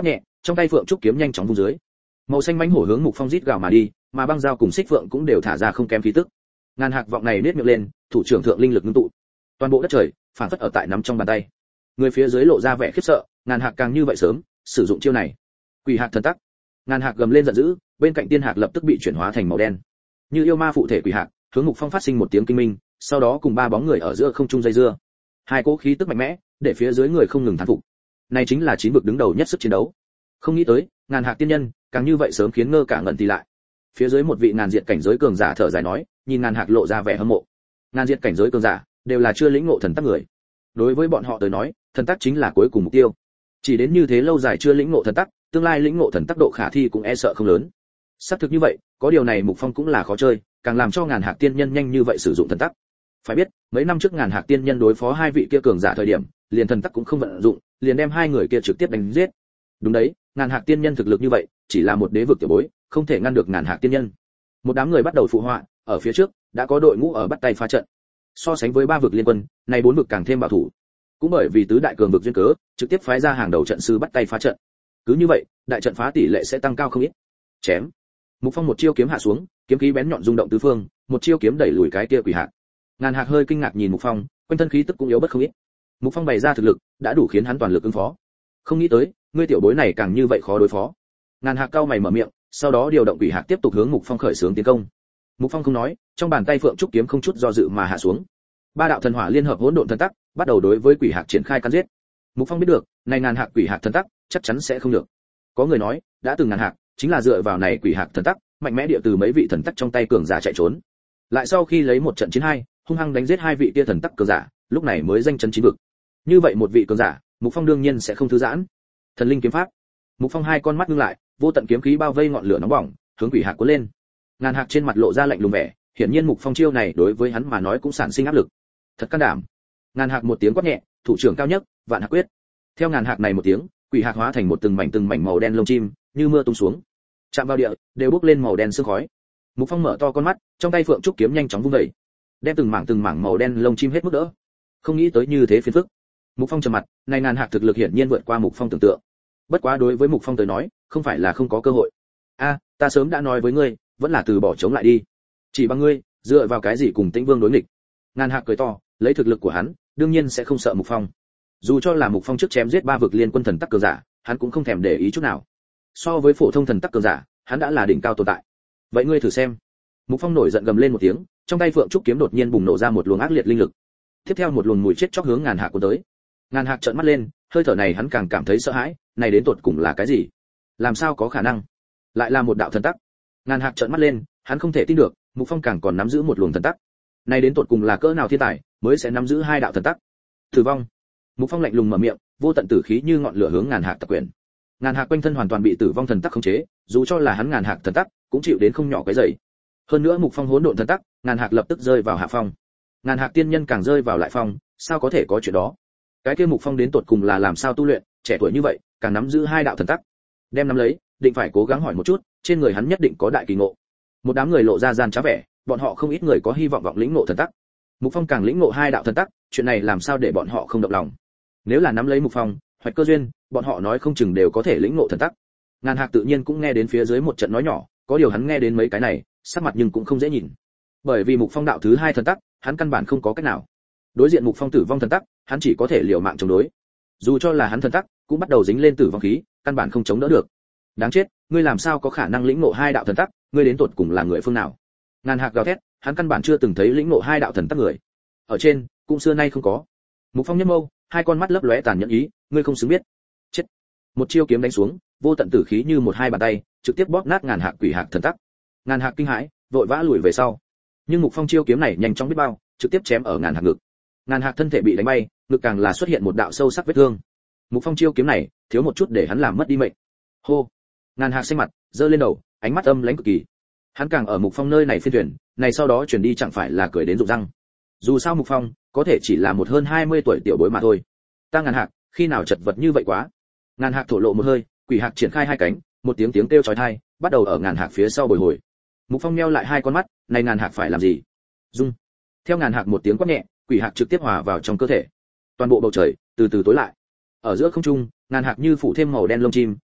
trong tay phượng trúc kiếm nhanh chóng vung dưới. Màu xanh mãnh hổ hướng Mục Phong rít gào mà đi, mà băng dao cùng xích phượng cũng đều thả ra không kém khí tức. Ngàn hạc vọng này nết miệng lên, thủ trưởng thượng linh lực ngưng tụ. Toàn bộ đất trời phản phất ở tại nắm trong bàn tay. Người phía dưới lộ ra vẻ khiếp sợ, ngàn hạc càng như vậy sớm, sử dụng chiêu này. Quỷ hạc thần tắc. Ngàn hạc gầm lên giận dữ, bên cạnh tiên hạc lập tức bị chuyển hóa thành màu đen. Như yêu ma phụ thể quỷ hạc, hướng Mục Phong phát sinh một tiếng kinh minh, sau đó cùng ba bóng người ở giữa không trung dây dưa. Hai cỗ khí tức mạnh mẽ, để phía dưới người không ngừng thán phục. Này chính là chín vực đứng đầu nhất sức chiến đấu. Không nghĩ tới, ngàn hạc tiên nhân, càng như vậy sớm khiến ngơ cả ngẩn tì lại. Phía dưới một vị ngàn diệt cảnh giới cường giả thở dài nói, nhìn ngàn hạc lộ ra vẻ hâm mộ. Ngàn diệt cảnh giới cường giả đều là chưa lĩnh ngộ thần tắc người. Đối với bọn họ tới nói, thần tắc chính là cuối cùng mục tiêu. Chỉ đến như thế lâu dài chưa lĩnh ngộ thần tắc, tương lai lĩnh ngộ thần tắc độ khả thi cũng e sợ không lớn. Xác thực như vậy, có điều này Mục Phong cũng là khó chơi, càng làm cho ngàn hạc tiên nhân nhanh như vậy sử dụng thần tắc. Phải biết, mấy năm trước ngàn hạc tiên nhân đối phó hai vị kia cường giả thời điểm, liền thần tắc cũng không vận dụng, liền đem hai người kia trực tiếp đánh giết. Đúng đấy, ngàn hạc tiên nhân thực lực như vậy, chỉ là một đế vực tiểu bối, không thể ngăn được ngàn hạc tiên nhân. Một đám người bắt đầu phụ họa, ở phía trước đã có đội ngũ ở bắt tay phá trận. So sánh với ba vực liên quân, này bốn vực càng thêm bảo thủ. Cũng bởi vì tứ đại cường vực duyên cớ, trực tiếp phái ra hàng đầu trận sư bắt tay phá trận. Cứ như vậy, đại trận phá tỷ lệ sẽ tăng cao không ít. Chém. Mục Phong một chiêu kiếm hạ xuống, kiếm khí bén nhọn rung động tứ phương, một chiêu kiếm đẩy lùi cái kia quỷ hạc. Ngàn hạc hơi kinh ngạc nhìn Mục Phong, quanh thân khí tức cũng yếu bất không ít. Mục Phong bày ra thực lực, đã đủ khiến hắn toàn lực ứng phó. Không nghĩ tới, ngươi tiểu bối này càng như vậy khó đối phó. Ngàn hạc cao mày mở miệng, sau đó điều động quỷ hạc tiếp tục hướng Mục Phong khởi xướng tiến công. Mục Phong không nói, trong bàn tay phượng trúc kiếm không chút do dự mà hạ xuống. Ba đạo thần hỏa liên hợp hỗn độn thần tắc, bắt đầu đối với quỷ hạc triển khai cắn giết. Mục Phong biết được, này ngàn hạc quỷ hạc thần tắc, chắc chắn sẽ không được. Có người nói, đã từng ngàn hạc, chính là dựa vào này quỷ hạc thần tắc, mạnh mẽ địa từ mấy vị thần tắc trong tay cường giả chạy trốn. Lại sau khi lấy một trận chiến hai, hung hăng đánh giết hai vị kia thần tắc cường giả, lúc này mới danh chấn chín vực. Như vậy một vị cường giả, Mục Phong đương nhiên sẽ không thư giãn. Thần linh kiếm pháp. Mục Phong hai con mắt ngưng lại, vô tận kiếm khí bao vây ngọn lửa nóng bỏng, hướng quỷ hạc cuốn lên. Ngàn hạc trên mặt lộ ra lạnh lùng vẻ, hiển nhiên Mục Phong chiêu này đối với hắn mà nói cũng sản sinh áp lực. Thật can đảm. Ngàn hạc một tiếng quát nhẹ, thủ trưởng cao nhất, vạn hạc quyết. Theo ngàn hạc này một tiếng, quỷ hạc hóa thành một từng mảnh từng mảnh màu đen lông chim, như mưa tung xuống. Chạm vào địa, đều bốc lên màu đen sương khói. Mục Phong mở to con mắt, trong tay phượng trúc kiếm nhanh chóng vung dậy, đem từng mảng từng mảng màu đen lông chim hết mức đỡ. Không nghĩ tới như thế phiền phức. Mục Phong trầm mặt, này ngàn hạc thực lực hiển nhiên vượt qua Mục Phong tưởng tượng. Bất quá đối với Mục Phong tới nói, không phải là không có cơ hội. A, ta sớm đã nói với ngươi, vẫn là từ bỏ chống lại đi. Chỉ bằng ngươi, dựa vào cái gì cùng Tĩnh Vương đối nghịch? Ngàn hạc cười to, lấy thực lực của hắn, đương nhiên sẽ không sợ Mục Phong. Dù cho là Mục Phong trước chém giết ba vực liên quân thần tắc cường giả, hắn cũng không thèm để ý chút nào. So với phổ thông thần tắc cường giả, hắn đã là đỉnh cao tồn tại. Vậy ngươi thử xem. Mục Phong nổi giận gầm lên một tiếng, trong tay phượng trúc kiếm đột nhiên bùng nổ ra một luồng ác liệt linh lực. Tiếp theo một luồng mùi chết chóc hướng ngàn hạc cuốn tới. Ngàn hạc trợn mắt lên, hơi thở này hắn càng cảm thấy sợ hãi, này đến tột cùng là cái gì? Làm sao có khả năng? Lại là một đạo thần tắc. Ngàn hạc trợn mắt lên, hắn không thể tin được, Mục Phong càng còn nắm giữ một luồng thần tắc. Này đến tột cùng là cỡ nào thiên tài, mới sẽ nắm giữ hai đạo thần tắc? Tử vong. Mục Phong lạnh lùng mở miệng, vô tận tử khí như ngọn lửa hướng ngàn hạc tập quyền. Ngàn hạc quanh thân hoàn toàn bị tử vong thần tắc khống chế, dù cho là hắn ngàn hạc thần tắc, cũng chịu đến không nhỏ cái dày. Hơn nữa Mục Phong hỗn độn thần tắc, ngàn hạc lập tức rơi vào hạ phong. Ngàn hạc tiên nhân càng rơi vào lại phong, sao có thể có chuyện đó? Cái kia Mục Phong đến tột cùng là làm sao tu luyện, trẻ tuổi như vậy, càng nắm giữ hai đạo thần tắc. Đem nắm lấy, định phải cố gắng hỏi một chút, trên người hắn nhất định có đại kỳ ngộ. Một đám người lộ ra gian trá vẻ, bọn họ không ít người có hy vọng vọng lĩnh ngộ thần tắc. Mục Phong càng lĩnh ngộ hai đạo thần tắc, chuyện này làm sao để bọn họ không động lòng? Nếu là nắm lấy Mục Phong, hoạch cơ duyên, bọn họ nói không chừng đều có thể lĩnh ngộ thần tắc. Ngàn hạc tự nhiên cũng nghe đến phía dưới một trận nói nhỏ, có điều hắn nghe đến mấy cái này, sắc mặt nhưng cũng không dễ nhìn. Bởi vì Mục Phong đạo thứ hai thần tắc, hắn căn bản không có cách nào. Đối diện Mục Phong tử vong thần tắc, hắn chỉ có thể liều mạng chống đối. Dù cho là hắn thần tắc, cũng bắt đầu dính lên tử vong khí, căn bản không chống đỡ được. Đáng chết, ngươi làm sao có khả năng lĩnh ngộ hai đạo thần tắc, ngươi đến tột cùng là người phương nào? Ngàn hạc gào thét, hắn căn bản chưa từng thấy lĩnh ngộ hai đạo thần tắc người. Ở trên, cũng xưa nay không có. Mục Phong nhếch mâu, hai con mắt lấp lóe tàn nhẫn ý, ngươi không xứng biết. Chết. Một chiêu kiếm đánh xuống, vô tận tử khí như một hai bàn tay, trực tiếp bóp nát ngàn hạc quỷ hạc thần tắc. Ngàn hạc kinh hãi, vội vã lùi về sau. Nhưng Mục Phong chiêu kiếm này nhanh chóng biết bao, trực tiếp chém ở ngàn hạc ngực. Ngàn hạc thân thể bị đánh bay, ngực càng là xuất hiện một đạo sâu sắc vết thương. Mục Phong chiêu kiếm này, thiếu một chút để hắn làm mất đi mệnh. Hô. Ngàn hạc xanh mặt, giơ lên đầu, ánh mắt âm lãnh cực kỳ. Hắn càng ở Mục Phong nơi này phiên thuyền, này sau đó chuyển đi chẳng phải là cười đến rụng răng. Dù sao Mục Phong có thể chỉ là một hơn hai mươi tuổi tiểu bối mà thôi. Ta ngàn hạc, khi nào chật vật như vậy quá. Ngàn hạc thổ lộ một hơi, quỷ hạc triển khai hai cánh, một tiếng tiếng kêu chói tai, bắt đầu ở ngàn hạc phía sau bồi hồi. Mục Phong nheo lại hai con mắt, này ngàn hạc phải làm gì? Dung. Theo ngàn hạc một tiếng quát nhẹ, quỷ hạc trực tiếp hòa vào trong cơ thể. Toàn bộ bầu trời từ từ tối lại. Ở giữa không trung, ngàn hạc như phủ thêm màu đen lông chim,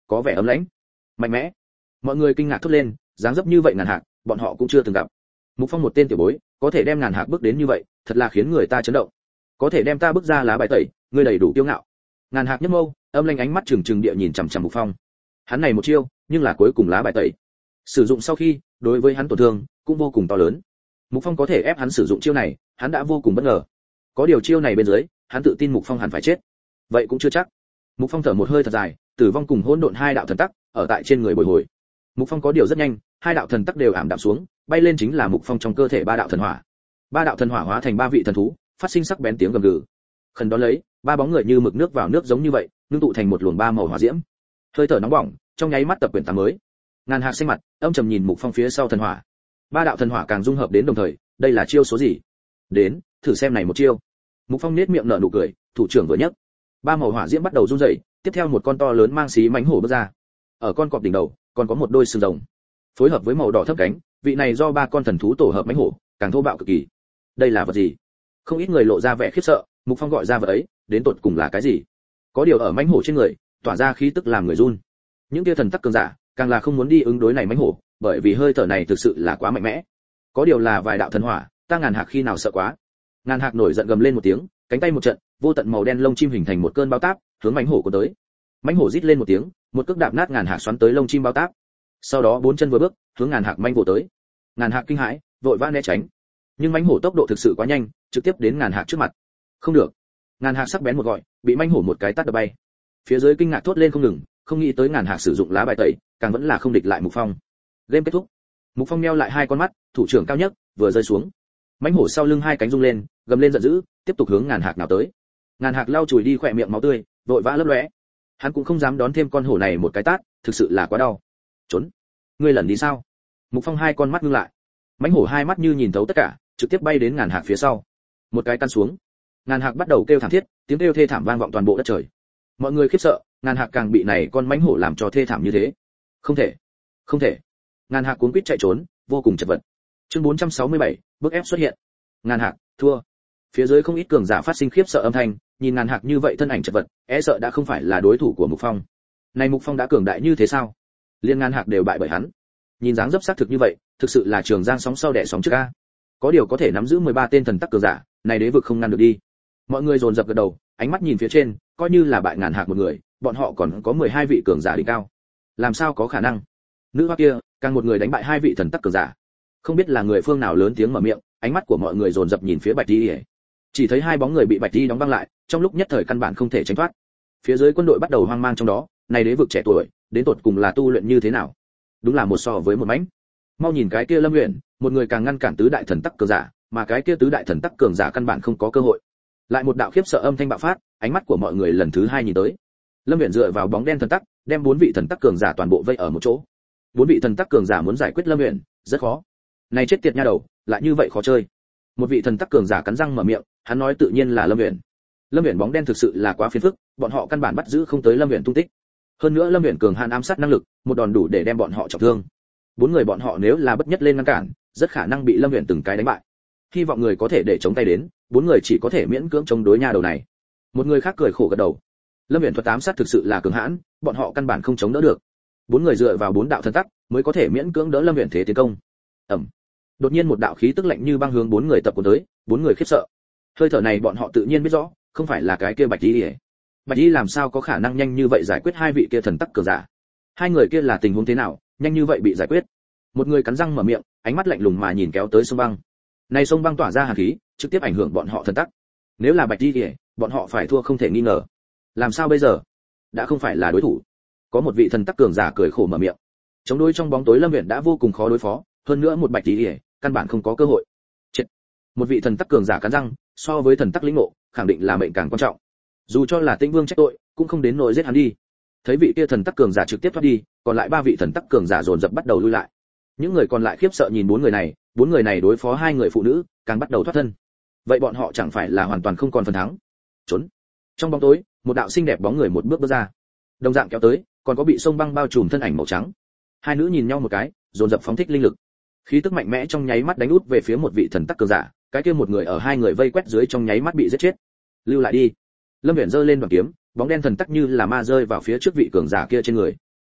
có vẻ ấm lãnh mạnh mẽ. Mọi người kinh ngạc thốt lên, dáng dấp như vậy Ngàn Hạc bọn họ cũng chưa từng gặp. Mục Phong một tên tiểu bối có thể đem Ngàn Hạc bước đến như vậy, thật là khiến người ta chấn động. Có thể đem ta bước ra lá bài tẩy, ngươi đầy đủ kiêu ngạo. Ngàn Hạc nhếch mâu, âm lanh ánh mắt trừng trừng địa nhìn chằm chằm Mục Phong. Hắn này một chiêu, nhưng là cuối cùng lá bài tẩy. Sử dụng sau khi, đối với hắn tổn thương cũng vô cùng to lớn. Mục Phong có thể ép hắn sử dụng chiêu này, hắn đã vô cùng bất ngờ. Có điều chiêu này bên dưới, hắn tự tin Mục Phong hẳn phải chết. Vậy cũng chưa chắc. Mục Phong thở một hơi thật dài, tử vong cùng hỗn độn hai đạo thần tắc ở tại trên người bồi hồi. Mục Phong có điều rất nhanh, hai đạo thần tắc đều ảm đạm xuống, bay lên chính là Mục Phong trong cơ thể ba đạo thần hỏa. Ba đạo thần hỏa hóa thành ba vị thần thú, phát sinh sắc bén tiếng gầm gừ. Khẩn đó lấy, ba bóng người như mực nước vào nước giống như vậy, ngưng tụ thành một luồng ba màu hỏa diễm. Hơi thở nóng bỏng, trong nháy mắt tập quyển tám mới. Ngàn Hạc xanh mặt, âm trầm nhìn Mục Phong phía sau thần hỏa. Ba đạo thần hỏa càng dung hợp đến đồng thời, đây là chiêu số gì? Đến, thử xem này một chiêu. Mục Phong nhếch miệng nở nụ cười, thủ trưởng vừa nhấc, ba màu hỏa diễm bắt đầu run rẩy, tiếp theo một con to lớn mang xí mãnh hổ bước ra. Ở con cọp đỉnh đầu, còn có một đôi sừng rồng. Phối hợp với màu đỏ thấp cánh, vị này do ba con thần thú tổ hợp mãnh hổ, càng thô bạo cực kỳ. Đây là vật gì? Không ít người lộ ra vẻ khiếp sợ, Mục Phong gọi ra vật ấy, đến tột cùng là cái gì? Có điều ở mãnh hổ trên người, tỏa ra khí tức làm người run. Những kia thần tắc cường giả, càng là không muốn đi ứng đối này mãnh hổ, bởi vì hơi thở này thực sự là quá mạnh mẽ. Có điều là vài đạo thần hỏa, ta Ngàn Hạc khi nào sợ quá. Ngàn Hạc nổi giận gầm lên một tiếng, cánh tay một trận, vô tận màu đen lông chim hình thành một cơn bao táp, hướng mãnh hổ của tới. Mãnh hổ rít lên một tiếng, một cước đạp nát Ngàn Hạc xoắn tới lông chim bao táp. Sau đó bốn chân vừa bước, hướng Ngàn Hạc manh vồ tới. Ngàn Hạc kinh hãi, vội vã né tránh. Nhưng mãnh hổ tốc độ thực sự quá nhanh, trực tiếp đến Ngàn Hạc trước mặt. Không được. Ngàn Hạc sắc bén một gọi, bị mãnh hổ một cái tát đập bay. Phía dưới kinh ngạc thốt lên không ngừng, không nghĩ tới Ngàn Hạc sử dụng lá bài tẩy, càng vẫn là không địch lại Mục Phong. Game kết thúc. Mục Phong nheo lại hai con mắt, thủ trưởng cao nhất vừa rơi xuống. Mãnh hổ sau lưng hai cánh rung lên, gầm lên giận dữ, tiếp tục hướng Ngàn Hạc nào tới. Ngàn Hạc lau chùi đi khỏe miệng máu tươi, vội vã lấp lóe. Hắn cũng không dám đón thêm con hổ này một cái tát, thực sự là quá đau. Trốn. Ngươi lẩn đi sao? Mục Phong hai con mắt ngưng lại. Mãnh hổ hai mắt như nhìn thấu tất cả, trực tiếp bay đến Ngàn Hạc phía sau. Một cái căn xuống. Ngàn Hạc bắt đầu kêu thảm thiết, tiếng kêu thê thảm vang vọng toàn bộ đất trời. Mọi người khiếp sợ, Ngàn Hạc càng bị này con mãnh hổ làm cho thê thảm như thế. Không thể, không thể. Ngàn Hạc cuống quýt chạy trốn, vô cùng chật vật. Chương bốn trăm sáu mươi bảy, bước ép xuất hiện. Ngàn Hạc thua. Phía dưới không ít cường giả phát sinh khiếp sợ âm thanh, nhìn Ngàn Hạc như vậy thân ảnh chật vật, e sợ đã không phải là đối thủ của Mục Phong. Này Mục Phong đã cường đại như thế sao? Liên Ngàn Hạc đều bại bởi hắn. Nhìn dáng dấp xác thực như vậy, thực sự là trường giang sóng sau đẻ sóng trước a. Có điều có thể nắm giữ mười ba tên thần tắc cường giả, này đế vực không ngăn được đi. Mọi người dồn dập gật đầu, ánh mắt nhìn phía trên, coi như là bại Ngàn Hạc một người, bọn họ còn có mười hai vị cường giả đỉnh cao. Làm sao có khả năng? Nữ hoa kia, càng một người đánh bại hai vị thần tắc cường giả. Không biết là người phương nào lớn tiếng mở miệng, ánh mắt của mọi người dồn dập nhìn phía Bạch Y. Chỉ thấy hai bóng người bị Bạch Y đóng băng lại, trong lúc nhất thời căn bản không thể tránh thoát. Phía dưới quân đội bắt đầu hoang mang trong đó, này đế vực trẻ tuổi, đến tột cùng là tu luyện như thế nào? Đúng là một so với một mánh. Mau nhìn cái kia Lâm Uyển, một người càng ngăn cản tứ đại thần tắc cường giả, mà cái kia tứ đại thần tắc cường giả căn bản không có cơ hội. Lại một đạo khiếp sợ âm thanh bạo phát, ánh mắt của mọi người lần thứ hai nhìn tới. Lâm Uyển dựa vào bóng đen thần tắc, đem bốn vị thần tắc cường giả toàn bộ vây ở một chỗ. Bốn vị thần tắc cường giả muốn giải quyết Lâm Uyển, rất khó. Này chết tiệt nha đầu, lại như vậy khó chơi. Một vị thần tắc cường giả cắn răng mở miệng, hắn nói tự nhiên là Lâm Uyển. Lâm Uyển bóng đen thực sự là quá phiền phức, bọn họ căn bản bắt giữ không tới Lâm Uyển tung tích. Hơn nữa Lâm Uyển cường hàn ám sát năng lực, một đòn đủ để đem bọn họ trọng thương. Bốn người bọn họ nếu là bất nhất lên ngăn cản, rất khả năng bị Lâm Uyển từng cái đánh bại. Hy vọng người có thể để chống tay đến, bốn người chỉ có thể miễn cưỡng chống đối nha đầu này. Một người khác cười khổ gật đầu. Lâm Uyển thuật ám sát thực sự là cường hãn, bọn họ căn bản không chống đỡ được. Bốn người dựa vào bốn đạo thần tắc, mới có thể miễn cưỡng đỡ Lâm Uyển thế tiến công. Ầm. Đột nhiên một đạo khí tức lạnh như băng hướng bốn người tập cuốn tới, bốn người khiếp sợ. Hơi thở này bọn họ tự nhiên biết rõ, không phải là cái kia Bạch Y. Bạch Y làm sao có khả năng nhanh như vậy giải quyết hai vị kia thần tắc cường giả? Hai người kia là tình huống thế nào, nhanh như vậy bị giải quyết? Một người cắn răng mở miệng, ánh mắt lạnh lùng mà nhìn kéo tới sông băng. Này sông băng tỏa ra hàn khí, trực tiếp ảnh hưởng bọn họ thần tắc. Nếu là Bạch Y, bọn họ phải thua không thể nghi ngờ. Làm sao bây giờ? Đã không phải là đối thủ. Có một vị thần tắc cường giả cười khổ mở miệng. Chống đối trong bóng tối Lâm Uyển đã vô cùng khó đối phó, hơn nữa một Bạch Y, căn bản không có cơ hội. Chết. Một vị thần tắc cường giả cắn răng, so với thần tắc lĩnh ngộ, khẳng định là mệnh càng quan trọng. Dù cho là Tĩnh Vương trách tội, cũng không đến nỗi giết hắn đi. Thấy vị kia thần tắc cường giả trực tiếp thoát đi, còn lại ba vị thần tắc cường giả dồn dập bắt đầu lui lại. Những người còn lại khiếp sợ nhìn bốn người này, bốn người này đối phó hai người phụ nữ, càng bắt đầu thoát thân. Vậy bọn họ chẳng phải là hoàn toàn không còn phần thắng? Trốn. Trong bóng tối, một đạo xinh đẹp bóng người một bước bước ra. Đồng dạng kéo tới, còn có bị sông băng bao trùm thân ảnh màu trắng. Hai nữ nhìn nhau một cái, dồn dập phóng thích linh lực. Khí tức mạnh mẽ trong nháy mắt đánh út về phía một vị thần tắc cường giả, cái kia một người ở hai người vây quét dưới trong nháy mắt bị giết chết. Lưu lại đi. Lâm Uyển giơ lên đoàn kiếm, bóng đen thần tắc như là ma rơi vào phía trước vị cường giả kia trên người.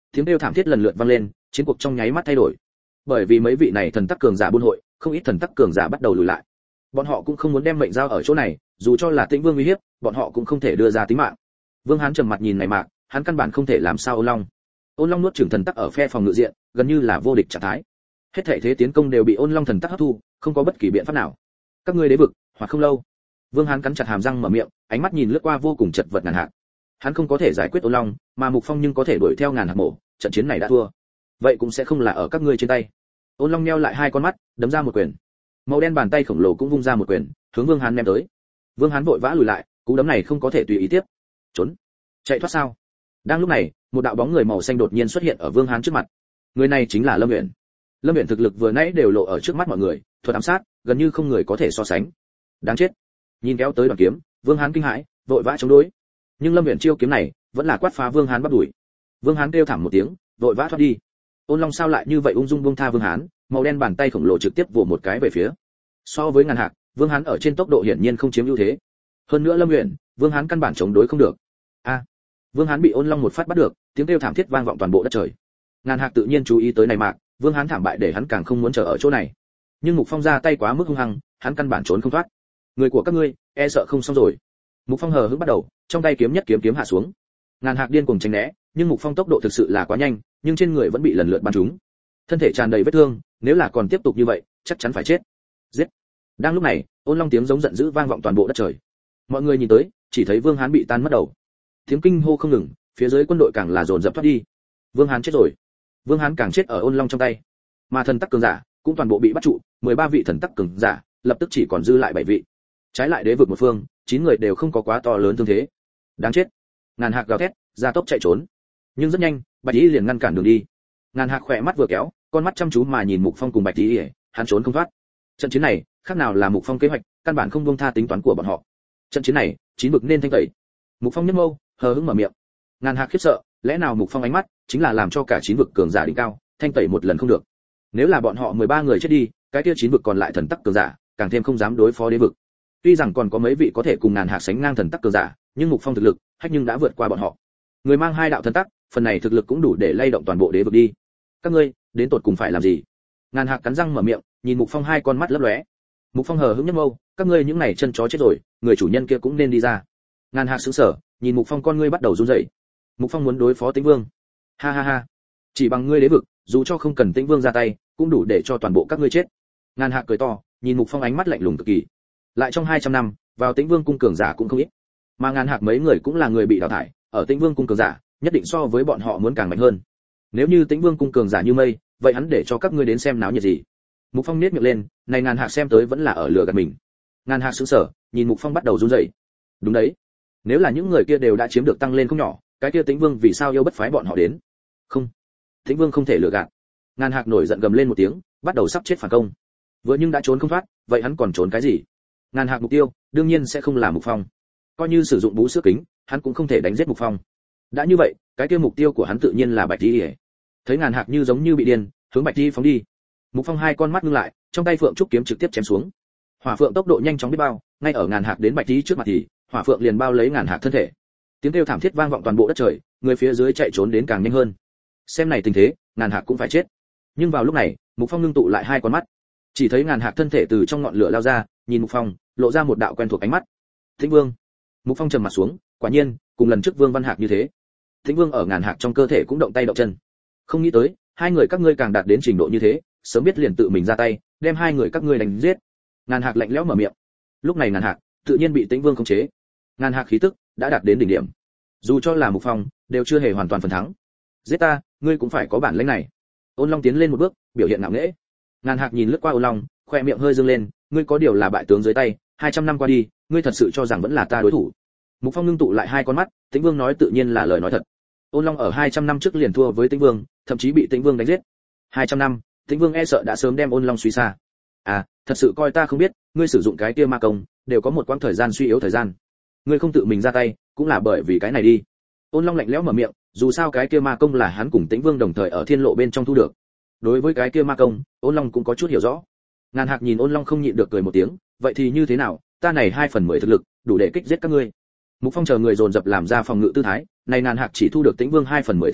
Tiếng kêu thảm thiết lần lượt vang lên, chiến cuộc trong nháy mắt thay đổi. Bởi vì mấy vị này thần tắc cường giả buôn hội, không ít thần tắc cường giả bắt đầu lùi lại. Bọn họ cũng không muốn đem mệnh giao ở chỗ này, dù cho là Tĩnh Vương uy hiếp, bọn họ cũng không thể đưa ra tính mạng. Vương Hán trầm mặt nhìn này mạc, hắn căn bản không thể làm sao Ôn Long. Ôn Long nuốt chửng thần tắc ở phe phòng ngự diện, gần như là vô địch trạng thái. Hết thảy thế tiến công đều bị Ôn Long thần tắc hấp thu, không có bất kỳ biện pháp nào. Các ngươi đế vực, hoặc không lâu. Vương Hán cắn chặt hàm răng mở miệng, ánh mắt nhìn lướt qua vô cùng chật vật Ngàn Hạc. Hắn không có thể giải quyết Ôn Long, mà Mục Phong nhưng có thể đuổi theo Ngàn Hạc mổ, trận chiến này đã thua. Vậy cũng sẽ không là ở các ngươi trên tay. Ôn Long nheo lại hai con mắt, đấm ra một quyền. Màu đen bàn tay khổng lồ cũng vung ra một quyền, hướng Vương Hán ném tới. Vương Hán vội vã lùi lại, cú đấm này không có thể tùy ý tiếp. Trốn, chạy thoát sao? Đang lúc này, một đạo bóng người màu xanh đột nhiên xuất hiện ở Vương Hán trước mặt. Người này chính là Lâm Uyển. Lâm Uyển thực lực vừa nãy đều lộ ở trước mắt mọi người, thuật ám sát, gần như không người có thể so sánh. Đáng chết. Nhìn kéo tới đoàn kiếm, Vương Hán kinh hãi, vội vã chống đối. Nhưng Lâm Uyển chiêu kiếm này, vẫn là quát phá Vương Hán bắt đuổi. Vương Hán kêu thảm một tiếng, vội vã thoát đi. Ôn Long sao lại như vậy ung dung buông tha Vương Hán, màu đen bàn tay khổng lồ trực tiếp vồ một cái về phía. So với Ngàn Hạc, Vương Hán ở trên tốc độ hiển nhiên không chiếm ưu thế. Hơn nữa Lâm Uyển, Vương Hán căn bản chống đối không được. A! Vương Hán bị Ôn Long một phát bắt được, tiếng kêu thảm thiết vang vọng toàn bộ đất trời. Ngàn Hạc tự nhiên chú ý tới này mạc, Vương Hán thảm bại để hắn càng không muốn chờ ở chỗ này. Nhưng Mục Phong ra tay quá mức hung hăng, hắn căn bản trốn không thoát. Người của các ngươi, e sợ không xong rồi. Mục Phong hờ hững bắt đầu, trong tay kiếm nhất kiếm kiếm hạ xuống. Ngàn Hạc điên cuồng tránh né, nhưng Mục Phong tốc độ thực sự là quá nhanh, nhưng trên người vẫn bị lần lượt bắn trúng. Thân thể tràn đầy vết thương, nếu là còn tiếp tục như vậy, chắc chắn phải chết. Giết! Đang lúc này, Ôn Long tiếng giống giận dữ vang vọng toàn bộ đất trời. Mọi người nhìn tới, chỉ thấy Vương Hán bị tan mất đầu. Tiếng kinh hô không ngừng, phía dưới quân đội càng là dồn dập thoát đi. Vương Hán chết rồi. Vương Hán càng chết ở Ôn Long trong tay. Mà thần tắc cường giả cũng toàn bộ bị bắt trụ, mười ba vị thần tắc cường giả, lập tức chỉ còn dư lại bảy vị. Trái lại đế vực một phương, chín người đều không có quá to lớn thương thế. Đáng chết. Ngàn Hạc gào thét, ra tốc chạy trốn. Nhưng rất nhanh, Bạch Y liền ngăn cản đường đi. Ngàn Hạc khỏe mắt vừa kéo, con mắt chăm chú mà nhìn Mục Phong cùng Bạch Y, hắn trốn không thoát. Trận chiến này, khác nào là Mục Phong kế hoạch, căn bản không buông tha tính toán của bọn họ. Trận chiến này, chín vực nên thanh tẩy. Mục Phong nhếch môi, hờ hững mở miệng. Ngàn Hạc khiếp sợ, lẽ nào Mục Phong ánh mắt chính là làm cho cả chín vực cường giả đỉnh cao thanh tẩy một lần không được. Nếu là bọn họ mười ba người chết đi, cái kia chín vực còn lại thần tắc cường giả, càng thêm không dám đối phó đế vực. Tuy rằng còn có mấy vị có thể cùng Ngàn Hạc sánh ngang thần tắc cường giả, nhưng Mục Phong thực lực, hách nhưng đã vượt qua bọn họ. Người mang hai đạo thần tắc, phần này thực lực cũng đủ để lay động toàn bộ đế vực đi. Các ngươi, đến tột cùng phải làm gì? Ngàn Hạc cắn răng mở miệng, nhìn Mục Phong hai con mắt lấp lóe. Mục Phong hờ hững nhếch môi, các ngươi những này chân chó chết rồi, người chủ nhân kia cũng nên đi ra. Ngàn Hạc sững sờ, nhìn Mục Phong con ngươi bắt đầu run rẩy. Mục Phong muốn đối phó Tĩnh Vương. Ha ha ha, chỉ bằng ngươi đế vực, dù cho không cần Tĩnh Vương ra tay, cũng đủ để cho toàn bộ các ngươi chết. Ngàn Hạc cười to, nhìn Mục Phong ánh mắt lạnh lùng cực kỳ. Lại trong hai trăm năm, vào Tĩnh Vương cung cường giả cũng không ít. Mà Ngàn Hạc mấy người cũng là người bị đào thải, ở Tĩnh Vương cung cường giả, nhất định so với bọn họ muốn càng mạnh hơn. Nếu như Tĩnh Vương cung cường giả như mây, vậy hắn để cho các ngươi đến xem náo nhiệt gì? Mục Phong nhếch miệng lên, này Ngàn Hạc xem tới vẫn là ở lừa gạt mình. Ngàn Hạc sững sờ, nhìn Mục Phong bắt đầu run rẩy. Đúng đấy, nếu là những người kia đều đã chiếm được tăng lên không nhỏ, cái kia Tĩnh Vương vì sao yêu bất phái bọn họ đến? Không, Tĩnh Vương không thể lừa gạt. Ngàn Hạc nổi giận gầm lên một tiếng, bắt đầu sắp chết phản công. Vừa nhưng đã trốn không thoát, vậy hắn còn trốn cái gì? Ngàn Hạc mục tiêu, đương nhiên sẽ không là Mục Phong. Coi như sử dụng bú sữa kính, hắn cũng không thể đánh giết Mục Phong. Đã như vậy, cái kia mục tiêu của hắn tự nhiên là Bạch Y. Thấy Ngàn Hạc như giống như bị điên, hướng Bạch Y phóng đi. Mục Phong hai con mắt ngưng lại, trong tay Phượng trúc kiếm trực tiếp chém xuống. Hỏa Phượng tốc độ nhanh chóng biết bao, ngay ở Ngàn Hạc đến Bạch Y trước mặt thì, Hỏa Phượng liền bao lấy Ngàn Hạc thân thể. Tiếng kêu thảm thiết vang vọng toàn bộ đất trời, người phía dưới chạy trốn đến càng nhanh hơn. Xem này tình thế, Ngàn Hạc cũng phải chết. Nhưng vào lúc này, Mục Phong ngưng tụ lại hai con mắt, chỉ thấy Ngàn Hạc thân thể từ trong ngọn lửa lao ra, nhìn Mục Phong, lộ ra một đạo quen thuộc ánh mắt. Tĩnh Vương. Mục Phong trầm mặt xuống, quả nhiên, cùng lần trước Vương Văn Hạc như thế. Tĩnh Vương ở Ngàn Hạc trong cơ thể cũng động tay động chân. Không nghĩ tới, hai người các ngươi càng đạt đến trình độ như thế, sớm biết liền tự mình ra tay, đem hai người các ngươi đánh giết. Ngàn Hạc lạnh lẽo mở miệng. Lúc này Ngàn Hạc tự nhiên bị Tĩnh Vương khống chế. Ngàn Hạc khí tức đã đạt đến đỉnh điểm. Dù cho là Mục Phong, đều chưa hề hoàn toàn phần thắng. Giết ta, ngươi cũng phải có bản lĩnh này. Ôn Long tiến lên một bước, biểu hiện ngạo nghễ. Ngàn Hạc nhìn lướt qua Ôn Long, khoe miệng hơi dương lên, ngươi có điều là bại tướng dưới tay, hai trăm năm qua đi, ngươi thật sự cho rằng vẫn là ta đối thủ? Mục Phong ngưng tụ lại hai con mắt, Tĩnh Vương nói tự nhiên là lời nói thật. Ôn Long ở hai trăm năm trước liền thua với Tĩnh Vương, thậm chí bị Tĩnh Vương đánh giết. hai trăm năm, Tĩnh Vương e sợ đã sớm đem Ôn Long suy xa. À, thật sự coi ta không biết, ngươi sử dụng cái kia ma công, đều có một quãng thời gian suy yếu thời gian. Ngươi không tự mình ra tay, cũng là bởi vì cái này đi. Ôn Long lạnh lẽo mở miệng, dù sao cái kia ma công là hắn cùng Tĩnh Vương đồng thời ở Thiên Lộ bên trong thu được. Đối với cái kia ma công, Ôn Long cũng có chút hiểu rõ. Ngàn Hạc nhìn Ôn Long không nhịn được cười một tiếng, vậy thì như thế nào, ta này hai phần mười thực lực, đủ để kích giết các ngươi. Mục Phong chờ người dồn dập làm ra phòng ngự tư thái, này Ngàn Hạc chỉ thu được Tĩnh Vương hai phần mười thực lực,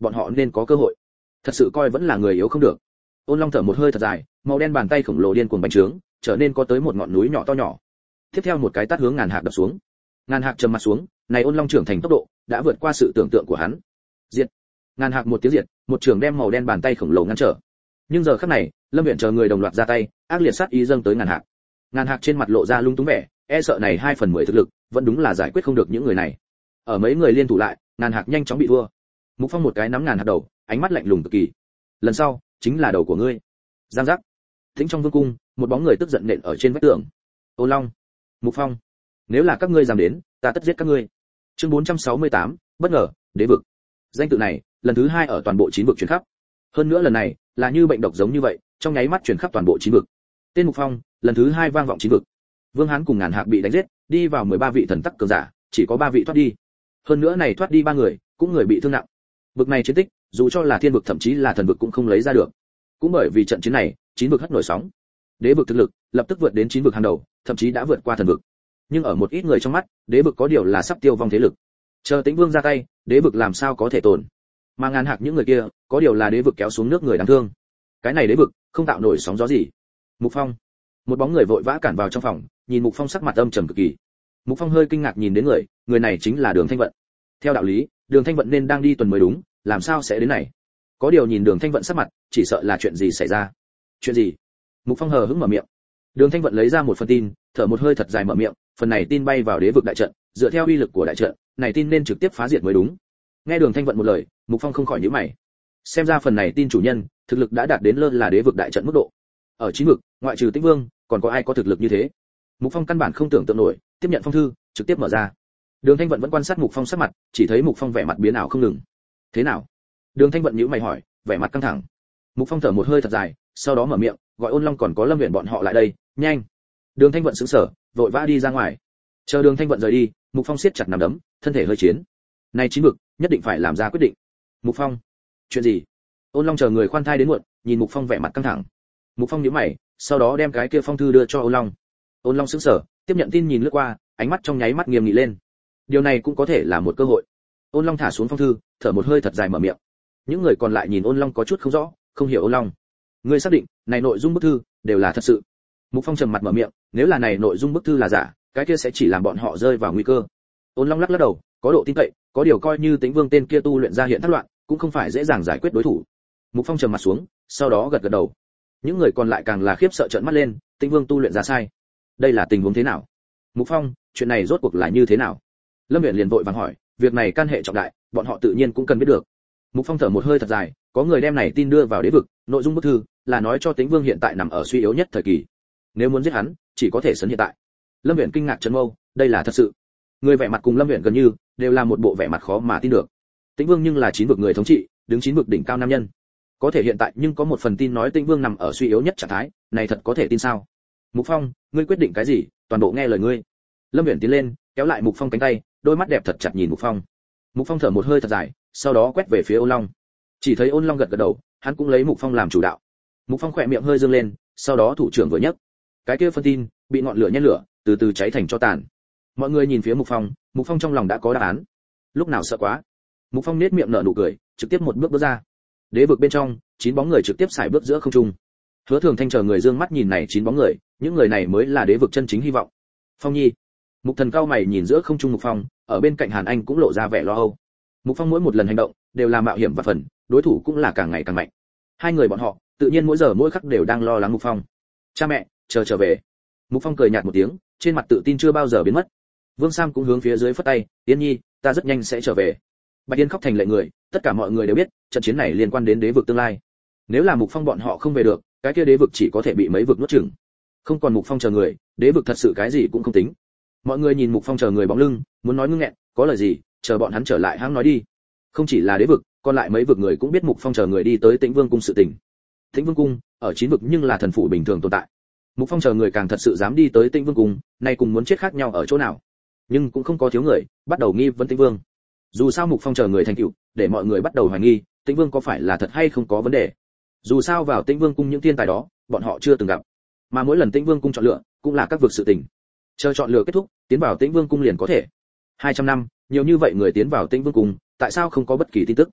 bọn họ nên có cơ hội. Thật sự coi vẫn là người yếu không được. Ôn Long thở một hơi thật dài, màu đen bàn tay khổng lồ điên cuồng bành trướng, trở nên có tới một ngọn núi nhỏ to nhỏ. Tiếp theo một cái tát hướng Ngàn Hạc đập xuống. Ngàn Hạc trầm mặt xuống, này Ôn Long trưởng thành tốc độ đã vượt qua sự tưởng tượng của hắn. Diệt. Ngàn Hạc một tiếng diệt, một trường đem màu đen bàn tay khổng lồ ngăn trở. Nhưng giờ khắc này, Lâm Uyển chờ người đồng loạt ra tay, ác liệt sát ý dâng tới Ngàn Hạc. Ngàn Hạc trên mặt lộ ra lung túng vẻ, e sợ này hai phần mười thực lực, vẫn đúng là giải quyết không được những người này. Ở mấy người liên thủ lại, Ngàn Hạc nhanh chóng bị thua. Mục Phong một cái nắm Ngàn Hạc đầu, ánh mắt lạnh lùng cực kỳ. Lần sau, chính là đầu của ngươi. Giang giác. Thính trong vương cung, một bóng người tức giận nện ở trên vách tường. Ôn Long, Mục Phong, nếu là các ngươi dám đến, ta tất giết các ngươi. Chương bốn trăm sáu mươi tám, bất ngờ, đế vực. Danh tự này, lần thứ hai ở toàn bộ chín vực truyền khắp. Hơn nữa lần này, là như bệnh độc giống như vậy, trong nháy mắt truyền khắp toàn bộ chín vực. Tên Mục Phong, lần thứ hai vang vọng chín vực. Vương Hán cùng Ngàn Hạc bị đánh giết, đi vào mười ba vị thần tắc cường giả, chỉ có ba vị thoát đi. Hơn nữa này thoát đi ba người, cũng người bị thương nặng. Vực này chiến tích, dù cho là thiên vực thậm chí là thần vực cũng không lấy ra được. Cũng bởi vì trận chiến này, chín vực hất nổi sóng. Đế vực thực lực lập tức vượt đến chín vực hàng đầu, thậm chí đã vượt qua thần vực. Nhưng ở một ít người trong mắt, đế vực có điều là sắp tiêu vong thế lực. Chờ Tĩnh Vương ra tay, đế vực làm sao có thể tồn? Mà Ngàn Hạc những người kia, có điều là đế vực kéo xuống nước người đáng thương. Cái này đế vực, không tạo nổi sóng gió gì. Mục Phong, một bóng người vội vã cản vào trong phòng, nhìn Mục Phong sắc mặt âm trầm cực kỳ. Mục Phong hơi kinh ngạc nhìn đến người, người này chính là Đường Thanh Vận. Theo đạo lý, Đường Thanh Vận nên đang đi tuần mới đúng, làm sao sẽ đến này? Có điều nhìn Đường Thanh Vận sắc mặt, chỉ sợ là chuyện gì xảy ra. Chuyện gì? Mục Phong hờ hững mở miệng. Đường Thanh Vận lấy ra một phần tin, thở một hơi thật dài mở miệng, phần này tin bay vào đế vực đại trận, dựa theo uy lực của đại trận, này tin nên trực tiếp phá diệt mới đúng. Nghe Đường Thanh Vận một lời, Mục Phong không khỏi nhíu mày. Xem ra phần này tin chủ nhân, thực lực đã đạt đến lơ là đế vực đại trận mức độ. Ở chín vực, ngoại trừ Tĩnh Vương, còn có ai có thực lực như thế? Mục Phong căn bản không tưởng tượng nổi, tiếp nhận phong thư, trực tiếp mở ra. Đường Thanh Vận vẫn quan sát Mục Phong sắc mặt, chỉ thấy Mục Phong vẻ mặt biến ảo không ngừng. Thế nào? Đường Thanh Vận nhíu mày hỏi, vẻ mặt căng thẳng. Mục Phong thở một hơi thật dài, sau đó mở miệng, gọi Ôn Long còn có Lâm Uyển bọn họ lại đây, nhanh. Đường Thanh Vận sững sờ, vội vã đi ra ngoài. Chờ Đường Thanh Vận rời đi, Mục Phong siết chặt nắm đấm, thân thể hơi chiến. Này chín vực, nhất định phải làm ra quyết định. Mục Phong, chuyện gì? Ôn Long chờ người khoan thai đến muộn, nhìn Mục Phong vẻ mặt căng thẳng. Mục Phong nhíu mày, sau đó đem cái kia phong thư đưa cho Ôn Long. Ôn Long sững sờ, tiếp nhận tin nhìn lướt qua, ánh mắt trong nháy mắt nghiêm nghị lên. Điều này cũng có thể là một cơ hội. Ôn Long thả xuống phong thư, thở một hơi thật dài mở miệng. Những người còn lại nhìn Ôn Long có chút không rõ, không hiểu Ôn Long. Ngươi xác định, này nội dung bức thư đều là thật sự? Mục Phong trầm mặt mở miệng, nếu là này nội dung bức thư là giả, cái kia sẽ chỉ làm bọn họ rơi vào nguy cơ. Ôn Long lắc lắc đầu, có độ tin cậy, có điều coi như Tĩnh Vương tên kia tu luyện ra hiện thất loạn, cũng không phải dễ dàng giải quyết đối thủ. Mục Phong trầm mặt xuống, sau đó gật gật đầu. Những người còn lại càng là khiếp sợ trợn mắt lên, Tĩnh Vương tu luyện ra sai. Đây là tình huống thế nào? Mục Phong, chuyện này rốt cuộc là như thế nào? Lâm Uyển liền vội vàng hỏi, việc này can hệ trọng đại, bọn họ tự nhiên cũng cần biết được. Mục Phong thở một hơi thật dài, có người đem này tin đưa vào đế vực, nội dung bức thư là nói cho Tĩnh Vương hiện tại nằm ở suy yếu nhất thời kỳ. Nếu muốn giết hắn, chỉ có thể sấn hiện tại. Lâm Uyển kinh ngạc chấn mâu, đây là thật sự. Người vẻ mặt cùng Lâm Uyển gần như đều là một bộ vẻ mặt khó mà tin được. Tĩnh Vương nhưng là chín vực người thống trị, đứng chín vực đỉnh cao nam nhân. Có thể hiện tại nhưng có một phần tin nói Tĩnh Vương nằm ở suy yếu nhất trạng thái, này thật có thể tin sao? Mục Phong, ngươi quyết định cái gì, toàn bộ nghe lời ngươi. Lâm Uyển tiến lên, kéo lại Mục Phong cánh tay, đôi mắt đẹp thật chặt nhìn Mục Phong. Mục Phong thở một hơi thật dài, sau đó quét về phía Ôn Long. Chỉ thấy Ôn Long gật gật đầu, hắn cũng lấy Mục Phong làm chủ đạo. Mục Phong khỏe miệng hơi dương lên, sau đó thủ trưởng vừa nhấc, cái kia phân tin bị ngọn lửa nhen lửa, từ từ cháy thành tro tàn. Mọi người nhìn phía Mục Phong, Mục Phong trong lòng đã có đáp án. Lúc nào sợ quá. Mục Phong nét miệng nở nụ cười, trực tiếp một bước bước ra. Đế vực bên trong, chín bóng người trực tiếp xài bước giữa không trung. Hứa Thường Thanh chờ người dương mắt nhìn này chín bóng người, những người này mới là đế vực chân chính hy vọng. Phong Nhi. Mục Thần cao mày nhìn giữa không trung Mục Phong, ở bên cạnh Hàn Anh cũng lộ ra vẻ lo âu. Mục Phong mỗi một lần hành động đều là mạo hiểm và phần, đối thủ cũng là càng ngày càng mạnh. Hai người bọn họ, tự nhiên mỗi giờ mỗi khắc đều đang lo lắng Mục Phong. Cha mẹ, chờ trở về. Mục Phong cười nhạt một tiếng, trên mặt tự tin chưa bao giờ biến mất. Vương Sam cũng hướng phía dưới phất tay, Yên Nhi, ta rất nhanh sẽ trở về. Bạch Yên khóc thành lệ người, tất cả mọi người đều biết, trận chiến này liên quan đến đế vực tương lai. Nếu là Mục Phong bọn họ không về được, cái kia đế vực chỉ có thể bị mấy vực nuốt chửng. Không còn Mục Phong chờ người, đế vực thật sự cái gì cũng không tính. Mọi người nhìn Mục Phong chờ người bóng lưng, muốn nói ngưng nghẹn, có lời gì, chờ bọn hắn trở lại hãng nói đi. Không chỉ là đế vực, còn lại mấy vực người cũng biết Mục Phong chờ người đi tới Tĩnh Vương cung sự tình. Tĩnh Vương cung ở chín vực nhưng là thần phủ bình thường tồn tại. Mục Phong chờ người càng thật sự dám đi tới Tĩnh Vương cung, nay cùng muốn chết khác nhau ở chỗ nào. Nhưng cũng không có thiếu người bắt đầu nghi vấn Tĩnh Vương. Dù sao Mục Phong chờ người thành tựu, để mọi người bắt đầu hoài nghi, Tĩnh Vương có phải là thật hay không có vấn đề. Dù sao vào Tĩnh Vương cung những thiên tài đó, bọn họ chưa từng gặp. Mà mỗi lần Tĩnh Vương cung chọn lựa, cũng là các vực sự tình. Chờ chọn lựa kết thúc, tiến vào Tĩnh Vương cung liền có thể. hai trăm năm, nhiều như vậy người tiến vào Tĩnh Vương cung, tại sao không có bất kỳ tin tức?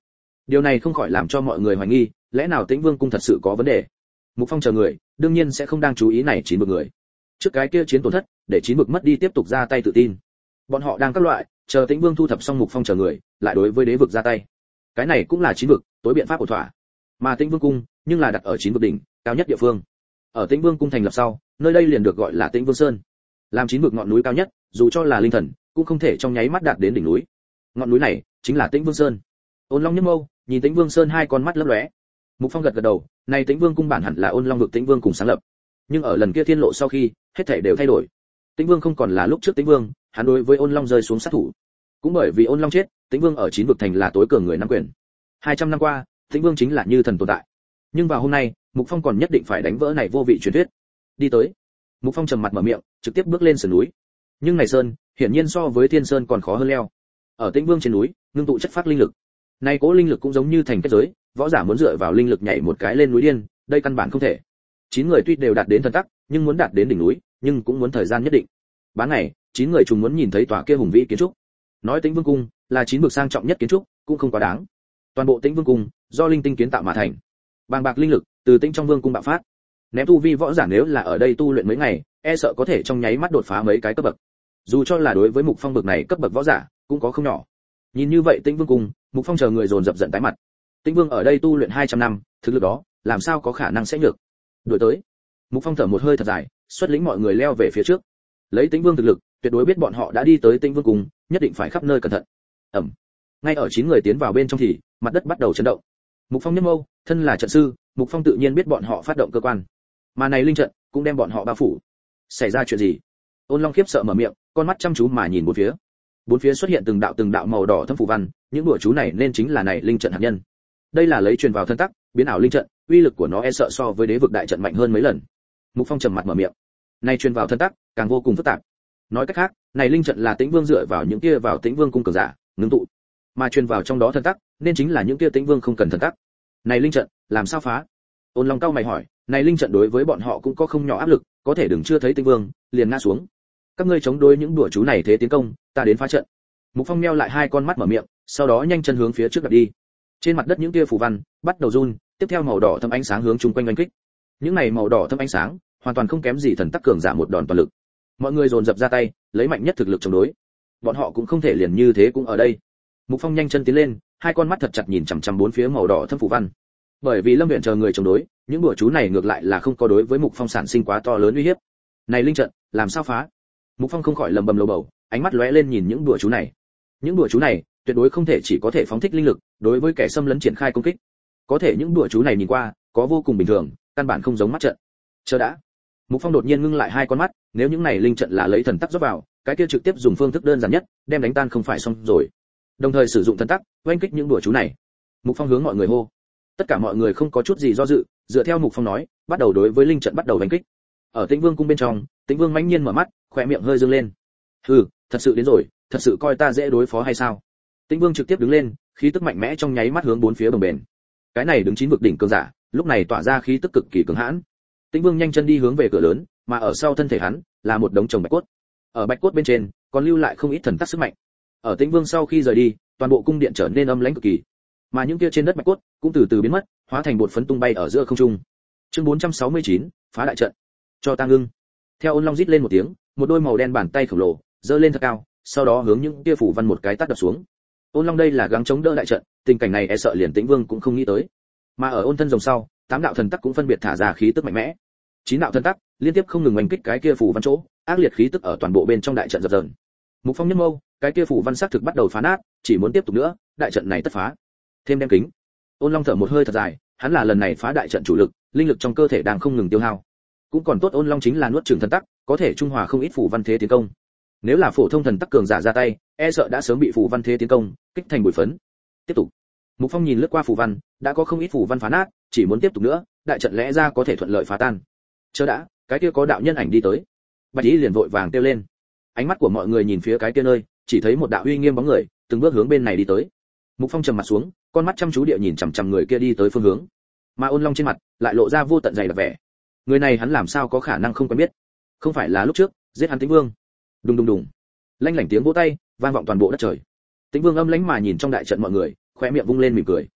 Điều này không khỏi làm cho mọi người hoài nghi, lẽ nào Tĩnh Vương cung thật sự có vấn đề? Mục Phong chờ người, đương nhiên sẽ không đang chú ý này chín bực người. Trước cái kia chiến tổn thất, để chín bực mất đi tiếp tục ra tay tự tin. Bọn họ đang các loại, chờ Tĩnh Vương thu thập xong Mục Phong chờ người, lại đối với đế vực ra tay. Cái này cũng là chín vực, tối biện pháp ổn thỏa. Mà Tĩnh Vương cung, nhưng là đặt ở chín vực đỉnh, cao nhất địa phương. Ở Tĩnh Vương cung thành lập sau, nơi đây liền được gọi là Tĩnh Vương Sơn. Làm chín vực ngọn núi cao nhất, dù cho là linh thần, cũng không thể trong nháy mắt đạt đến đỉnh núi. Ngọn núi này chính là Tĩnh Vương Sơn. Ôn Long nhếch mâu, nhìn Tĩnh Vương Sơn hai con mắt lấp lóe. Mục Phong gật gật đầu, này Tĩnh Vương cung bản hẳn là Ôn Long vực Tĩnh Vương cùng sáng lập. Nhưng ở lần kia thiên lộ sau khi, hết thảy đều thay đổi. Tĩnh Vương không còn là lúc trước Tĩnh Vương, hắn đối với Ôn Long rơi xuống sát thủ. Cũng bởi vì Ôn Long chết, Tĩnh Vương ở chín vực thành là tối cường người nắm quyền. hai trăm năm qua, Tĩnh Vương chính là như thần tồn tại. Nhưng vào hôm nay, Mục Phong còn nhất định phải đánh vỡ này vô vị truyền thuyết. Đi tới. Mục Phong trầm mặt mở miệng, trực tiếp bước lên sườn núi. Nhưng này sơn, hiển nhiên so với Thiên Sơn còn khó hơn leo. Ở Tĩnh Vương trên núi, ngưng tụ chất phát linh lực. Này cố linh lực cũng giống như thành kết giới, võ giả muốn dựa vào linh lực nhảy một cái lên núi điên, đây căn bản không thể. Chín người tuy đều đạt đến thần tắc, nhưng muốn đạt đến đỉnh núi, nhưng cũng muốn thời gian nhất định. Bán ngày, chín người trùng muốn nhìn thấy tòa kia hùng vĩ kiến trúc. Nói Tĩnh Vương cung là chín bậc sang trọng nhất kiến trúc, cũng không quá đáng. Toàn bộ Tĩnh Vương cung do linh tinh kiến tạo mà thành. Bàng bạc linh lực từ Tĩnh trong vương cung bạo phát. Ném tu vi võ giả nếu là ở đây tu luyện mấy ngày, e sợ có thể trong nháy mắt đột phá mấy cái cấp bậc. Dù cho là đối với Mục Phong bậc này cấp bậc võ giả, cũng có không nhỏ. Nhìn như vậy Tĩnh Vương cung, Mục Phong chờ người dồn dập giận tái mặt. Tĩnh Vương ở đây tu luyện hai trăm năm, thực lực đó, làm sao có khả năng sẽ nhược. Đuổi tới. Mục Phong thở một hơi thật dài, xuất lĩnh mọi người leo về phía trước. Lấy Tĩnh Vương thực lực, tuyệt đối biết bọn họ đã đi tới Tĩnh Vương cung, nhất định phải khắp nơi cẩn thận. Ầm. Ngay ở chín người tiến vào bên trong thì, mặt đất bắt đầu chấn động. Mục Phong nhếch mâu, thân là trận sư, Mục Phong tự nhiên biết bọn họ phát động cơ quan. Mà này linh trận cũng đem bọn họ bao phủ. Xảy ra chuyện gì? Ôn Long khiếp sợ mở miệng, con mắt chăm chú mà nhìn bốn phía. Bốn phía xuất hiện từng đạo từng đạo màu đỏ thâm phù văn, những đùa chú này nên chính là này linh trận hạt nhân. Đây là lấy truyền vào thân tắc, biến ảo linh trận, uy lực của nó e sợ so với đế vực đại trận mạnh hơn mấy lần. Mục Phong trầm mặt mở miệng. Này truyền vào thân tắc, càng vô cùng phức tạp. Nói cách khác, này linh trận là Tĩnh Vương dựa vào những kia vào Tĩnh Vương cung cường giả, ngưng tụ. Mà truyền vào trong đó thân tắc, nên chính là những kia Tĩnh Vương không cần thân tắc. Này linh trận, làm sao phá? Ôn Long cao mày hỏi, này linh trận đối với bọn họ cũng có không nhỏ áp lực, có thể đừng chưa thấy Tĩnh Vương, liền ngã xuống. Các ngươi chống đối những đùa chú này thế tiến công, ta đến phá trận. Mục Phong meo lại hai con mắt mở miệng, sau đó nhanh chân hướng phía trước đặt đi. Trên mặt đất những kia phù văn bắt đầu run, tiếp theo màu đỏ thâm ánh sáng hướng chung quanh đánh kích. Những này màu đỏ thâm ánh sáng, hoàn toàn không kém gì thần tắc cường giả một đòn toàn lực. Mọi người dồn dập ra tay, lấy mạnh nhất thực lực chống đối. Bọn họ cũng không thể liền như thế cũng ở đây. Mục Phong nhanh chân tiến lên, hai con mắt thật chặt nhìn chằm chằm bốn phía màu đỏ thâm phù văn. Bởi vì Lâm Uyển chờ người chống đối, những đùa chú này ngược lại là không có đối với Mục Phong sản sinh quá to lớn uy hiếp. Này linh trận, làm sao phá? Mục Phong không khỏi lẩm bẩm lầu bầu, ánh mắt lóe lên nhìn những đùa chú này. Những đùa chú này, tuyệt đối không thể chỉ có thể phóng thích linh lực, đối với kẻ xâm lấn triển khai công kích. Có thể những đùa chú này nhìn qua, có vô cùng bình thường, căn bản không giống mắt trận. Chờ đã. Mục Phong đột nhiên ngưng lại hai con mắt, nếu những này linh trận là lấy thần tắc rót vào, cái kia trực tiếp dùng phương thức đơn giản nhất, đem đánh tan không phải xong rồi. Đồng thời sử dụng thần tắc, oanh kích những đùa chú này. Mục Phong hướng mọi người hô. Tất cả mọi người không có chút gì do dự, dựa theo Mục Phong nói, bắt đầu đối với linh trận bắt đầu đánh kích. Ở Tĩnh Vương cung bên trong, Tĩnh Vương mãnh nhiên mở mắt, khóe miệng hơi dương lên. Hừ, thật sự đến rồi, thật sự coi ta dễ đối phó hay sao? Tĩnh Vương trực tiếp đứng lên, khí tức mạnh mẽ trong nháy mắt hướng bốn phía bồng bềnh. Cái này đứng chín vực đỉnh cường giả, lúc này tỏa ra khí tức cực kỳ cứng hãn. Tĩnh Vương nhanh chân đi hướng về cửa lớn, mà ở sau thân thể hắn là một đống chồng bạch cốt. Ở bạch cốt bên trên còn lưu lại không ít thần tắc sức mạnh. Ở Tĩnh Vương sau khi rời đi, toàn bộ cung điện trở nên âm lãnh cực kỳ. Mà những kia trên đất bạch cốt cũng từ từ biến mất, hóa thành bột phấn tung bay ở giữa không trung. Chương bốn trăm sáu mươi chín, phá đại trận. Cho ta ngưng. Theo Ôn Long rít lên một tiếng, một đôi màu đen bàn tay khổng lồ giơ lên thật cao, sau đó hướng những kia phủ văn một cái tát đập xuống. Ôn Long đây là gắng chống đỡ đại trận, tình cảnh này e sợ liền Tĩnh Vương cũng không nghĩ tới. Mà ở Ôn thân rồng sau, tám đạo thần tắc cũng phân biệt thả ra khí tức mạnh mẽ. Chín đạo thần tắc liên tiếp không ngừng oanh kích cái kia phủ văn chỗ, ác liệt khí tức ở toàn bộ bên trong đại trận dập dờn. Mục Phong nhếch mâu, cái kia phủ văn sắc thực bắt đầu phá nát, chỉ muốn tiếp tục nữa, đại trận này tất phá. Thêm đem kính. Ôn Long thở một hơi thật dài, hắn là lần này phá đại trận chủ lực, linh lực trong cơ thể đang không ngừng tiêu hao. Cũng còn tốt Ôn Long chính là nuốt chửng thần tắc, có thể trung hòa không ít phủ văn thế tiến công. Nếu là phổ thông thần tắc cường giả ra tay, e sợ đã sớm bị phủ văn thế tiến công, kích thành bụi phấn. Tiếp tục. Mục Phong nhìn lướt qua phủ văn, đã có không ít phủ văn phá nát, chỉ muốn tiếp tục nữa, đại trận lẽ ra có thể thuận lợi phá tan. Chờ đã, cái kia có đạo nhân ảnh đi tới. Bạch Y liền vội vàng kêu lên. Ánh mắt của mọi người nhìn phía cái kia nơi, chỉ thấy một đạo uy nghiêm bóng người, từng bước hướng bên này đi tới. Mục Phong trầm mặt xuống, con mắt chăm chú địa nhìn chằm chằm người kia đi tới phương hướng. Mà Ôn Long trên mặt lại lộ ra vô tận dày đặc vẻ. Người này hắn làm sao có khả năng không quen biết? Không phải là lúc trước giết hắn Tĩnh Vương? Đùng đùng đùng. Lanh lảnh tiếng vỗ tay vang vọng toàn bộ đất trời. Tĩnh Vương âm lãnh mà nhìn trong đại trận mọi người, khóe miệng vung lên mỉm cười.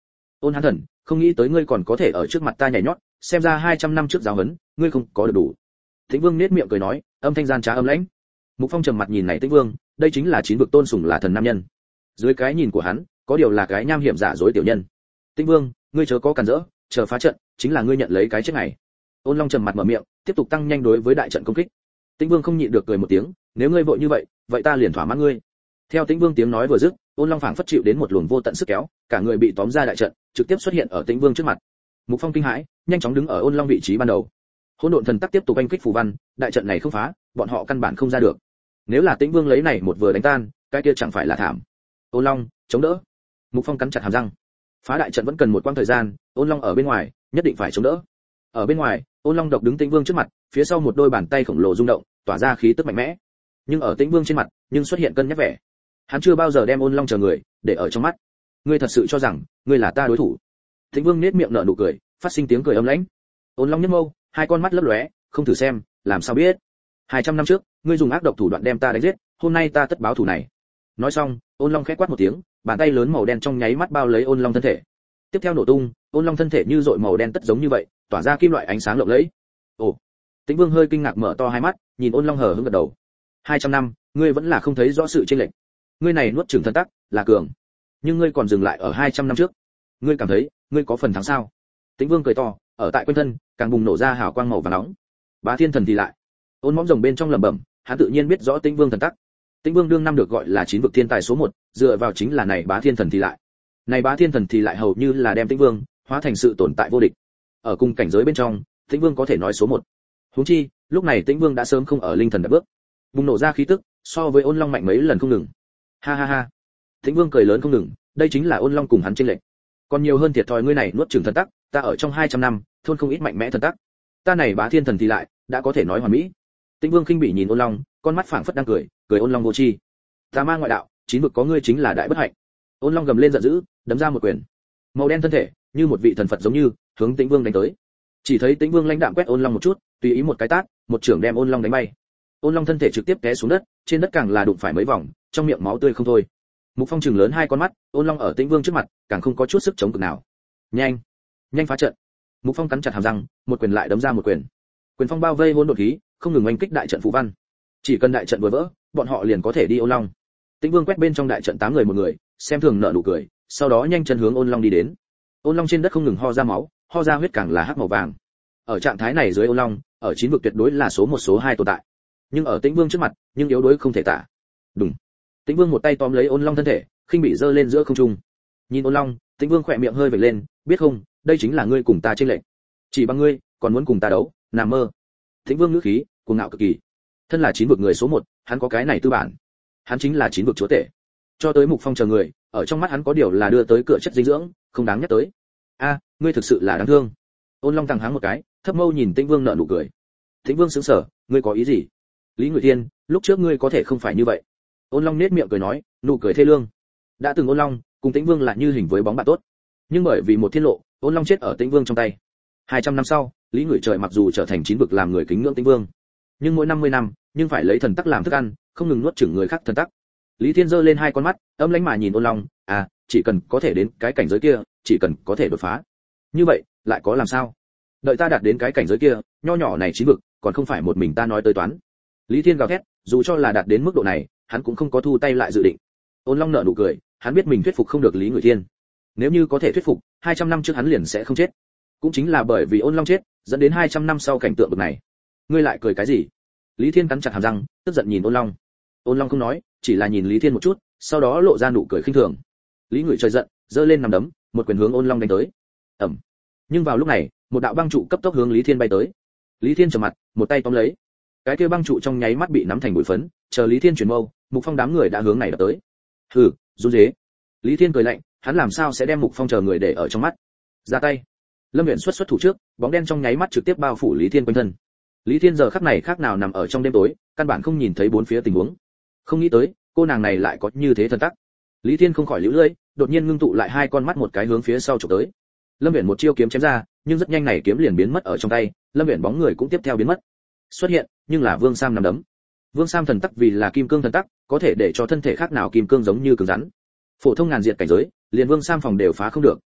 Ôn Hán Thần, không nghĩ tới ngươi còn có thể ở trước mặt ta nhảy nhót, xem ra hai trăm năm trước giáo huấn, ngươi không có được đủ. Tĩnh Vương nét miệng cười nói, âm thanh gian trá âm lãnh. Mục Phong trầm mặt nhìn này Tĩnh Vương, đây chính là chín vực tôn sủng là thần nam nhân. Dưới cái nhìn của hắn, có điều là cái nham hiểm giả dối tiểu nhân. Tĩnh Vương, ngươi chớ có cản rỡ, chờ phá trận, chính là ngươi nhận lấy cái chết này. Ôn Long trầm mặt mở miệng, tiếp tục tăng nhanh đối với đại trận công kích. Tĩnh Vương không nhịn được cười một tiếng, nếu ngươi vội như vậy, vậy ta liền thỏa mãn ngươi. Theo Tĩnh Vương tiếng nói vừa dứt, Ôn Long phảng phất chịu đến một luồng vô tận sức kéo, cả người bị tóm ra đại trận, trực tiếp xuất hiện ở Tĩnh Vương trước mặt. Mục Phong kinh hãi, nhanh chóng đứng ở Ôn Long vị trí ban đầu. Hỗn độn thần tắc tiếp tục oanh kích phù văn, đại trận này không phá, bọn họ căn bản không ra được. Nếu là Tĩnh Vương lấy này một vừa đánh tan, cái kia chẳng phải là thảm. Ôn Long, chống đỡ. Mục Phong cắn chặt hàm răng. Phá đại trận vẫn cần một quãng thời gian, Ôn Long ở bên ngoài, nhất định phải chống đỡ. Ở bên ngoài, Ôn Long độc đứng Tĩnh Vương trước mặt, phía sau một đôi bàn tay khổng lồ rung động, tỏa ra khí tức mạnh mẽ. Nhưng ở Tĩnh Vương trên mặt, nhưng xuất hiện cân nhắc vẻ. Hắn chưa bao giờ đem Ôn Long chờ người để ở trong mắt. Ngươi thật sự cho rằng ngươi là ta đối thủ? Tĩnh Vương nhếch miệng nở nụ cười, phát sinh tiếng cười âm lãnh. Ôn Long nhếch mâu, hai con mắt lấp lóe, không thử xem, làm sao biết? hai trăm năm trước, ngươi dùng ác độc thủ đoạn đem ta đánh giết, hôm nay ta tất báo thù này. Nói xong, Ôn Long khẽ quát một tiếng, bàn tay lớn màu đen trong nháy mắt bao lấy Ôn Long thân thể. Tiếp theo nổ tung, Ôn Long thân thể như dội màu đen tất giống như vậy, tỏa ra kim loại ánh sáng lộng lẫy. Ồ. Tĩnh Vương hơi kinh ngạc mở to hai mắt, nhìn Ôn Long hờ hững gật đầu. hai trăm năm, ngươi vẫn là không thấy rõ sự chênh lệch. Ngươi này nuốt chửng thần tắc, là cường, nhưng ngươi còn dừng lại ở hai trăm năm trước. Ngươi cảm thấy, ngươi có phần thắng sao? Tĩnh Vương cười to, ở tại quanh thân, càng bùng nổ ra hào quang màu vàng nóng. Bá Thiên Thần thì lại. Ôn mõm rồng bên trong lẩm bẩm, hắn tự nhiên biết rõ Tĩnh Vương thần tắc. Tĩnh Vương đương năm được gọi là chín vực thiên tài số một, dựa vào chính là này Bá Thiên Thần thì lại. Này Bá Thiên Thần thì lại hầu như là đem Tĩnh Vương hóa thành sự tồn tại vô địch. Ở cùng cảnh giới bên trong, Tĩnh Vương có thể nói số một. Huống chi, lúc này Tĩnh Vương đã sớm không ở linh thần đạp bước, bùng nổ ra khí tức, so với Ôn Long mạnh mấy lần không ngừng. Ha ha ha. Tĩnh Vương cười lớn không ngừng, đây chính là Ôn Long cùng hắn chênh lệch. Còn nhiều hơn thiệt thòi ngươi này nuốt chửng thần tắc, ta ở trong hai trăm năm, thôn không ít mạnh mẽ thần tắc. Ta này Bá Thiên Thần thì lại, đã có thể nói hoàn mỹ. Tĩnh Vương khinh bỉ nhìn Ôn Long, con mắt phảng phất đang cười, cười Ôn Long vô tri. Ta ma ngoại đạo, chín vực có ngươi chính là đại bất hạnh. Ôn Long gầm lên giận dữ, đấm ra một quyền. Màu đen thân thể, như một vị thần Phật giống như, hướng Tĩnh Vương đánh tới. Chỉ thấy Tĩnh Vương lãnh đạm quét Ôn Long một chút, tùy ý một cái tát, một chưởng đem Ôn Long đánh bay. Ôn Long thân thể trực tiếp té xuống đất, trên đất càng là đụng phải mấy vòng, trong miệng máu tươi không thôi. Mục Phong trừng lớn hai con mắt, Ôn Long ở Tĩnh Vương trước mặt, càng không có chút sức chống cự nào. Nhanh, nhanh phá trận. Mục Phong cắn chặt hàm răng, một quyền lại đấm ra một quyền. Quyền phong bao vây hỗn độn khí, không ngừng oanh kích đại trận phù văn. Chỉ cần đại trận vừa vỡ, bọn họ liền có thể đi Ôn Long. Tĩnh Vương quét bên trong đại trận tám người một người, xem thường nở nụ cười, sau đó nhanh chân hướng Ôn Long đi đến. Ôn Long trên đất không ngừng ho ra máu, ho ra huyết càng là hắc màu vàng. Ở trạng thái này dưới Ôn Long, ở chín vực tuyệt đối là số một số hai tồn tại. Nhưng ở Tĩnh Vương trước mặt, nhưng yếu đuối không thể tả. Đùng. Tĩnh Vương một tay tóm lấy Ôn Long thân thể, khinh bị giơ lên giữa không trung. Nhìn Ôn Long, Tĩnh Vương khỏe miệng hơi vểnh lên, biết không, đây chính là ngươi cùng ta chênh lệch. Chỉ bằng ngươi, còn muốn cùng ta đấu, nằm mơ. Tĩnh Vương ngữ khí, cuồng ngạo cực kỳ. Thân là chín vực người số một, hắn có cái này tư bản. Hắn chính là chín vực chúa tể. Cho tới Mục Phong chờ người, ở trong mắt hắn có điều là đưa tới cửa chất dinh dưỡng, không đáng nhắc tới. A, ngươi thực sự là đáng thương. Ôn Long thẳng háng một cái, thấp mâu nhìn Tĩnh Vương nở nụ cười. Tĩnh Vương sững sờ, ngươi có ý gì? Lý Ngụy Thiên, lúc trước ngươi có thể không phải như vậy. Ôn Long nét miệng cười nói, nụ cười thê lương. Đã từng Ôn Long cùng Tĩnh Vương là như hình với bóng bạn tốt, nhưng bởi vì một thiên lộ, Ôn Long chết ở Tĩnh Vương trong tay. hai trăm năm sau, Lý Ngụy Trời mặc dù trở thành chín vực làm người kính ngưỡng Tĩnh Vương, nhưng mỗi năm mươi năm, nhưng phải lấy thần tắc làm thức ăn, không ngừng nuốt chửng người khác thần tắc. Lý Thiên giơ lên hai con mắt, âm lãnh mà nhìn Ôn Long, à, chỉ cần có thể đến cái cảnh giới kia, chỉ cần có thể đột phá. Như vậy, lại có làm sao? Đợi ta đạt đến cái cảnh giới kia, nho nhỏ này chín vực, còn không phải một mình ta nói tới toán. Lý Thiên gào thét, dù cho là đạt đến mức độ này, hắn cũng không có thu tay lại dự định. Ôn Long nở nụ cười, hắn biết mình thuyết phục không được Lý Ngụy Thiên. Nếu như có thể thuyết phục, hai trăm năm trước hắn liền sẽ không chết. Cũng chính là bởi vì Ôn Long chết, dẫn đến hai trăm năm sau cảnh tượng bực này. Ngươi lại cười cái gì? Lý Thiên cắn chặt hàm răng, tức giận nhìn Ôn Long. Ôn Long không nói, chỉ là nhìn Lý Thiên một chút, sau đó lộ ra nụ cười khinh thường. Lý Ngụy Trời giận, giơ lên nằm đấm, một quyền hướng Ôn Long đánh tới. Ầm. Nhưng vào lúc này, một đạo băng trụ cấp tốc hướng Lý Thiên bay tới. Lý Thiên trầm mặt, một tay tóm lấy. Cái kia băng trụ trong nháy mắt bị nắm thành bụi phấn, chờ Lý Thiên chuyển mâu, Mục Phong đám người đã hướng này đập tới. Hừ, run rế. Lý Thiên cười lạnh, hắn làm sao sẽ đem Mục Phong chờ người để ở trong mắt. Ra tay. Lâm Uyển xuất xuất thủ trước, bóng đen trong nháy mắt trực tiếp bao phủ Lý Thiên quanh thân. Lý Thiên giờ khắc này khác nào nằm ở trong đêm tối, căn bản không nhìn thấy bốn phía tình huống. Không nghĩ tới, cô nàng này lại có như thế thần tắc. Lý Thiên không khỏi liễu lưỡi, đột nhiên ngưng tụ lại hai con mắt một cái hướng phía sau chụp tới. Lâm Uyển một chiêu kiếm chém ra, nhưng rất nhanh này kiếm liền biến mất ở trong tay, Lâm Uyển bóng người cũng tiếp theo biến mất. Xuất hiện, nhưng là Vương Sam nắm đấm. Vương Sam thần tắc vì là kim cương thần tắc, có thể để cho thân thể khác nào kim cương giống như cứng rắn. Phổ thông ngàn diệt cảnh giới, liền Vương Sam phòng đều phá không được.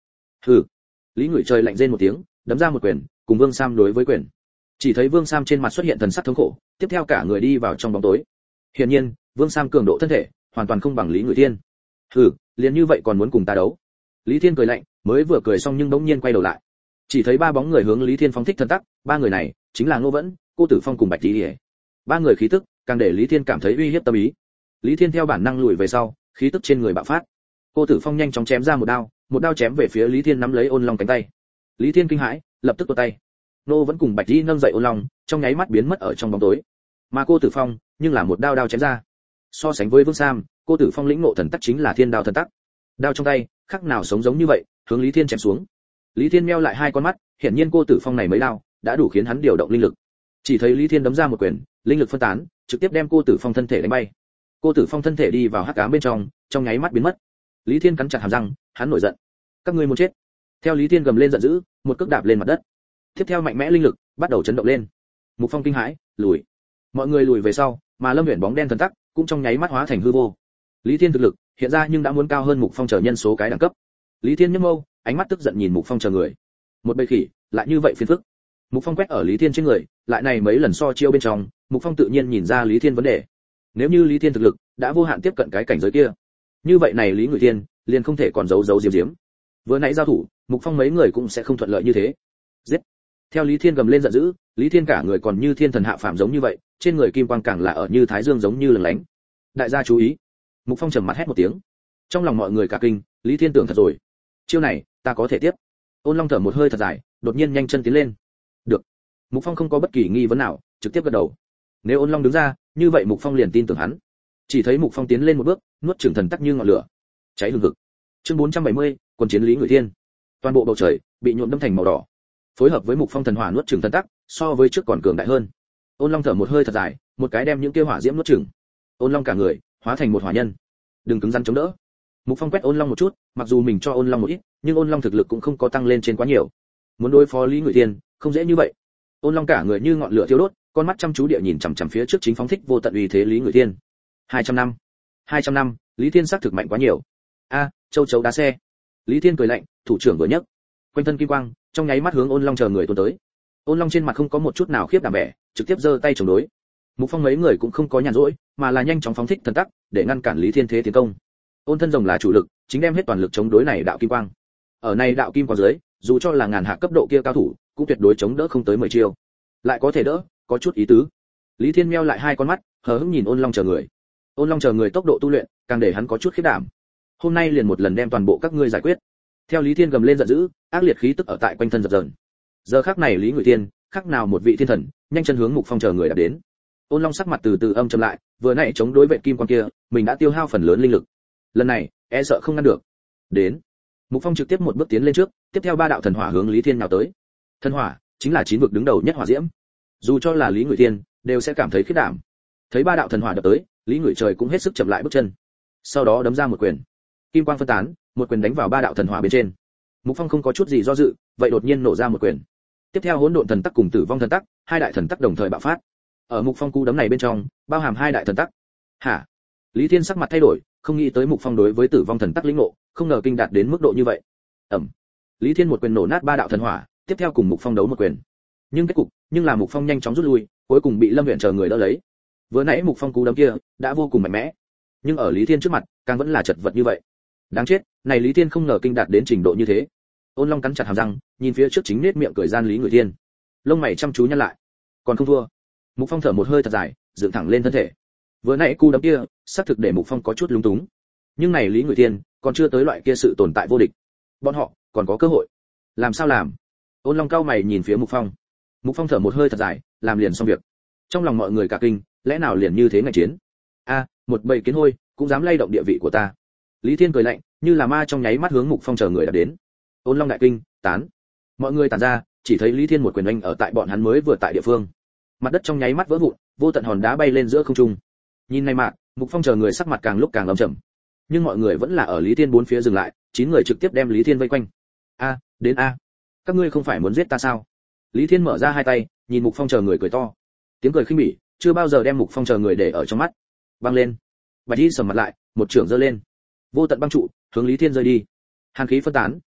Hừ. Lý Ngụy trời lạnh rên một tiếng, đấm ra một quyền, cùng Vương Sam đối với quyền. Chỉ thấy Vương Sam trên mặt xuất hiện thần sắc thống khổ, tiếp theo cả người đi vào trong bóng tối. Hiển nhiên, Vương Sam cường độ thân thể hoàn toàn không bằng Lý Ngụy Thiên. Hừ, liền như vậy còn muốn cùng ta đấu? Lý Thiên cười lạnh, mới vừa cười xong nhưng bỗng nhiên quay đầu lại. Chỉ thấy ba bóng người hướng Lý Thiên phóng thích thần tắc, ba người này chính là Ngô Vẫn, Cô Tử Phong cùng Bạch Tỷ. Ba người khí tức càng để Lý Thiên cảm thấy uy hiếp tâm ý. Lý Thiên theo bản năng lùi về sau, khí tức trên người bạo phát. Cô Tử Phong nhanh chóng chém ra một đao, một đao chém về phía Lý Thiên nắm lấy Ôn Long cánh tay. Lý Thiên kinh hãi, lập tức tuột tay. Ngô Vẫn cùng Bạch Tỷ nâng dậy Ôn Long, trong nháy mắt biến mất ở trong bóng tối. Mà Cô Tử Phong nhưng là một đao đao chém ra. So sánh với Vương Sam, Cô Tử Phong lĩnh ngộ thần tắc chính là Thiên Đao thần tắc. Đao trong tay, khắc nào sống giống như vậy, hướng Lý Thiên chém xuống. Lý Thiên meo lại hai con mắt, hiển nhiên Cô Tử Phong này mấy đao đã đủ khiến hắn điều động linh lực. Chỉ thấy Lý Thiên đấm ra một quyền, linh lực phân tán, trực tiếp đem Cô Tử Phong thân thể đánh bay. Cô Tử Phong thân thể đi vào hắc ám bên trong, trong nháy mắt biến mất. Lý Thiên cắn chặt hàm răng, hắn nổi giận. Các ngươi muốn chết. Theo Lý Thiên gầm lên giận dữ, một cước đạp lên mặt đất. Tiếp theo mạnh mẽ linh lực bắt đầu chấn động lên. Mục Phong kinh hãi, lùi. Mọi người lùi về sau, mà Lâm Uyển bóng đen thần tắc cũng trong nháy mắt hóa thành hư vô. Lý Thiên thực lực hiện ra nhưng đã muốn cao hơn Mục Phong chờ nhân số cái đẳng cấp. Lý Thiên nhếch mâu, ánh mắt tức giận nhìn Mục Phong chờ người. Một bầy khỉ, lại như vậy phiền phức. Mục Phong quét ở Lý Thiên trên người, lại này mấy lần so chiêu bên trong, Mục Phong tự nhiên nhìn ra Lý Thiên vấn đề. Nếu như Lý Thiên thực lực đã vô hạn tiếp cận cái cảnh giới kia, như vậy này Lý Ngụy Thiên liền không thể còn giấu giấu diếm diếm. Vừa nãy giao thủ, Mục Phong mấy người cũng sẽ không thuận lợi như thế. Giết! Theo Lý Thiên gầm lên giận dữ, Lý Thiên cả người còn như thiên thần hạ phàm giống như vậy, trên người kim quang càng là ở như thái dương giống như lừng lánh. Đại gia chú ý! Mục Phong trầm mặt hét một tiếng. Trong lòng mọi người cả kinh, Lý Thiên tưởng thật rồi. Chiêu này, ta có thể tiếp. Ôn Long thở một hơi thật dài, đột nhiên nhanh chân tiến lên. Được. Mục Phong không có bất kỳ nghi vấn nào, trực tiếp gật đầu. Nếu Ôn Long đứng ra, như vậy Mục Phong liền tin tưởng hắn. Chỉ thấy Mục Phong tiến lên một bước, nuốt chửng thần tắc như ngọn lửa, cháy hừng hực. Chương bốn trăm bảy mươi, quân chiến Lý Ngụy Thiên. Toàn bộ bầu trời bị nhuộm đâm thành màu đỏ. Phối hợp với Mục Phong thần hỏa nuốt chửng thần tắc, so với trước còn cường đại hơn. Ôn Long thở một hơi thật dài, một cái đem những kia hỏa diễm nuốt chửng. Ôn Long cả người hóa thành một hỏa nhân. Đừng cứng rắn chống đỡ. Mục Phong quét Ôn Long một chút, mặc dù mình cho Ôn Long một ít, nhưng Ôn Long thực lực cũng không có tăng lên trên quá nhiều. Muốn đối phó Lý Ngụy Thiên, không dễ như vậy. Ôn Long cả người như ngọn lửa thiêu đốt, con mắt chăm chú địa nhìn chằm chằm phía trước chính phóng thích vô tận uy thế Lý Ngụy Thiên. hai trăm năm, hai trăm năm, Lý Thiên xác thực mạnh quá nhiều. A, châu chấu đá xe. Lý Thiên cười lạnh, thủ trưởng vừa nhấc, quanh thân kim quang, trong nháy mắt hướng Ôn Long chờ người tuôn tới. Ôn Long trên mặt không có một chút nào khiếp đảm vẻ, trực tiếp giơ tay chống đối. Mục Phong mấy người cũng không có nhàn rỗi, mà là nhanh chóng phóng thích thần tắc, để ngăn cản Lý Thiên thế tiến công. Ôn thân rồng là chủ lực, chính đem hết toàn lực chống đối này đạo kim quang. Ở này đạo kim quang dưới, dù cho là ngàn hạ cấp độ kia cao thủ, cũng tuyệt đối chống đỡ không tới mười chiêu. Lại có thể đỡ, có chút ý tứ. Lý Thiên meo lại hai con mắt, hờ hững nhìn Ôn Long chờ người. Ôn Long chờ người tốc độ tu luyện, càng để hắn có chút khiếp đảm. Hôm nay liền một lần đem toàn bộ các ngươi giải quyết. Theo Lý Thiên gầm lên giận dữ, ác liệt khí tức ở tại quanh thân dập dờn. Giờ khắc này Lý Ngụy Thiên, khác nào một vị thiên thần, nhanh chân hướng Mục Phong chờ người đạp đến. Ôn Long sắc mặt từ từ âm trầm lại, vừa nãy chống đối vệ kim quang kia, mình đã tiêu hao phần lớn linh lực. Lần này, e sợ không ngăn được. Đến. Mục Phong trực tiếp một bước tiến lên trước, tiếp theo ba đạo thần hỏa hướng Lý Thiên nào tới. Thần hỏa chính là chín vực đứng đầu nhất hỏa diễm. Dù cho là Lý Ngụy Thiên, đều sẽ cảm thấy khiếp đảm. Thấy ba đạo thần hỏa đập tới, Lý Ngụy Trời cũng hết sức chậm lại bước chân. Sau đó đấm ra một quyền. Kim quang phân tán, một quyền đánh vào ba đạo thần hỏa bên trên. Mục Phong không có chút gì do dự, vậy đột nhiên nổ ra một quyền. Tiếp theo hỗn độn thần tắc cùng tử vong thần tắc, hai đại thần tắc đồng thời bạo phát. Ở Mục Phong cú đấm này bên trong, bao hàm hai đại thần tắc. Hả? Lý Thiên sắc mặt thay đổi, không nghĩ tới Mục Phong đối với tử vong thần tắc lĩnh ngộ, không ngờ kinh đạt đến mức độ như vậy. Ầm. Lý Thiên một quyền nổ nát ba đạo thần hỏa, tiếp theo cùng Mục Phong đấu một quyền. Nhưng kết cục, nhưng là Mục Phong nhanh chóng rút lui, cuối cùng bị Lâm Uyển chờ người đỡ lấy. Vừa nãy Mục Phong cú đấm kia đã vô cùng mạnh mẽ, nhưng ở Lý Thiên trước mặt, càng vẫn là chật vật như vậy. Đáng chết, này Lý Thiên không ngờ kinh đạt đến trình độ như thế. Ôn Long cắn chặt hàm răng, nhìn phía trước chính nết miệng cười gian Lý Ngụy Thiên. Lông mày chăm chú nhăn lại. Còn không thua. Mục Phong thở một hơi thật dài, dựng thẳng lên thân thể. Vừa nãy cú đấm kia, xác thực để Mục Phong có chút lúng túng. Nhưng này Lý Ngụy Thiên, còn chưa tới loại kia sự tồn tại vô địch. Bọn họ còn có cơ hội. Làm sao làm? Ôn Long cao mày nhìn phía Mục Phong. Mục Phong thở một hơi thật dài, làm liền xong việc. Trong lòng mọi người cả kinh, lẽ nào liền như thế ngày chiến? A, một bầy kiến hôi, cũng dám lay động địa vị của ta. Lý Thiên cười lạnh, như là ma trong nháy mắt hướng Mục Phong chờ người đã đến. Ôn Long đại kinh, tán. Mọi người tản ra, chỉ thấy Lý Thiên một quyền oanh ở tại bọn hắn mới vừa tại địa phương. Mặt đất trong nháy mắt vỡ vụn, vô tận hòn đá bay lên giữa không trung. Nhìn này mạc, Mục Phong chờ người sắc mặt càng lúc càng âm trầm. Nhưng mọi người vẫn là ở Lý Thiên bốn phía dừng lại, chín người trực tiếp đem Lý Thiên vây quanh. A, đến a. Các ngươi không phải muốn giết ta sao? Lý Thiên mở ra hai tay, nhìn Mục Phong chờ người cười to. Tiếng cười khinh bỉ, chưa bao giờ đem Mục Phong chờ người để ở trong mắt. Băng lên. Bạch Y sầm mặt lại, một trường giơ lên. Vô tận băng trụ, hướng Lý Thiên rơi đi. Hàn khí phân tán,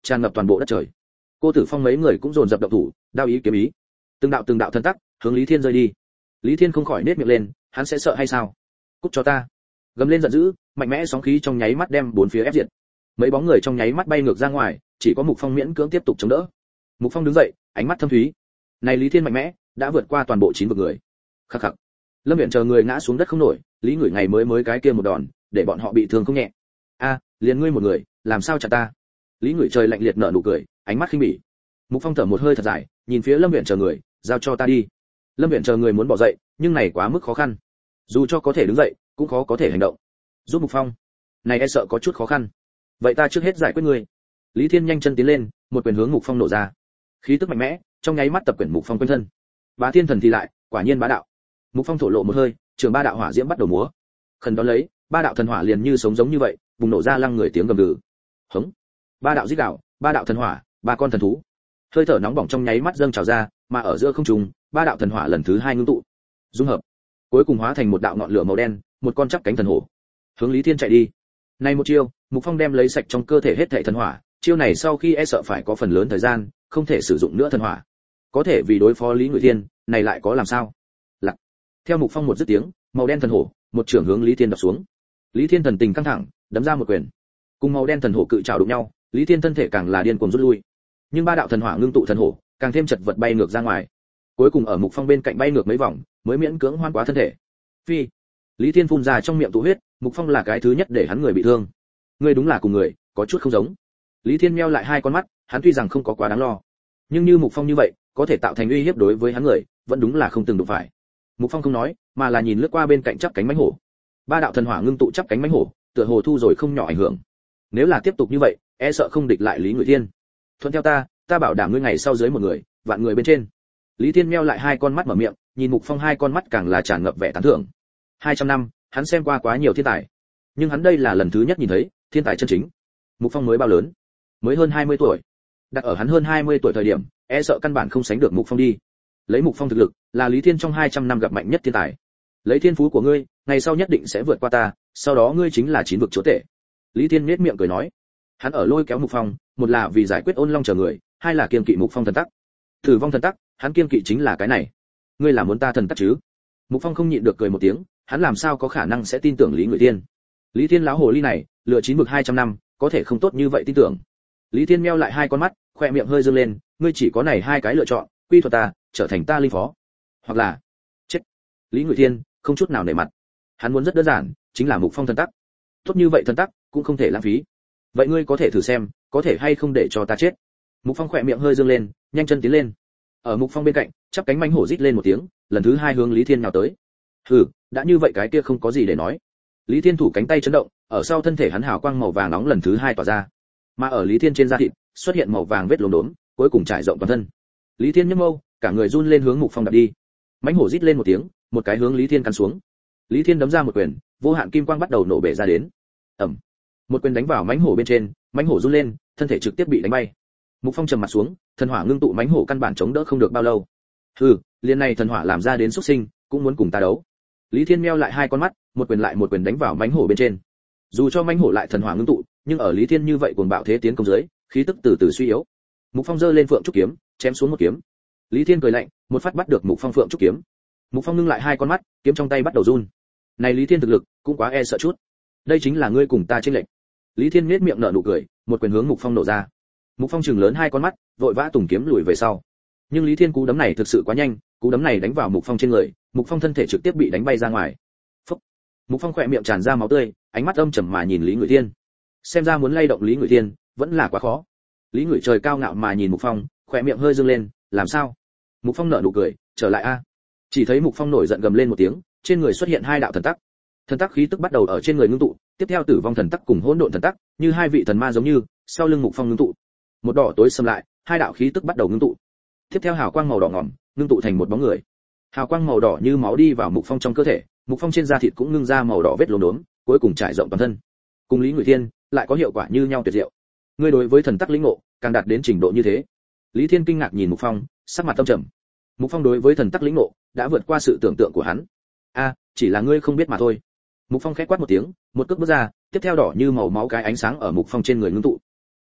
tràn ngập toàn bộ đất trời. Cô Tử Phong mấy người cũng dồn dập động thủ, đao ý kiếm ý, từng đạo từng đạo thân tắc hướng Lý Thiên rơi đi. Lý Thiên không khỏi nết miệng lên, hắn sẽ sợ hay sao? Cút cho ta! Gầm lên giận dữ, mạnh mẽ sóng khí trong nháy mắt đem bốn phía ép diệt. Mấy bóng người trong nháy mắt bay ngược ra ngoài, chỉ có Mục Phong miễn cưỡng tiếp tục chống đỡ. Mục Phong đứng dậy, ánh mắt thâm thúy. Này Lý Thiên mạnh mẽ, đã vượt qua toàn bộ chín vực người. Khắc khắc. Lâm Viễn chờ người ngã xuống đất không nổi, Lý Ngửi ngày mới mới cái kia một đòn, để bọn họ bị thương không nhẹ. A, liền ngươi một người, làm sao chặn ta? Lý Ngửi trời lạnh liệt nở nụ cười, ánh mắt khinh bỉ. Mục Phong thở một hơi thật dài, nhìn phía Lâm Viễn chờ người, giao cho ta đi. Lâm Viễn chờ người muốn bỏ dậy, nhưng này quá mức khó khăn. Dù cho có thể đứng dậy, cũng khó có thể hành động. Giúp Mục Phong, này e sợ có chút khó khăn. Vậy ta trước hết giải quyết ngươi. Lý Thiên nhanh chân tiến lên, một quyền hướng Mục Phong nổ ra. Khí tức mạnh mẽ, trong nháy mắt tập quyển Mục Phong quanh thân. Bá Thiên Thần thì lại, quả nhiên bá đạo. Mục Phong thổ lộ một hơi, trường ba đạo hỏa diễm bắt đầu múa. Khẩn đó lấy, ba đạo thần hỏa liền như sống giống như vậy, bùng nổ ra lăng người tiếng gầm gừ. Hống. Ba đạo rít gào, ba đạo thần hỏa, ba con thần thú. Hơi thở nóng bỏng trong nháy mắt dâng trào ra, mà ở giữa không trung, ba đạo thần hỏa lần thứ hai ngưng tụ, dung hợp, cuối cùng hóa thành một đạo ngọn lửa màu đen, một con chắp cánh thần hổ, hướng Lý Thiên chạy đi. Này một chiêu, Mục Phong đem lấy sạch trong cơ thể hết thảy thần hỏa, chiêu này sau khi e sợ phải có phần lớn thời gian, không thể sử dụng nữa thần hỏa. Có thể vì đối phó Lý Ngụy Thiên, này lại có làm sao? Lặc. Theo Mục Phong một dứt tiếng, màu đen thần hổ, một chưởng hướng Lý Thiên đập xuống. Lý Thiên thần tình căng thẳng, đấm ra một quyền. Cùng màu đen thần hổ cự trảo đụng nhau, Lý Thiên thân thể càng là điên cuồng rút lui. Nhưng ba đạo thần hỏa ngưng tụ thần hổ, càng thêm chật vật bay ngược ra ngoài. Cuối cùng ở Mục Phong bên cạnh bay ngược mấy vòng, mới miễn cưỡng hoan quá thân thể. Phi. Lý Thiên phun ra trong miệng tụ huyết, Mục Phong là cái thứ nhất để hắn người bị thương. Ngươi đúng là cùng người, có chút không giống. Lý Thiên meo lại hai con mắt, hắn tuy rằng không có quá đáng lo, nhưng như Mục Phong như vậy, có thể tạo thành uy hiếp đối với hắn người, vẫn đúng là không từng đụng phải. Mục Phong không nói, mà là nhìn lướt qua bên cạnh chắp cánh mãnh hổ. Ba đạo thần hỏa ngưng tụ chắp cánh mãnh hổ, tựa hồ thu rồi không nhỏ ảnh hưởng. Nếu là tiếp tục như vậy, e sợ không địch lại Lý Ngụy Thiên. Thuận theo ta, ta bảo đảm ngươi ngày sau dưới một người, vạn người bên trên. Lý Thiên meo lại hai con mắt mở miệng, nhìn Mục Phong hai con mắt càng là tràn ngập vẻ tán thưởng. hai trăm năm, hắn xem qua quá nhiều thiên tài, nhưng hắn đây là lần thứ nhất nhìn thấy thiên tài chân chính. Mục Phong mới bao lớn? Mới hơn hai mươi tuổi. Đặt ở hắn hơn hai mươi tuổi thời điểm, e sợ căn bản không sánh được Mục Phong đi. Lấy Mục Phong thực lực, là Lý Thiên trong hai trăm năm gặp mạnh nhất thiên tài. Lấy thiên phú của ngươi, ngày sau nhất định sẽ vượt qua ta, sau đó ngươi chính là chín vực chúa tể. Lý Thiên nhếch miệng cười nói. Hắn ở lôi kéo Mục Phong, một là vì giải quyết Ôn Long chờ người, hai là kiêng kỵ Mục Phong thần tắc. Tử vong thần tắc, hắn kiêng kỵ chính là cái này. Ngươi là muốn ta thần tắc chứ? Mục Phong không nhịn được cười một tiếng, hắn làm sao có khả năng sẽ tin tưởng Lý Ngụy Thiên? Lý Thiên lão hồ ly này, lừa chín vực hai trăm năm, có thể không tốt như vậy tin tưởng. Lý Thiên meo lại hai con mắt, khoe miệng hơi dương lên, ngươi chỉ có này hai cái lựa chọn, quy thuận ta, trở thành ta linh phó, hoặc là chết. Lý Ngụy Thiên không chút nào nể mặt. Hắn muốn rất đơn giản, chính là Mục Phong thần tắc. Tốt như vậy thần tắc cũng không thể lãng phí. Vậy ngươi có thể thử xem, có thể hay không để cho ta chết? Mục Phong khoe miệng hơi dương lên, nhanh chân tiến lên. Ở Mục Phong bên cạnh, chắp cánh mãnh hổ rít lên một tiếng, lần thứ hai hướng Lý Thiên nào tới. Hừ, đã như vậy cái kia không có gì để nói. Lý Thiên thủ cánh tay chấn động, ở sau thân thể hắn hào quang màu vàng nóng lần thứ hai tỏa ra, mà ở Lý Thiên trên da thịt xuất hiện màu vàng vết lốm đốm, cuối cùng trải rộng toàn thân. Lý Thiên nhếch mâu, cả người run lên hướng Mục Phong đập đi. Mãnh hổ rít lên một tiếng, một cái hướng Lý Thiên cắn xuống. Lý Thiên đấm ra một quyền, vô hạn kim quang bắt đầu nổ bể ra đến. Ầm. Một quyền đánh vào mãnh hổ bên trên, mãnh hổ run lên, thân thể trực tiếp bị đánh bay. Mục Phong trầm mặt xuống, thần hỏa ngưng tụ mãnh hổ căn bản chống đỡ không được bao lâu. Hừ, liên này thần hỏa làm ra đến xuất sinh, cũng muốn cùng ta đấu. Lý Thiên meo lại hai con mắt, một quyền lại một quyền đánh vào mãnh hổ bên trên. Dù cho mãnh hổ lại thần hỏa ngưng tụ, nhưng ở Lý Thiên như vậy cuồng bạo thế tiến công dưới, khí tức từ từ suy yếu. Mục Phong giơ lên phượng trúc kiếm, chém xuống một kiếm. Lý Thiên cười lạnh, một phát bắt được Mục Phong phượng trúc kiếm. Mục Phong ngưng lại hai con mắt, kiếm trong tay bắt đầu run. Này Lý Thiên thực lực, cũng quá e sợ chút. Đây chính là ngươi cùng ta chênh lệch. Lý Thiên nhếch miệng nở nụ cười, một quyền hướng Mục Phong nổ ra. Mục Phong trừng lớn hai con mắt, vội vã tùng kiếm lùi về sau. Nhưng Lý Thiên cú đấm này thực sự quá nhanh, cú đấm này đánh vào Mục Phong trên người, Mục Phong thân thể trực tiếp bị đánh bay ra ngoài. Phốc. Mục Phong khỏe miệng tràn ra máu tươi, ánh mắt âm trầm mà nhìn Lý Ngụy Thiên. Xem ra muốn lay động Lý Ngụy Thiên, vẫn là quá khó. Lý Ngụy trời cao ngạo mà nhìn Mục Phong, khỏe miệng hơi dương lên, làm sao? Mục Phong nở nụ cười, trở lại a. Chỉ thấy Mục Phong nổi giận gầm lên một tiếng, trên người xuất hiện hai đạo thần tắc. Thần tắc khí tức bắt đầu ở trên người ngưng tụ, tiếp theo tử vong thần tắc cùng hỗn độn thần tắc, như hai vị thần ma giống như, sau lưng Mục Phong ngưng tụ. Một đỏ tối xâm lại, hai đạo khí tức bắt đầu ngưng tụ. Tiếp theo hào quang màu đỏ ngòm, ngưng tụ thành một bóng người. Hào quang màu đỏ như máu đi vào Mục Phong trong cơ thể, Mục Phong trên da thịt cũng ngưng ra màu đỏ vết lốm đốm, cuối cùng trải rộng toàn thân. Cùng Lý Ngụy Thiên lại có hiệu quả như nhau tuyệt diệu. Ngươi đối với thần tắc lĩnh ngộ, càng đạt đến trình độ như thế. Lý Thiên kinh ngạc nhìn Mục Phong, sắc mặt tâm trầm. Mục Phong đối với thần tắc lĩnh ngộ đã vượt qua sự tưởng tượng của hắn. A, chỉ là ngươi không biết mà thôi. Mục Phong khẽ quát một tiếng, một cước bước ra, tiếp theo đỏ như màu máu cái ánh sáng ở Mục Phong trên người ngưng tụ.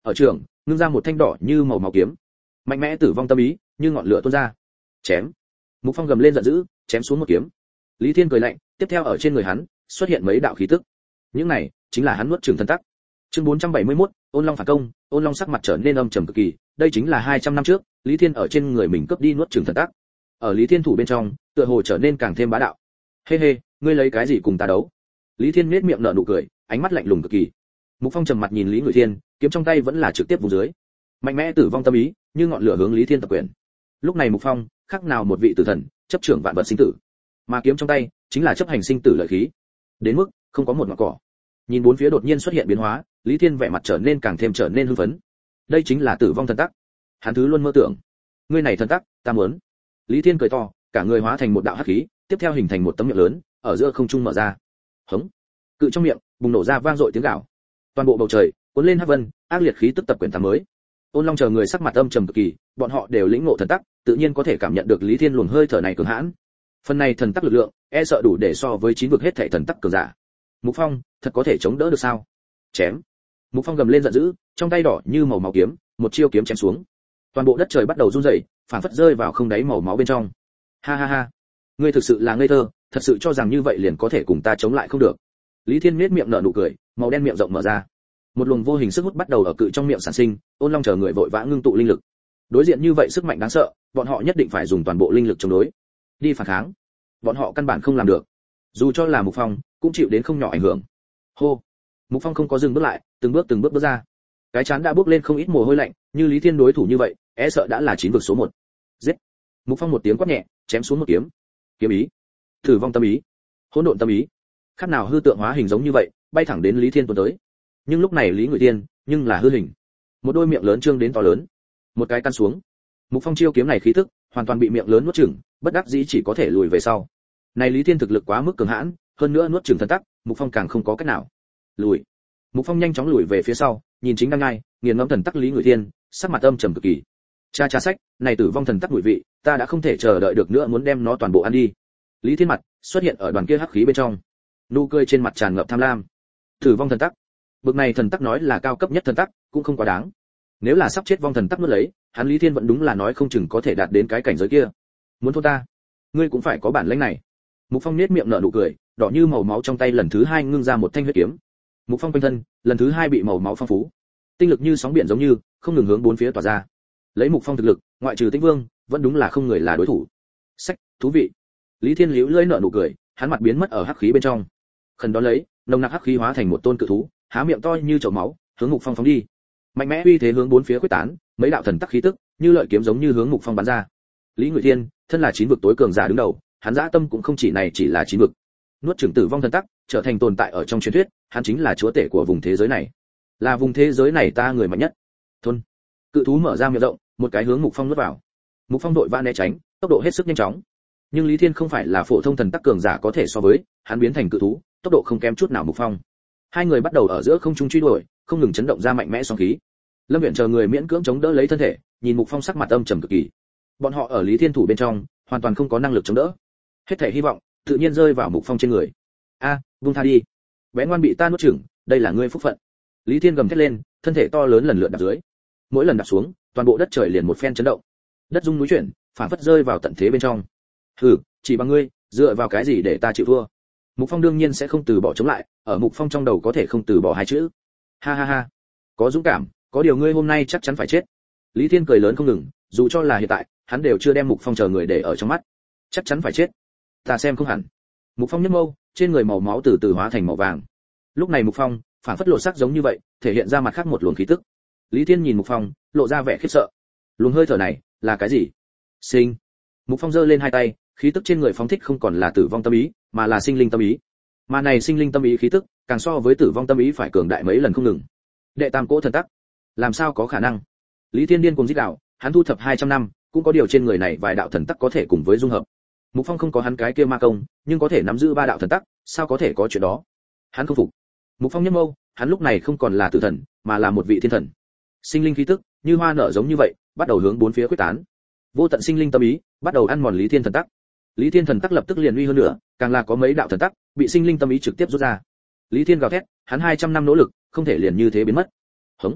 ở trường ngưng ra một thanh đỏ như màu máu kiếm, mạnh mẽ tử vong tâm ý như ngọn lửa tuôn ra. Chém. Mục Phong gầm lên giận dữ, chém xuống một kiếm. Lý Thiên cười lạnh, tiếp theo ở trên người hắn xuất hiện mấy đạo khí tức. Những này chính là hắn nuốt chửng thần tắc. Chương bốn trăm bảy mươi mốt, Ôn Long phản công. Ôn Long sắc mặt trở nên âm trầm cực kỳ, đây chính là hai trăm năm trước, Lý Thiên ở trên người mình cướp đi nuốt chửng thần tắc. Ở Lý Thiên thủ bên trong, tựa hồ trở nên càng thêm bá đạo. Hê hê, ngươi lấy cái gì cùng ta đấu? Lý Thiên nhếch miệng nở nụ cười, ánh mắt lạnh lùng cực kỳ. Mục Phong trầm mặt nhìn Lý Ngụy Thiên, kiếm trong tay vẫn là trực tiếp vùng dưới. Mạnh mẽ tử vong tâm ý, như ngọn lửa hướng Lý Thiên tập quyền. Lúc này Mục Phong, khác nào một vị tử thần, chấp trưởng vạn vật sinh tử. Mà kiếm trong tay, chính là chấp hành sinh tử lợi khí. Đến mức không có một ngọn cỏ. Nhìn bốn phía đột nhiên xuất hiện biến hóa, Lý Thiên vẻ mặt trở nên càng thêm trở nên hưng phấn. Đây chính là tử vong thần tắc. Hắn thứ luôn mơ tưởng. Ngươi này thần tắc, ta muốn. Lý Thiên cười to, cả người hóa thành một đạo hắc khí, tiếp theo hình thành một tấm miệng lớn, ở giữa không trung mở ra. Hống. Cự trong miệng bùng nổ ra vang dội tiếng gào. Toàn bộ bầu trời cuốn lên hắc vân, ác liệt khí tức tập quyển tám mới. Ôn Long chờ người sắc mặt âm trầm cực kỳ, bọn họ đều lĩnh ngộ thần tắc, tự nhiên có thể cảm nhận được Lý Thiên luồng hơi thở này cường hãn. Phần này thần tắc lực lượng, e sợ đủ để so với chín vực hết thảy thần tắc cường giả. Mục Phong, thật có thể chống đỡ được sao? Chém. Mục Phong gầm lên giận dữ, trong tay đỏ như màu máu kiếm, một chiêu kiếm chém xuống. Toàn bộ đất trời bắt đầu run rẩy, phản phất rơi vào không đáy màu máu bên trong. Ha ha ha, ngươi thực sự là ngây thơ, thật sự cho rằng như vậy liền có thể cùng ta chống lại không được. Lý Thiên nhếch miệng nở nụ cười, màu đen miệng rộng mở ra. Một luồng vô hình sức hút bắt đầu ở cự trong miệng sản sinh, Ôn Long chờ người vội vã ngưng tụ linh lực. Đối diện như vậy sức mạnh đáng sợ, bọn họ nhất định phải dùng toàn bộ linh lực chống đối. Đi phản kháng, bọn họ căn bản không làm được. Dù cho là Mục Phong, cũng chịu đến không nhỏ ảnh hưởng. Hô. Mục Phong không có dừng bước lại, từng bước từng bước bước ra. Cái chán đã bước lên không ít mồ hôi lạnh, như Lý Thiên đối thủ như vậy, e sợ đã là chín vực số một. Giết. Mục Phong một tiếng quát nhẹ, chém xuống một kiếm. Kiếm ý, tử vong tâm ý, hỗn độn tâm ý. Khác nào hư tượng hóa hình giống như vậy, bay thẳng đến Lý Thiên tuôn tới. Nhưng lúc này Lý Ngụy Thiên, nhưng là hư hình. Một đôi miệng lớn trương đến to lớn, một cái căn xuống. Mục Phong chiêu kiếm này khí tức, hoàn toàn bị miệng lớn nuốt chửng, bất đắc dĩ chỉ có thể lùi về sau. Này Lý Thiên thực lực quá mức cường hãn, hơn nữa nuốt chửng thần tắc, Mục Phong càng không có cách nào. Lùi. Mục Phong nhanh chóng lùi về phía sau, nhìn chính đang ngay, nghiền ngẫm thần tắc Lý Ngụy Thiên, sắc mặt âm trầm cực kỳ. Cha cha sách, này tử vong thần tắc mùi vị, ta đã không thể chờ đợi được nữa, muốn đem nó toàn bộ ăn đi. Lý Thiên mặt xuất hiện ở đoàn kia hắc khí bên trong, nụ cười trên mặt tràn ngập tham lam. Tử vong thần tắc, bực này thần tắc nói là cao cấp nhất thần tắc, cũng không quá đáng. Nếu là sắp chết vong thần tắc nuốt lấy, hắn Lý Thiên vẫn đúng là nói không chừng có thể đạt đến cái cảnh giới kia. Muốn thua ta, ngươi cũng phải có bản lĩnh này. Mục Phong nhếch miệng nở nụ cười, đỏ như màu máu trong tay lần thứ hai ngưng ra một thanh huyết kiếm. Mục Phong quanh thân lần thứ hai bị màu máu phong phú, tinh lực như sóng biển giống như không ngừng hướng bốn phía tỏa ra. Lấy Mục Phong thực lực, ngoại trừ Tĩnh Vương, vẫn đúng là không người là đối thủ. Sách, thú vị. Lý Thiên liễu lưỡi nở nụ cười, hắn mặt biến mất ở hắc khí bên trong. Khẩn đó lấy, nồng nặc hắc khí hóa thành một tôn cự thú, há miệng to như chậu máu, hướng Mục Phong phóng đi. Mạnh mẽ uy thế hướng bốn phía quyết tán, mấy đạo thần tắc khí tức, như lợi kiếm giống như hướng Mục Phong bắn ra. Lý Ngụy Thiên, thân là chín vực tối cường giả đứng đầu, hắn dã tâm cũng không chỉ này chỉ là chín vực. Nuốt chửng tử vong thần tắc, trở thành tồn tại ở trong truyền thuyết, hắn chính là chúa tể của vùng thế giới này. Là vùng thế giới này ta người mạnh nhất. Thôn. Cự thú mở ra miệng rộng, một cái hướng Mục Phong nuốt vào. Mục Phong đội vã né tránh, tốc độ hết sức nhanh chóng. Nhưng Lý Thiên không phải là phổ thông thần tắc cường giả có thể so với, hắn biến thành cự thú, tốc độ không kém chút nào Mục Phong. Hai người bắt đầu ở giữa không trung truy đuổi, không ngừng chấn động ra mạnh mẽ sóng khí. Lâm Viễn chờ người miễn cưỡng chống đỡ lấy thân thể, nhìn Mục Phong sắc mặt âm trầm cực kỳ. Bọn họ ở Lý Thiên thủ bên trong, hoàn toàn không có năng lực chống đỡ. Hết thảy hy vọng tự nhiên rơi vào Mục Phong trên người. A, buông tha đi. Bé ngoan bị ta nuốt chửng, đây là ngươi phúc phận. Lý Thiên gầm thét lên, thân thể to lớn lần lượt đạp dưới. Mỗi lần đạp xuống, toàn bộ đất trời liền một phen chấn động. Đất rung núi chuyển, phản phất rơi vào tận thế bên trong. Hừ, chỉ bằng ngươi, dựa vào cái gì để ta chịu thua? Mục Phong đương nhiên sẽ không từ bỏ chống lại, ở Mục Phong trong đầu có thể không từ bỏ hai chữ. Ha ha ha, có dũng cảm, có điều ngươi hôm nay chắc chắn phải chết. Lý Thiên cười lớn không ngừng, dù cho là hiện tại, hắn đều chưa đem Mục Phong chờ người để ở trong mắt. Chắc chắn phải chết. Ta xem không hẳn. Mục Phong nhếch mâu, trên người màu máu từ từ hóa thành màu vàng. Lúc này Mục Phong, phản phất lộ sắc giống như vậy, thể hiện ra mặt khác một luồng khí tức. Lý Thiên nhìn Mục Phong, lộ ra vẻ khiếp sợ. Luồng hơi thở này, là cái gì? Sinh. Mục Phong giơ lên hai tay, khí tức trên người phóng thích không còn là tử vong tâm ý, mà là sinh linh tâm ý. Mà này sinh linh tâm ý khí tức, càng so với tử vong tâm ý phải cường đại mấy lần không ngừng. Đệ tam cỗ thần tắc, làm sao có khả năng? Lý Thiên điên cùng rít gào, hắn thu thập hai trăm năm, cũng có điều trên người này vài đạo thần tắc có thể cùng với dung hợp. Mục Phong không có hắn cái kia ma công, nhưng có thể nắm giữ ba đạo thần tắc, sao có thể có chuyện đó? Hắn không phục. Mục Phong nhếch mâu, hắn lúc này không còn là tử thần, mà là một vị thiên thần. Sinh linh khí tức, như hoa nở giống như vậy, bắt đầu hướng bốn phía quyết tán. Vô tận sinh linh tâm ý, bắt đầu ăn mòn Lý Thiên thần tắc. Lý Thiên thần tắc lập tức liền uy hơn nữa, càng là có mấy đạo thần tắc bị sinh linh tâm ý trực tiếp rút ra. Lý Thiên gào thét, hắn hai trăm năm nỗ lực, không thể liền như thế biến mất. Hống.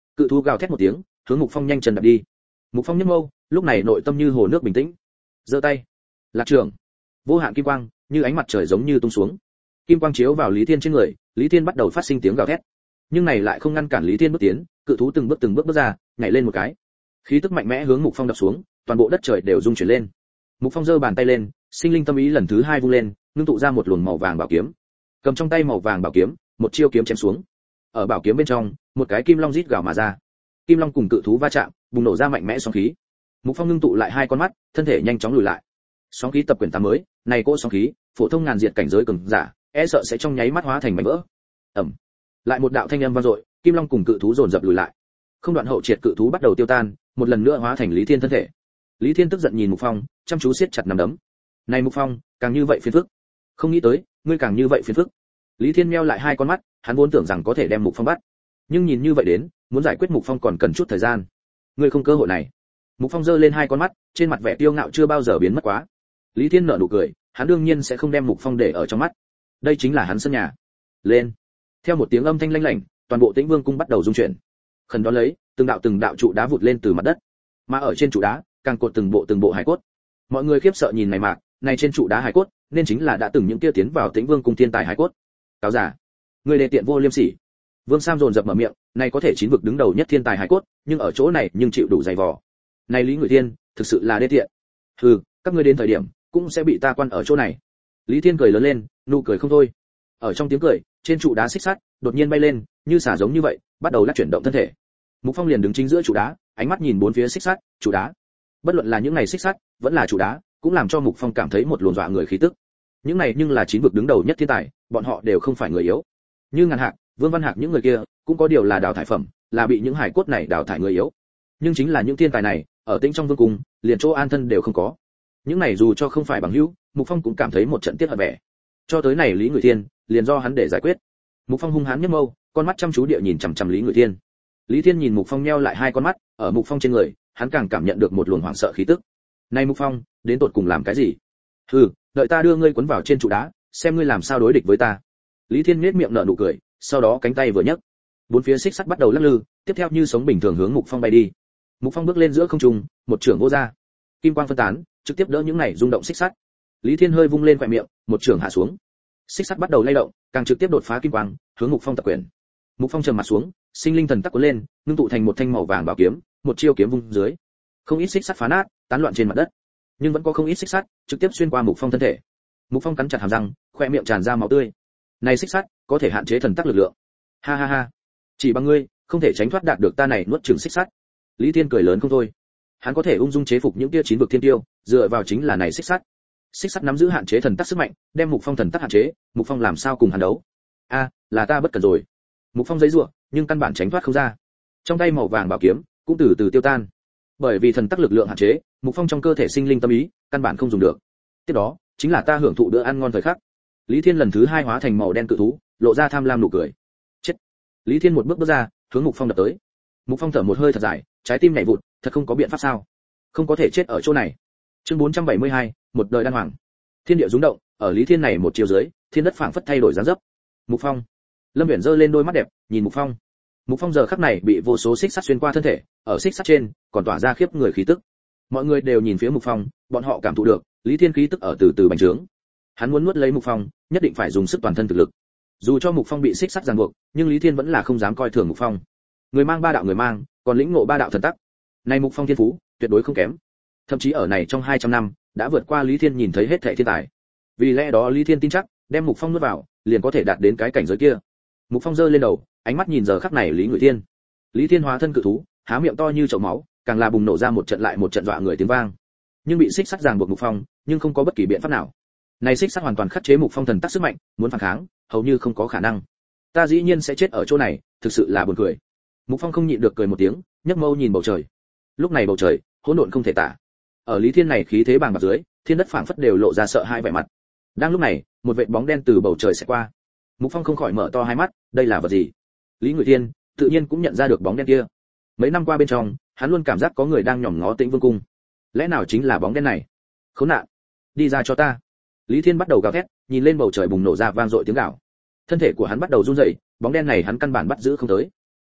Cự thú gào thét một tiếng, hướng Mục Phong nhanh chân đạp đi. Mục Phong nhếch mâu, lúc này nội tâm như hồ nước bình tĩnh. Giơ tay, lạc trường, vô hạn kim quang như ánh mặt trời giống như tung xuống. Kim quang chiếu vào Lý Thiên trên người, Lý Thiên bắt đầu phát sinh tiếng gào thét. Nhưng này lại không ngăn cản Lý Thiên bước tiến, cự thú từng bước từng bước bước ra, nhảy lên một cái. Khí tức mạnh mẽ hướng Mục Phong đập xuống, toàn bộ đất trời đều rung chuyển lên. Mục Phong giơ bàn tay lên, sinh linh tâm ý lần thứ hai vung lên, ngưng tụ ra một luồng màu vàng bảo kiếm. Cầm trong tay màu vàng bảo kiếm, một chiêu kiếm chém xuống. Ở bảo kiếm bên trong, một cái kim long rít gào mà ra. Kim long cùng cự thú va chạm, bùng nổ ra mạnh mẽ sóng khí. Mục Phong ngưng tụ lại hai con mắt, thân thể nhanh chóng lùi lại. Sóng khí tập quyển tám mới, này cỗ sóng khí, phổ thông ngàn diệt cảnh giới cường giả, e sợ sẽ trong nháy mắt hóa thành mảnh vỡ. Ầm. Lại một đạo thanh âm vang dội, kim long cùng cự thú dồn dập lùi lại. Không đoạn hậu triệt cự thú bắt đầu tiêu tan, một lần nữa hóa thành Lý Thiên thân thể. Lý Thiên tức giận nhìn Mục Phong, chăm chú siết chặt nắm đấm. Này Mục Phong, càng như vậy phiền phức. Không nghĩ tới, ngươi càng như vậy phiền phức. Lý Thiên meo lại hai con mắt, hắn vốn tưởng rằng có thể đem Mục Phong bắt, nhưng nhìn như vậy đến, muốn giải quyết Mục Phong còn cần chút thời gian. Ngươi không cơ hội này. Mục Phong giơ lên hai con mắt, trên mặt vẻ kiêu ngạo chưa bao giờ biến mất quá. Lý Thiên nở nụ cười, hắn đương nhiên sẽ không đem Mục Phong để ở trong mắt. Đây chính là hắn sân nhà. Lên. Theo một tiếng âm thanh lanh lảnh, toàn bộ Tĩnh Vương cung bắt đầu rung chuyển. Khẩn đó lấy, từng đạo từng đạo trụ đá vụt lên từ mặt đất. Mà ở trên trụ đá, càng cột từng bộ từng bộ hài cốt. Mọi người khiếp sợ nhìn này mạc, này trên trụ đá hài cốt, nên chính là đã từng những kia tiến vào Tĩnh Vương cung thiên tài hài cốt. Cáo giả, người đề tiện vô liêm sỉ. Vương Sam dồn dập mở miệng, này có thể chín vực đứng đầu nhất thiên tài hài cốt, nhưng ở chỗ này nhưng chịu đủ dày vò. Này Lý Ngụy Thiên, thực sự là đê tiện. Hừ, các ngươi đến thời điểm cũng sẽ bị ta quan ở chỗ này. Lý Thiên cười lớn lên, nụ cười không thôi. Ở trong tiếng cười, trên trụ đá xích sắt đột nhiên bay lên, như xả giống như vậy, bắt đầu lắc chuyển động thân thể. Mục Phong liền đứng chính giữa trụ đá, ánh mắt nhìn bốn phía xích sắt, trụ đá. Bất luận là những ngày xích sắt, vẫn là trụ đá, cũng làm cho Mục Phong cảm thấy một luồng dọa người khí tức. Những này nhưng là chín vực đứng đầu nhất thiên tài, bọn họ đều không phải người yếu. Như Ngàn Hạc, Vương Văn Hạc những người kia, cũng có điều là đào thải phẩm, là bị những hải cốt này đào thải người yếu. Nhưng chính là những thiên tài này, ở Tĩnh trong vương cung, liền chỗ an thân đều không có. Những này dù cho không phải bằng hữu, Mục Phong cũng cảm thấy một trận tiếc hận vẻ. Cho tới này Lý Ngụy Thiên, liền do hắn để giải quyết. Mục Phong hung hãn nhếch mâu, con mắt chăm chú địa nhìn chằm chằm Lý Ngụy Thiên. Lý Thiên nhìn Mục Phong nheo lại hai con mắt, ở Mục Phong trên người, hắn càng cảm nhận được một luồng hoảng sợ khí tức. Này Mục Phong, đến tột cùng làm cái gì? Hừ, đợi ta đưa ngươi quấn vào trên trụ đá, xem ngươi làm sao đối địch với ta. Lý Thiên nhếch miệng nở nụ cười, sau đó cánh tay vừa nhấc, bốn phía xích sắt bắt đầu lắc lư, tiếp theo như sống bình thường hướng Mục Phong bay đi. Mục Phong bước lên giữa không trung, một chưởng vô ra, kim quang phân tán, trực tiếp đỡ những này rung động xích sắt. Lý Thiên hơi vung lên khóe miệng, một chưởng hạ xuống. Xích sắt bắt đầu lay động, càng trực tiếp đột phá kim quang, hướng Mục Phong tập quyền. Mục Phong trầm mặt xuống, sinh linh thần tắc cuốn lên, ngưng tụ thành một thanh màu vàng bảo kiếm, một chiêu kiếm vung dưới. Không ít xích sắt phá nát, tán loạn trên mặt đất. Nhưng vẫn có không ít xích sắt trực tiếp xuyên qua Mục Phong thân thể. Mục Phong cắn chặt hàm răng, khóe miệng tràn ra máu tươi. Này xích sắt có thể hạn chế thần tắc lực lượng. Ha ha ha, chỉ bằng ngươi, không thể tránh thoát đạt được ta này nuốt chửng xích sắt. Lý Thiên cười lớn không thôi. Hắn có thể ung dung chế phục những tia chín vực thiên tiêu, dựa vào chính là này xích sắt. Xích sắt nắm giữ hạn chế thần tắc sức mạnh, đem Mục Phong thần tắc hạn chế, Mục Phong làm sao cùng hắn đấu? A, à, là ta bất cẩn rồi. Mục Phong giãy giụa, nhưng căn bản tránh thoát không ra. Trong tay màu vàng bảo kiếm cũng từ từ tiêu tan. Bởi vì thần tắc lực lượng hạn chế, Mục Phong trong cơ thể sinh linh tâm ý, căn bản không dùng được. Tiếp đó, chính là ta hưởng thụ bữa ăn ngon thời khắc. Lý Thiên lần thứ hai hóa thành màu đen cự thú, lộ ra tham lam nụ cười. Chết. Lý Thiên một bước bước ra, hướng Mục Phong đập tới. Mục Phong thở một hơi thật dài, trái tim nhảy vụt, thật không có biện pháp sao? Không có thể chết ở chỗ này. Chương bốn trăm bảy mươi hai, một đời đan hoàng. Thiên địa rung động, ở Lý Thiên này một chiều dưới, thiên đất phảng phất thay đổi dáng dấp. Mục Phong. Lâm Viễn giơ lên đôi mắt đẹp, nhìn Mục Phong. Mục Phong giờ khắc này bị vô số xích sắt xuyên qua thân thể, ở xích sắt trên còn tỏa ra khiếp người khí tức. Mọi người đều nhìn phía Mục Phong, bọn họ cảm thụ được, Lý Thiên khí tức ở từ từ bành trướng. Hắn muốn nuốt lấy Mục Phong, nhất định phải dùng sức toàn thân thực lực. Dù cho Mục Phong bị xích sắt ràng buộc, nhưng Lý Thiên vẫn là không dám coi thường Mục Phong. Người mang ba đạo người mang, còn lĩnh ngộ ba đạo thần tắc. Này Mục Phong thiên phú, tuyệt đối không kém. Thậm chí ở này trong hai trăm năm, đã vượt qua Lý Thiên nhìn thấy hết thảy thiên tài. Vì lẽ đó Lý Thiên tin chắc, đem Mục Phong nuốt vào, liền có thể đạt đến cái cảnh giới kia. Mục Phong giơ lên đầu, ánh mắt nhìn giờ khắc này Lý Ngụy Thiên. Lý Thiên hóa thân cự thú, há miệng to như chậu máu, càng là bùng nổ ra một trận lại một trận dọa người tiếng vang. Nhưng bị xích sắt ràng buộc Mục Phong, nhưng không có bất kỳ biện pháp nào. Này xích sắt hoàn toàn khắc chế Mục Phong thần tắc sức mạnh, muốn phản kháng, hầu như không có khả năng. Ta dĩ nhiên sẽ chết ở chỗ này, thực sự là buồn cười. Mục Phong không nhịn được cười một tiếng, nhấc mâu nhìn bầu trời. Lúc này bầu trời, hỗn độn không thể tả. Ở Lý Thiên này khí thế bàng bạc dưới, thiên đất phảng phất đều lộ ra sợ hãi vẻ mặt. Đang lúc này, một vệt bóng đen từ bầu trời sẽ qua. Mục Phong không khỏi mở to hai mắt, đây là vật gì? Lý Ngụy Thiên tự nhiên cũng nhận ra được bóng đen kia. Mấy năm qua bên trong, hắn luôn cảm giác có người đang nhòm ngó Tĩnh Vương cung. Lẽ nào chính là bóng đen này? Khốn nạn, đi ra cho ta! Lý Thiên bắt đầu gào thét, nhìn lên bầu trời bùng nổ ra vang dội tiếng gào. Thân thể của hắn bắt đầu run rẩy, bóng đen này hắn căn bản bắt giữ không tới.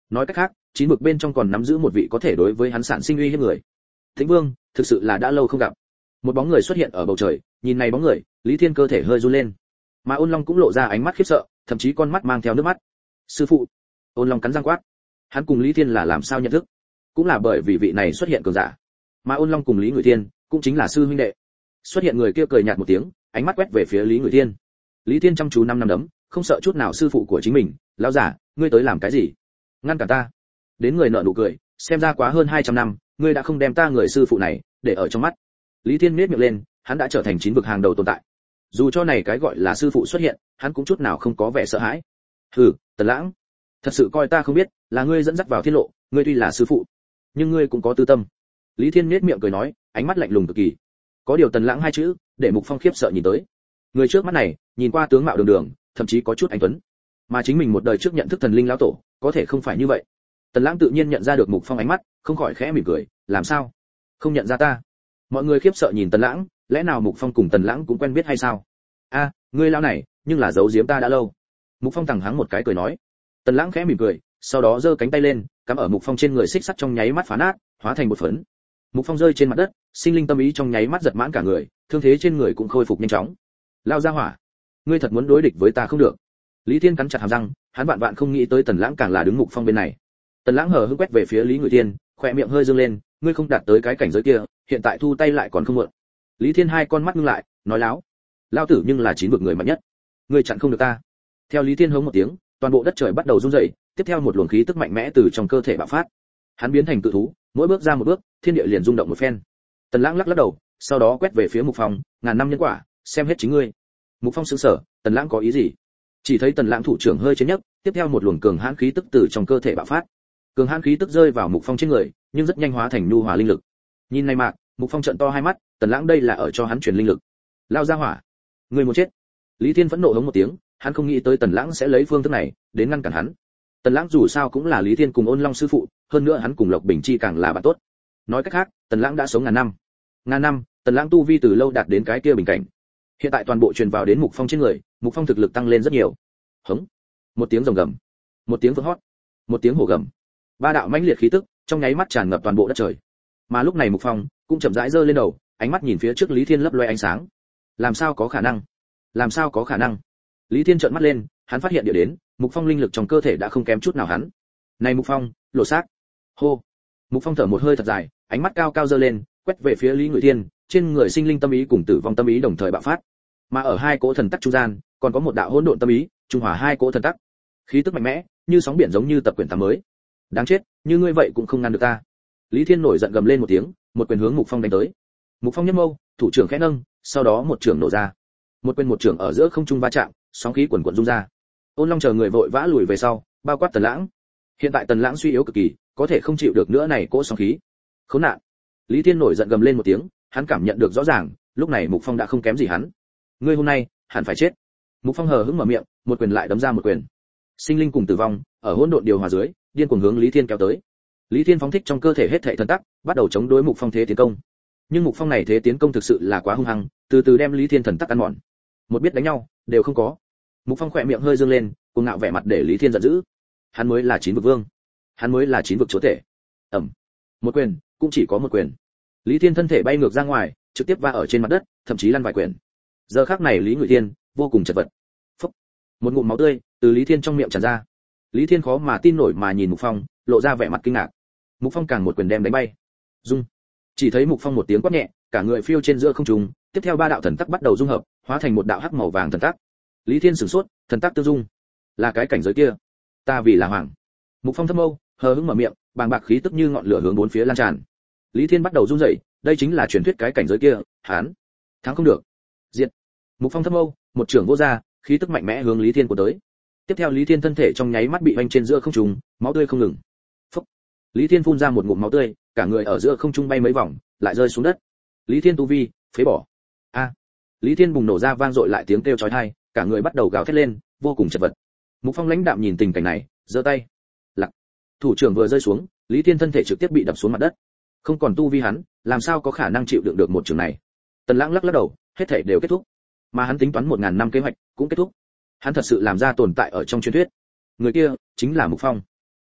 Nói cách khác, chín vực bên trong còn nắm giữ một vị có thể đối với hắn sản sinh uy hiếp người. Thịnh Vương, thực sự là đã lâu không gặp. Một bóng người xuất hiện ở bầu trời, nhìn này bóng người, Lý Thiên cơ thể hơi run lên. Mà Ôn Long cũng lộ ra ánh mắt khiếp sợ, thậm chí con mắt mang theo nước mắt. Sư phụ. Ôn Long cắn răng quát. Hắn cùng Lý Thiên là làm sao nhận thức? Cũng là bởi vì vị này xuất hiện cường giả. Mà Ôn Long cùng Lý Ngụy Thiên cũng chính là sư huynh đệ. Xuất hiện người kia cười nhạt một tiếng, ánh mắt quét về phía Lý Ngụy Thiên. Lý Thiên chăm chú năm năm đấm, không sợ chút nào sư phụ của chính mình. Lão giả, ngươi tới làm cái gì? Ngăn cản ta. Đến người nợ nụ cười, xem ra quá hơn hai trăm năm, ngươi đã không đem ta người sư phụ này để ở trong mắt. Lý Thiên nhếch miệng lên, hắn đã trở thành chín vực hàng đầu tồn tại. Dù cho này cái gọi là sư phụ xuất hiện, hắn cũng chút nào không có vẻ sợ hãi. Hừ, Tần Lãng, thật sự coi ta không biết, là ngươi dẫn dắt vào thiên lộ, ngươi tuy là sư phụ, nhưng ngươi cũng có tư tâm. Lý Thiên nhếch miệng cười nói, ánh mắt lạnh lùng cực kỳ. Có điều Tần Lãng hai chữ, để Mục Phong khiếp sợ nhìn tới. Người trước mắt này, nhìn qua tướng mạo đường đường, thậm chí có chút anh tuấn. Mà chính mình một đời trước nhận thức thần linh lão tổ, có thể không phải như vậy. Tần Lãng tự nhiên nhận ra được Mục Phong ánh mắt, không khỏi khẽ mỉm cười, làm sao? Không nhận ra ta? Mọi người khiếp sợ nhìn Tần Lãng, lẽ nào Mục Phong cùng Tần Lãng cũng quen biết hay sao? A, ngươi lão này, nhưng là giấu giếm ta đã lâu. Mục Phong thẳng hắng một cái cười nói. Tần Lãng khẽ mỉm cười, sau đó giơ cánh tay lên, cắm ở Mục Phong trên người xích sắt trong nháy mắt phá nát, hóa thành một phấn. Mục Phong rơi trên mặt đất, sinh linh tâm ý trong nháy mắt giật mãn cả người, thương thế trên người cũng khôi phục nhanh chóng. Lao ra hỏa, ngươi thật muốn đối địch với ta không được. Lý Thiên cắn chặt hàm răng, hắn vạn vạn không nghĩ tới Tần Lãng càng là đứng Mục Phong bên này. Tần Lãng hờ hững quét về phía Lý Ngụy Thiên, khóe miệng hơi dương lên, ngươi không đạt tới cái cảnh giới kia, hiện tại thu tay lại còn không muộn. Lý Thiên hai con mắt ngưng lại, nói láo. Lao tử nhưng là chín vực người mạnh nhất, ngươi chặn không được ta. Theo Lý Thiên hống một tiếng, toàn bộ đất trời bắt đầu rung rẩy, tiếp theo một luồng khí tức mạnh mẽ từ trong cơ thể bạo phát. Hắn biến thành cự thú, mỗi bước ra một bước, thiên địa liền rung động một phen. Tần Lãng lắc lắc đầu, sau đó quét về phía Mục Phong, ngàn năm nhân quả, xem hết chính ngươi. Mục Phong sững sờ, Tần Lãng có ý gì? Chỉ thấy Tần Lãng thủ trưởng hơi chấn nhấc, tiếp theo một luồng cường hãn khí tức từ trong cơ thể bạo phát. Cường hãn khí tức rơi vào Mục Phong trên người, nhưng rất nhanh hóa thành nhu hòa linh lực. Nhìn này mạc, Mục Phong trợn to hai mắt, Tần Lãng đây là ở cho hắn truyền linh lực. Lao ra hỏa, ngươi muốn chết. Lý Thiên phẫn nộ hống một tiếng, hắn không nghĩ tới Tần Lãng sẽ lấy phương thức này đến ngăn cản hắn. Tần Lãng dù sao cũng là Lý Thiên cùng Ôn Long sư phụ, hơn nữa hắn cùng Lộc Bình Chi càng là bạn tốt. Nói cách khác, Tần Lãng đã sống ngàn năm. Ngàn năm, Tần Lãng tu vi từ lâu đạt đến cái kia bình cảnh. Hiện tại toàn bộ truyền vào đến Mục Phong trên người, Mục Phong thực lực tăng lên rất nhiều. Hống. Một tiếng rồng gầm, một tiếng vang hót, một tiếng hổ gầm. Ba đạo mãnh liệt khí tức trong nháy mắt tràn ngập toàn bộ đất trời. Mà lúc này Mục Phong cũng chậm rãi giơ lên đầu, ánh mắt nhìn phía trước Lý Thiên lấp loé ánh sáng. Làm sao có khả năng? Làm sao có khả năng? Lý Thiên trợn mắt lên, hắn phát hiện địa đến, Mục Phong linh lực trong cơ thể đã không kém chút nào hắn. Này Mục Phong, lộ xác. Hô. Mục Phong thở một hơi thật dài, ánh mắt cao cao giơ lên, quét về phía Lý Ngụy Thiên, trên người sinh linh tâm ý cùng tử vong tâm ý đồng thời bạo phát. Mà ở hai cỗ thần tắc trung gian, còn có một đạo hỗn độn tâm ý, trung hòa hai cỗ thần tắc. Khí tức mạnh mẽ, như sóng biển giống như tập quyển tám mới. Đáng chết, như ngươi vậy cũng không ngăn được ta. Lý Thiên nổi giận gầm lên một tiếng, một quyền hướng Mục Phong đánh tới. Mục Phong nhếch mâu, thủ trưởng khẽ nâng, sau đó một trưởng nổ ra. Một quyền một trưởng ở giữa không trung va chạm, sóng khí quần quần rung ra. Ôn Long chờ người vội vã lùi về sau, bao quát Tần Lãng. Hiện tại Tần Lãng suy yếu cực kỳ, có thể không chịu được nữa này cỗ sóng khí. Khốn nạn. Lý Thiên nổi giận gầm lên một tiếng, hắn cảm nhận được rõ ràng, lúc này Mục Phong đã không kém gì hắn. Ngươi hôm nay hẳn phải chết. Mục Phong hờ hững mở miệng, một quyền lại đấm ra một quyền. Sinh linh cùng tử vong, ở hỗn độn điều hòa dưới, điên cuồng hướng Lý Thiên kéo tới. Lý Thiên phóng thích trong cơ thể hết thảy thần tắc, bắt đầu chống đối Mục Phong thế tiến công. Nhưng Mục Phong này thế tiến công thực sự là quá hung hăng, từ từ đem Lý Thiên thần tắc ăn mòn. Một biết đánh nhau, đều không có. Mục Phong khỏe miệng hơi dương lên, cuồng ngạo vẻ mặt để Lý Thiên giận dữ. Hắn mới là chín vực vương, hắn mới là chín vực chúa tể. Ầm. Một quyền, cũng chỉ có một quyền. Lý Thiên thân thể bay ngược ra ngoài, trực tiếp va ở trên mặt đất, thậm chí lăn vài quyền. Giờ khắc này Lý Ngụy Thiên vô cùng chật vật. Phốc. Một ngụm máu tươi từ Lý Thiên trong miệng tràn ra. Lý Thiên khó mà tin nổi mà nhìn Mục Phong, lộ ra vẻ mặt kinh ngạc. Mục Phong càng một quyền đem đánh bay. Dung. Chỉ thấy Mục Phong một tiếng quát nhẹ, cả người phiêu trên giữa không trung, tiếp theo ba đạo thần tắc bắt đầu dung hợp, hóa thành một đạo hắc màu vàng thần tắc. Lý Thiên sửng sốt, thần tắc tương dung, là cái cảnh giới kia. Ta vì là hoàng. Mục Phong thâm âu, hờ hững mở miệng, bàng bạc khí tức như ngọn lửa hướng bốn phía lan tràn. Lý Thiên bắt đầu run rẩy, đây chính là truyền thuyết cái cảnh giới kia, hắn thắng không được. Diệt. Mục Phong thâm âu, một trường vô ra, khí tức mạnh mẽ hướng Lý Thiên của tới. Tiếp theo Lý Thiên thân thể trong nháy mắt bị vành trên giữa không trung, máu tươi không ngừng. Phốc. Lý Thiên phun ra một ngụm máu tươi, cả người ở giữa không trung bay mấy vòng, lại rơi xuống đất. Lý Thiên tu vi phế bỏ. A. Lý Thiên bùng nổ ra vang dội lại tiếng kêu chói tai, cả người bắt đầu gào thét lên, vô cùng chật vật. Mục Phong lãnh đạm nhìn tình cảnh này, giơ tay. Lặc. Thủ trưởng vừa rơi xuống, Lý Thiên thân thể trực tiếp bị đập xuống mặt đất. Không còn tu vi hắn, làm sao có khả năng chịu đựng được một trường này. Tần Lãng lắc lắc đầu, hết thảy đều kết thúc. Mà hắn tính toán một ngàn năm kế hoạch cũng kết thúc. Hắn thật sự làm ra tồn tại ở trong truyền thuyết. Người kia chính là Mục Phong.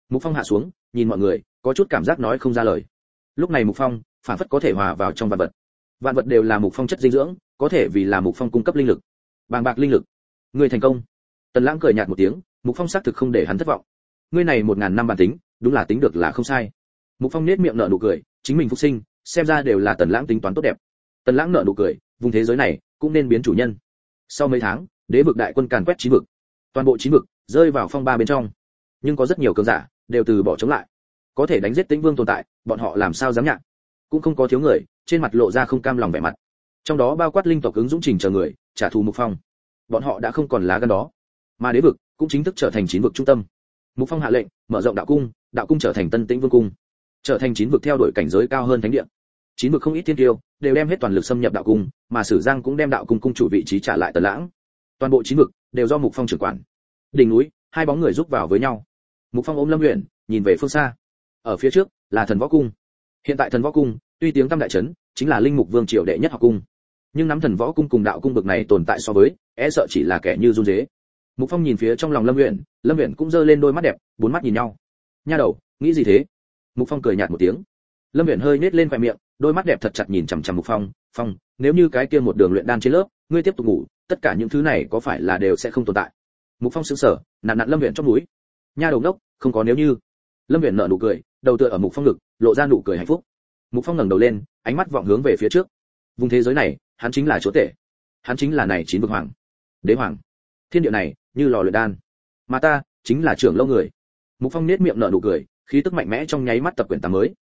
Mục Phong hạ xuống, nhìn mọi người, có chút cảm giác nói không ra lời. Lúc này Mục Phong, phản phất có thể hòa vào trong vạn vật. Vạn vật đều là Mục Phong chất dinh dưỡng, có thể vì là Mục Phong cung cấp linh lực. Bàng bạc linh lực. Ngươi thành công. Tần Lãng cười nhạt một tiếng, Mục Phong xác thực không để hắn thất vọng. Ngươi này một ngàn năm bản tính, đúng là tính được là không sai. Mục Phong nhếch miệng nở nụ cười, chính mình phục sinh, xem ra đều là Tần Lãng tính toán tốt đẹp. Tần Lãng nở nụ cười, vùng thế giới này cũng nên biến chủ nhân. Sau mấy tháng, đế vực đại quân càn quét chín vực, toàn bộ chín vực rơi vào phong ba bên trong. Nhưng có rất nhiều cường giả đều từ bỏ chống lại. Có thể đánh giết Tĩnh Vương tồn tại, bọn họ làm sao dám nhạc? Cũng không có thiếu người, trên mặt lộ ra không cam lòng vẻ mặt. Trong đó bao quát linh tộc ứng dũng trình chờ người, trả thù Mục Phong. Bọn họ đã không còn lá gan đó, mà đế vực cũng chính thức trở thành chín vực trung tâm. Mục Phong hạ lệnh, mở rộng đạo cung, đạo cung trở thành Tân Tĩnh Vương cung, trở thành chín vực theo đuổi cảnh giới cao hơn thánh địa. Chín vực không ít thiên tiêu đều đem hết toàn lực xâm nhập đạo cung, mà Sử Giang cũng đem đạo cung cung chủ vị trí trả lại Tần Lãng. Toàn bộ chín vực đều do Mục Phong trưởng quản. Đỉnh núi, hai bóng người rúc vào với nhau. Mục Phong ôm Lâm Uyển, nhìn về phương xa. Ở phía trước là Thần Võ cung. Hiện tại Thần Võ cung, tuy tiếng tăm đại chấn, chính là linh mục vương triều đệ nhất học cung. Nhưng nắm Thần Võ cung cùng đạo cung bực này tồn tại so với, e sợ chỉ là kẻ như run rế. Mục Phong nhìn phía trong lòng Lâm Uyển, Lâm Uyển cũng giơ lên đôi mắt đẹp, bốn mắt nhìn nhau. Nha đầu, nghĩ gì thế? Mục Phong cười nhạt một tiếng. Lâm Uyển hơi nhếch lên khóe miệng, đôi mắt đẹp thật chặt nhìn chằm chằm Mục Phong, "Phong, nếu như cái kia một đường luyện đan trên lớp, ngươi tiếp tục ngủ, tất cả những thứ này có phải là đều sẽ không tồn tại?" Mục Phong sững sờ, nặn nặn Lâm Uyển trong núi. "Nha đầu đốc, không có nếu như." Lâm Uyển nở nụ cười, đầu tựa ở Mục Phong ngực, lộ ra nụ cười hạnh phúc. Mục Phong ngẩng đầu lên, ánh mắt vọng hướng về phía trước. Vùng thế giới này, hắn chính là chúa tể. Hắn chính là này chín vực hoàng, đế hoàng. Thiên địa này như lò luyện đan, mà ta chính là trưởng lâu người. Mục Phong nhếch miệng nở nụ cười, khí tức mạnh mẽ trong nháy mắt tập quyển tám mới.